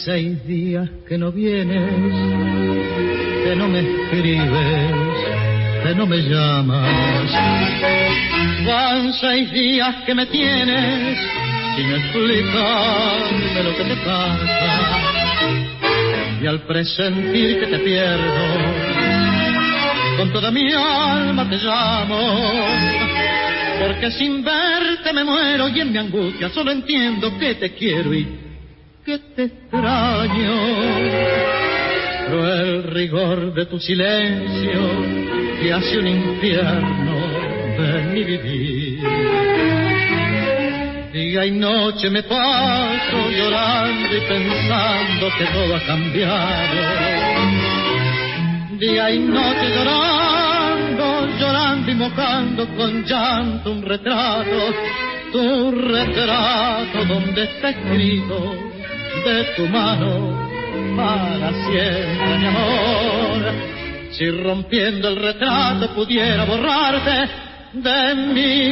seis días que no vienes, que no me escribes, que no me llamas. Van seis días que me tienes sin explicarme lo que te pasa. Y al presentir que te pierdo, con toda mi alma te llamo, porque sin verte me muero y en mi angustia solo entiendo que te quiero y que te extraño. Cruel rigor de tu silencio que hace un infierno de mi vivir. Día y noche me paso llorando y pensando que todo ha cambiado. Día y noche llorando, llorando y mojando con llanto un retrato, tu retrato donde está escrito de tu mano para siempre, mi amor. Si rompiendo el retrato pudiera borrarte de mi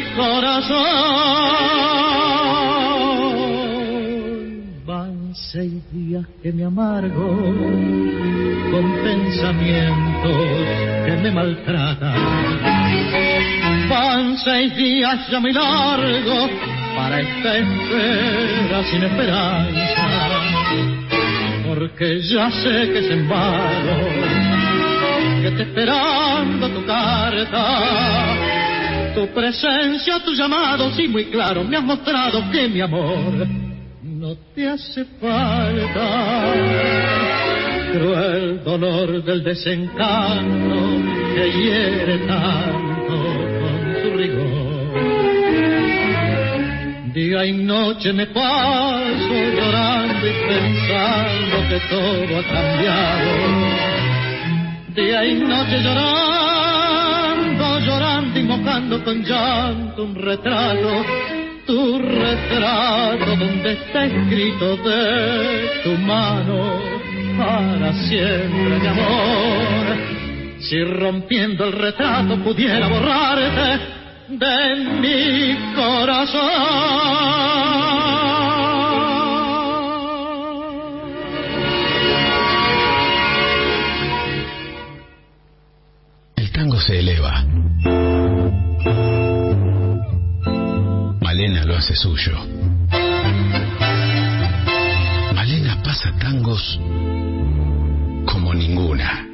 corazón. Van seis días que me amargo con pensamientos que me maltratan. Van seis días ya muy largos para esta espera sin esperanza, porque ya sé que es en vano que te esperando tu carta, tu presencia, tu llamado, sí muy claro me has mostrado que mi amor no te hace falta. Cruel dolor del desencanto que hiere tanto con su rigor. Día y noche me paso llorando y pensando que todo ha cambiado. Día y noche llorando, llorando y mojando con llanto un retrato, tu retrato donde está escrito de tu mano para siempre, mi amor. Si rompiendo el retrato pudiera borrarte de mi corazón. El tango se eleva. Malena lo hace suyo. Malena pasa tangos como ninguna.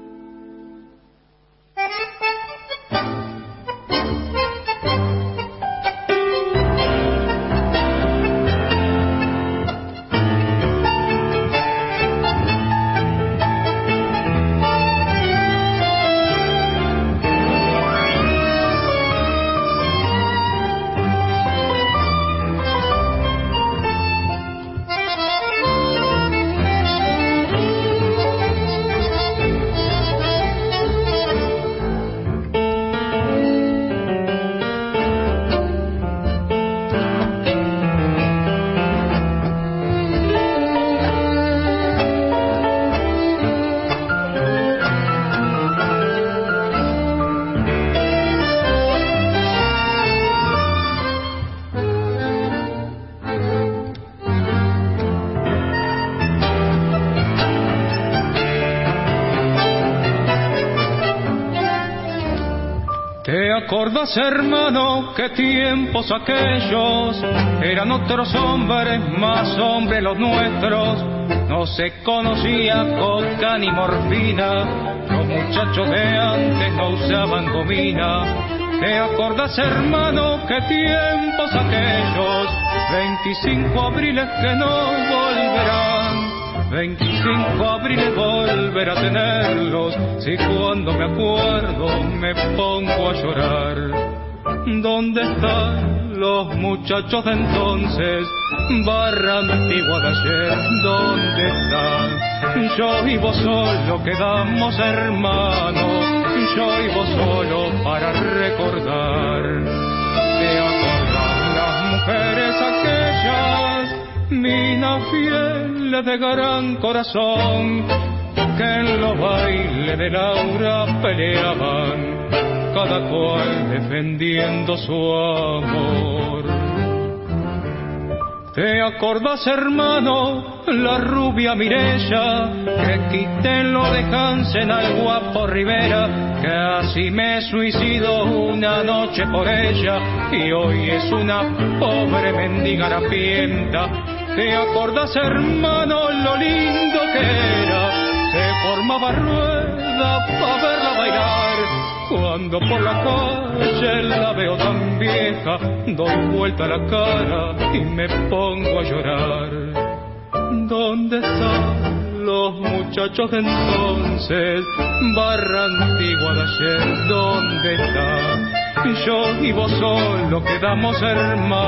¿Acordás, hermano, qué tiempos aquellos? Eran otros hombres, más hombres los nuestros. No se conocía coca ni morfina, los muchachos de antes no usaban gomina. ¿Te acordás, hermano, qué tiempos aquellos? veinticinco abriles que no volverán, veinticinco abriles volver a tenerlos. Si cuando me acuerdo me pongo a llorar. ¿Dónde están los muchachos de entonces? Barra antigua de ayer, ¿dónde están? Yo y vos solo quedamos hermanos, yo y vos solo para recordar. ¿Te acordás las mujeres aquellas, minas fieles de gran corazón, que en los bailes de Laura peleaban, cada cual defendiendo su amor? ¿Te acordás, hermano, la rubia Mirella, que quité lo de Hansen al guapo Rivera? Casi me suicido una noche por ella y hoy es una pobre mendiga harapienta. ¿Te acordás, hermano, lo lindo que era? Se formaba rueda para verla bailar. Cuando por la calle la veo tan vieja, doy vuelta la cara y me pongo a llorar. ¿Dónde están los muchachos de entonces? Barra antigua de ayer, ¿dónde está? Yo y vos solo quedamos hermanos.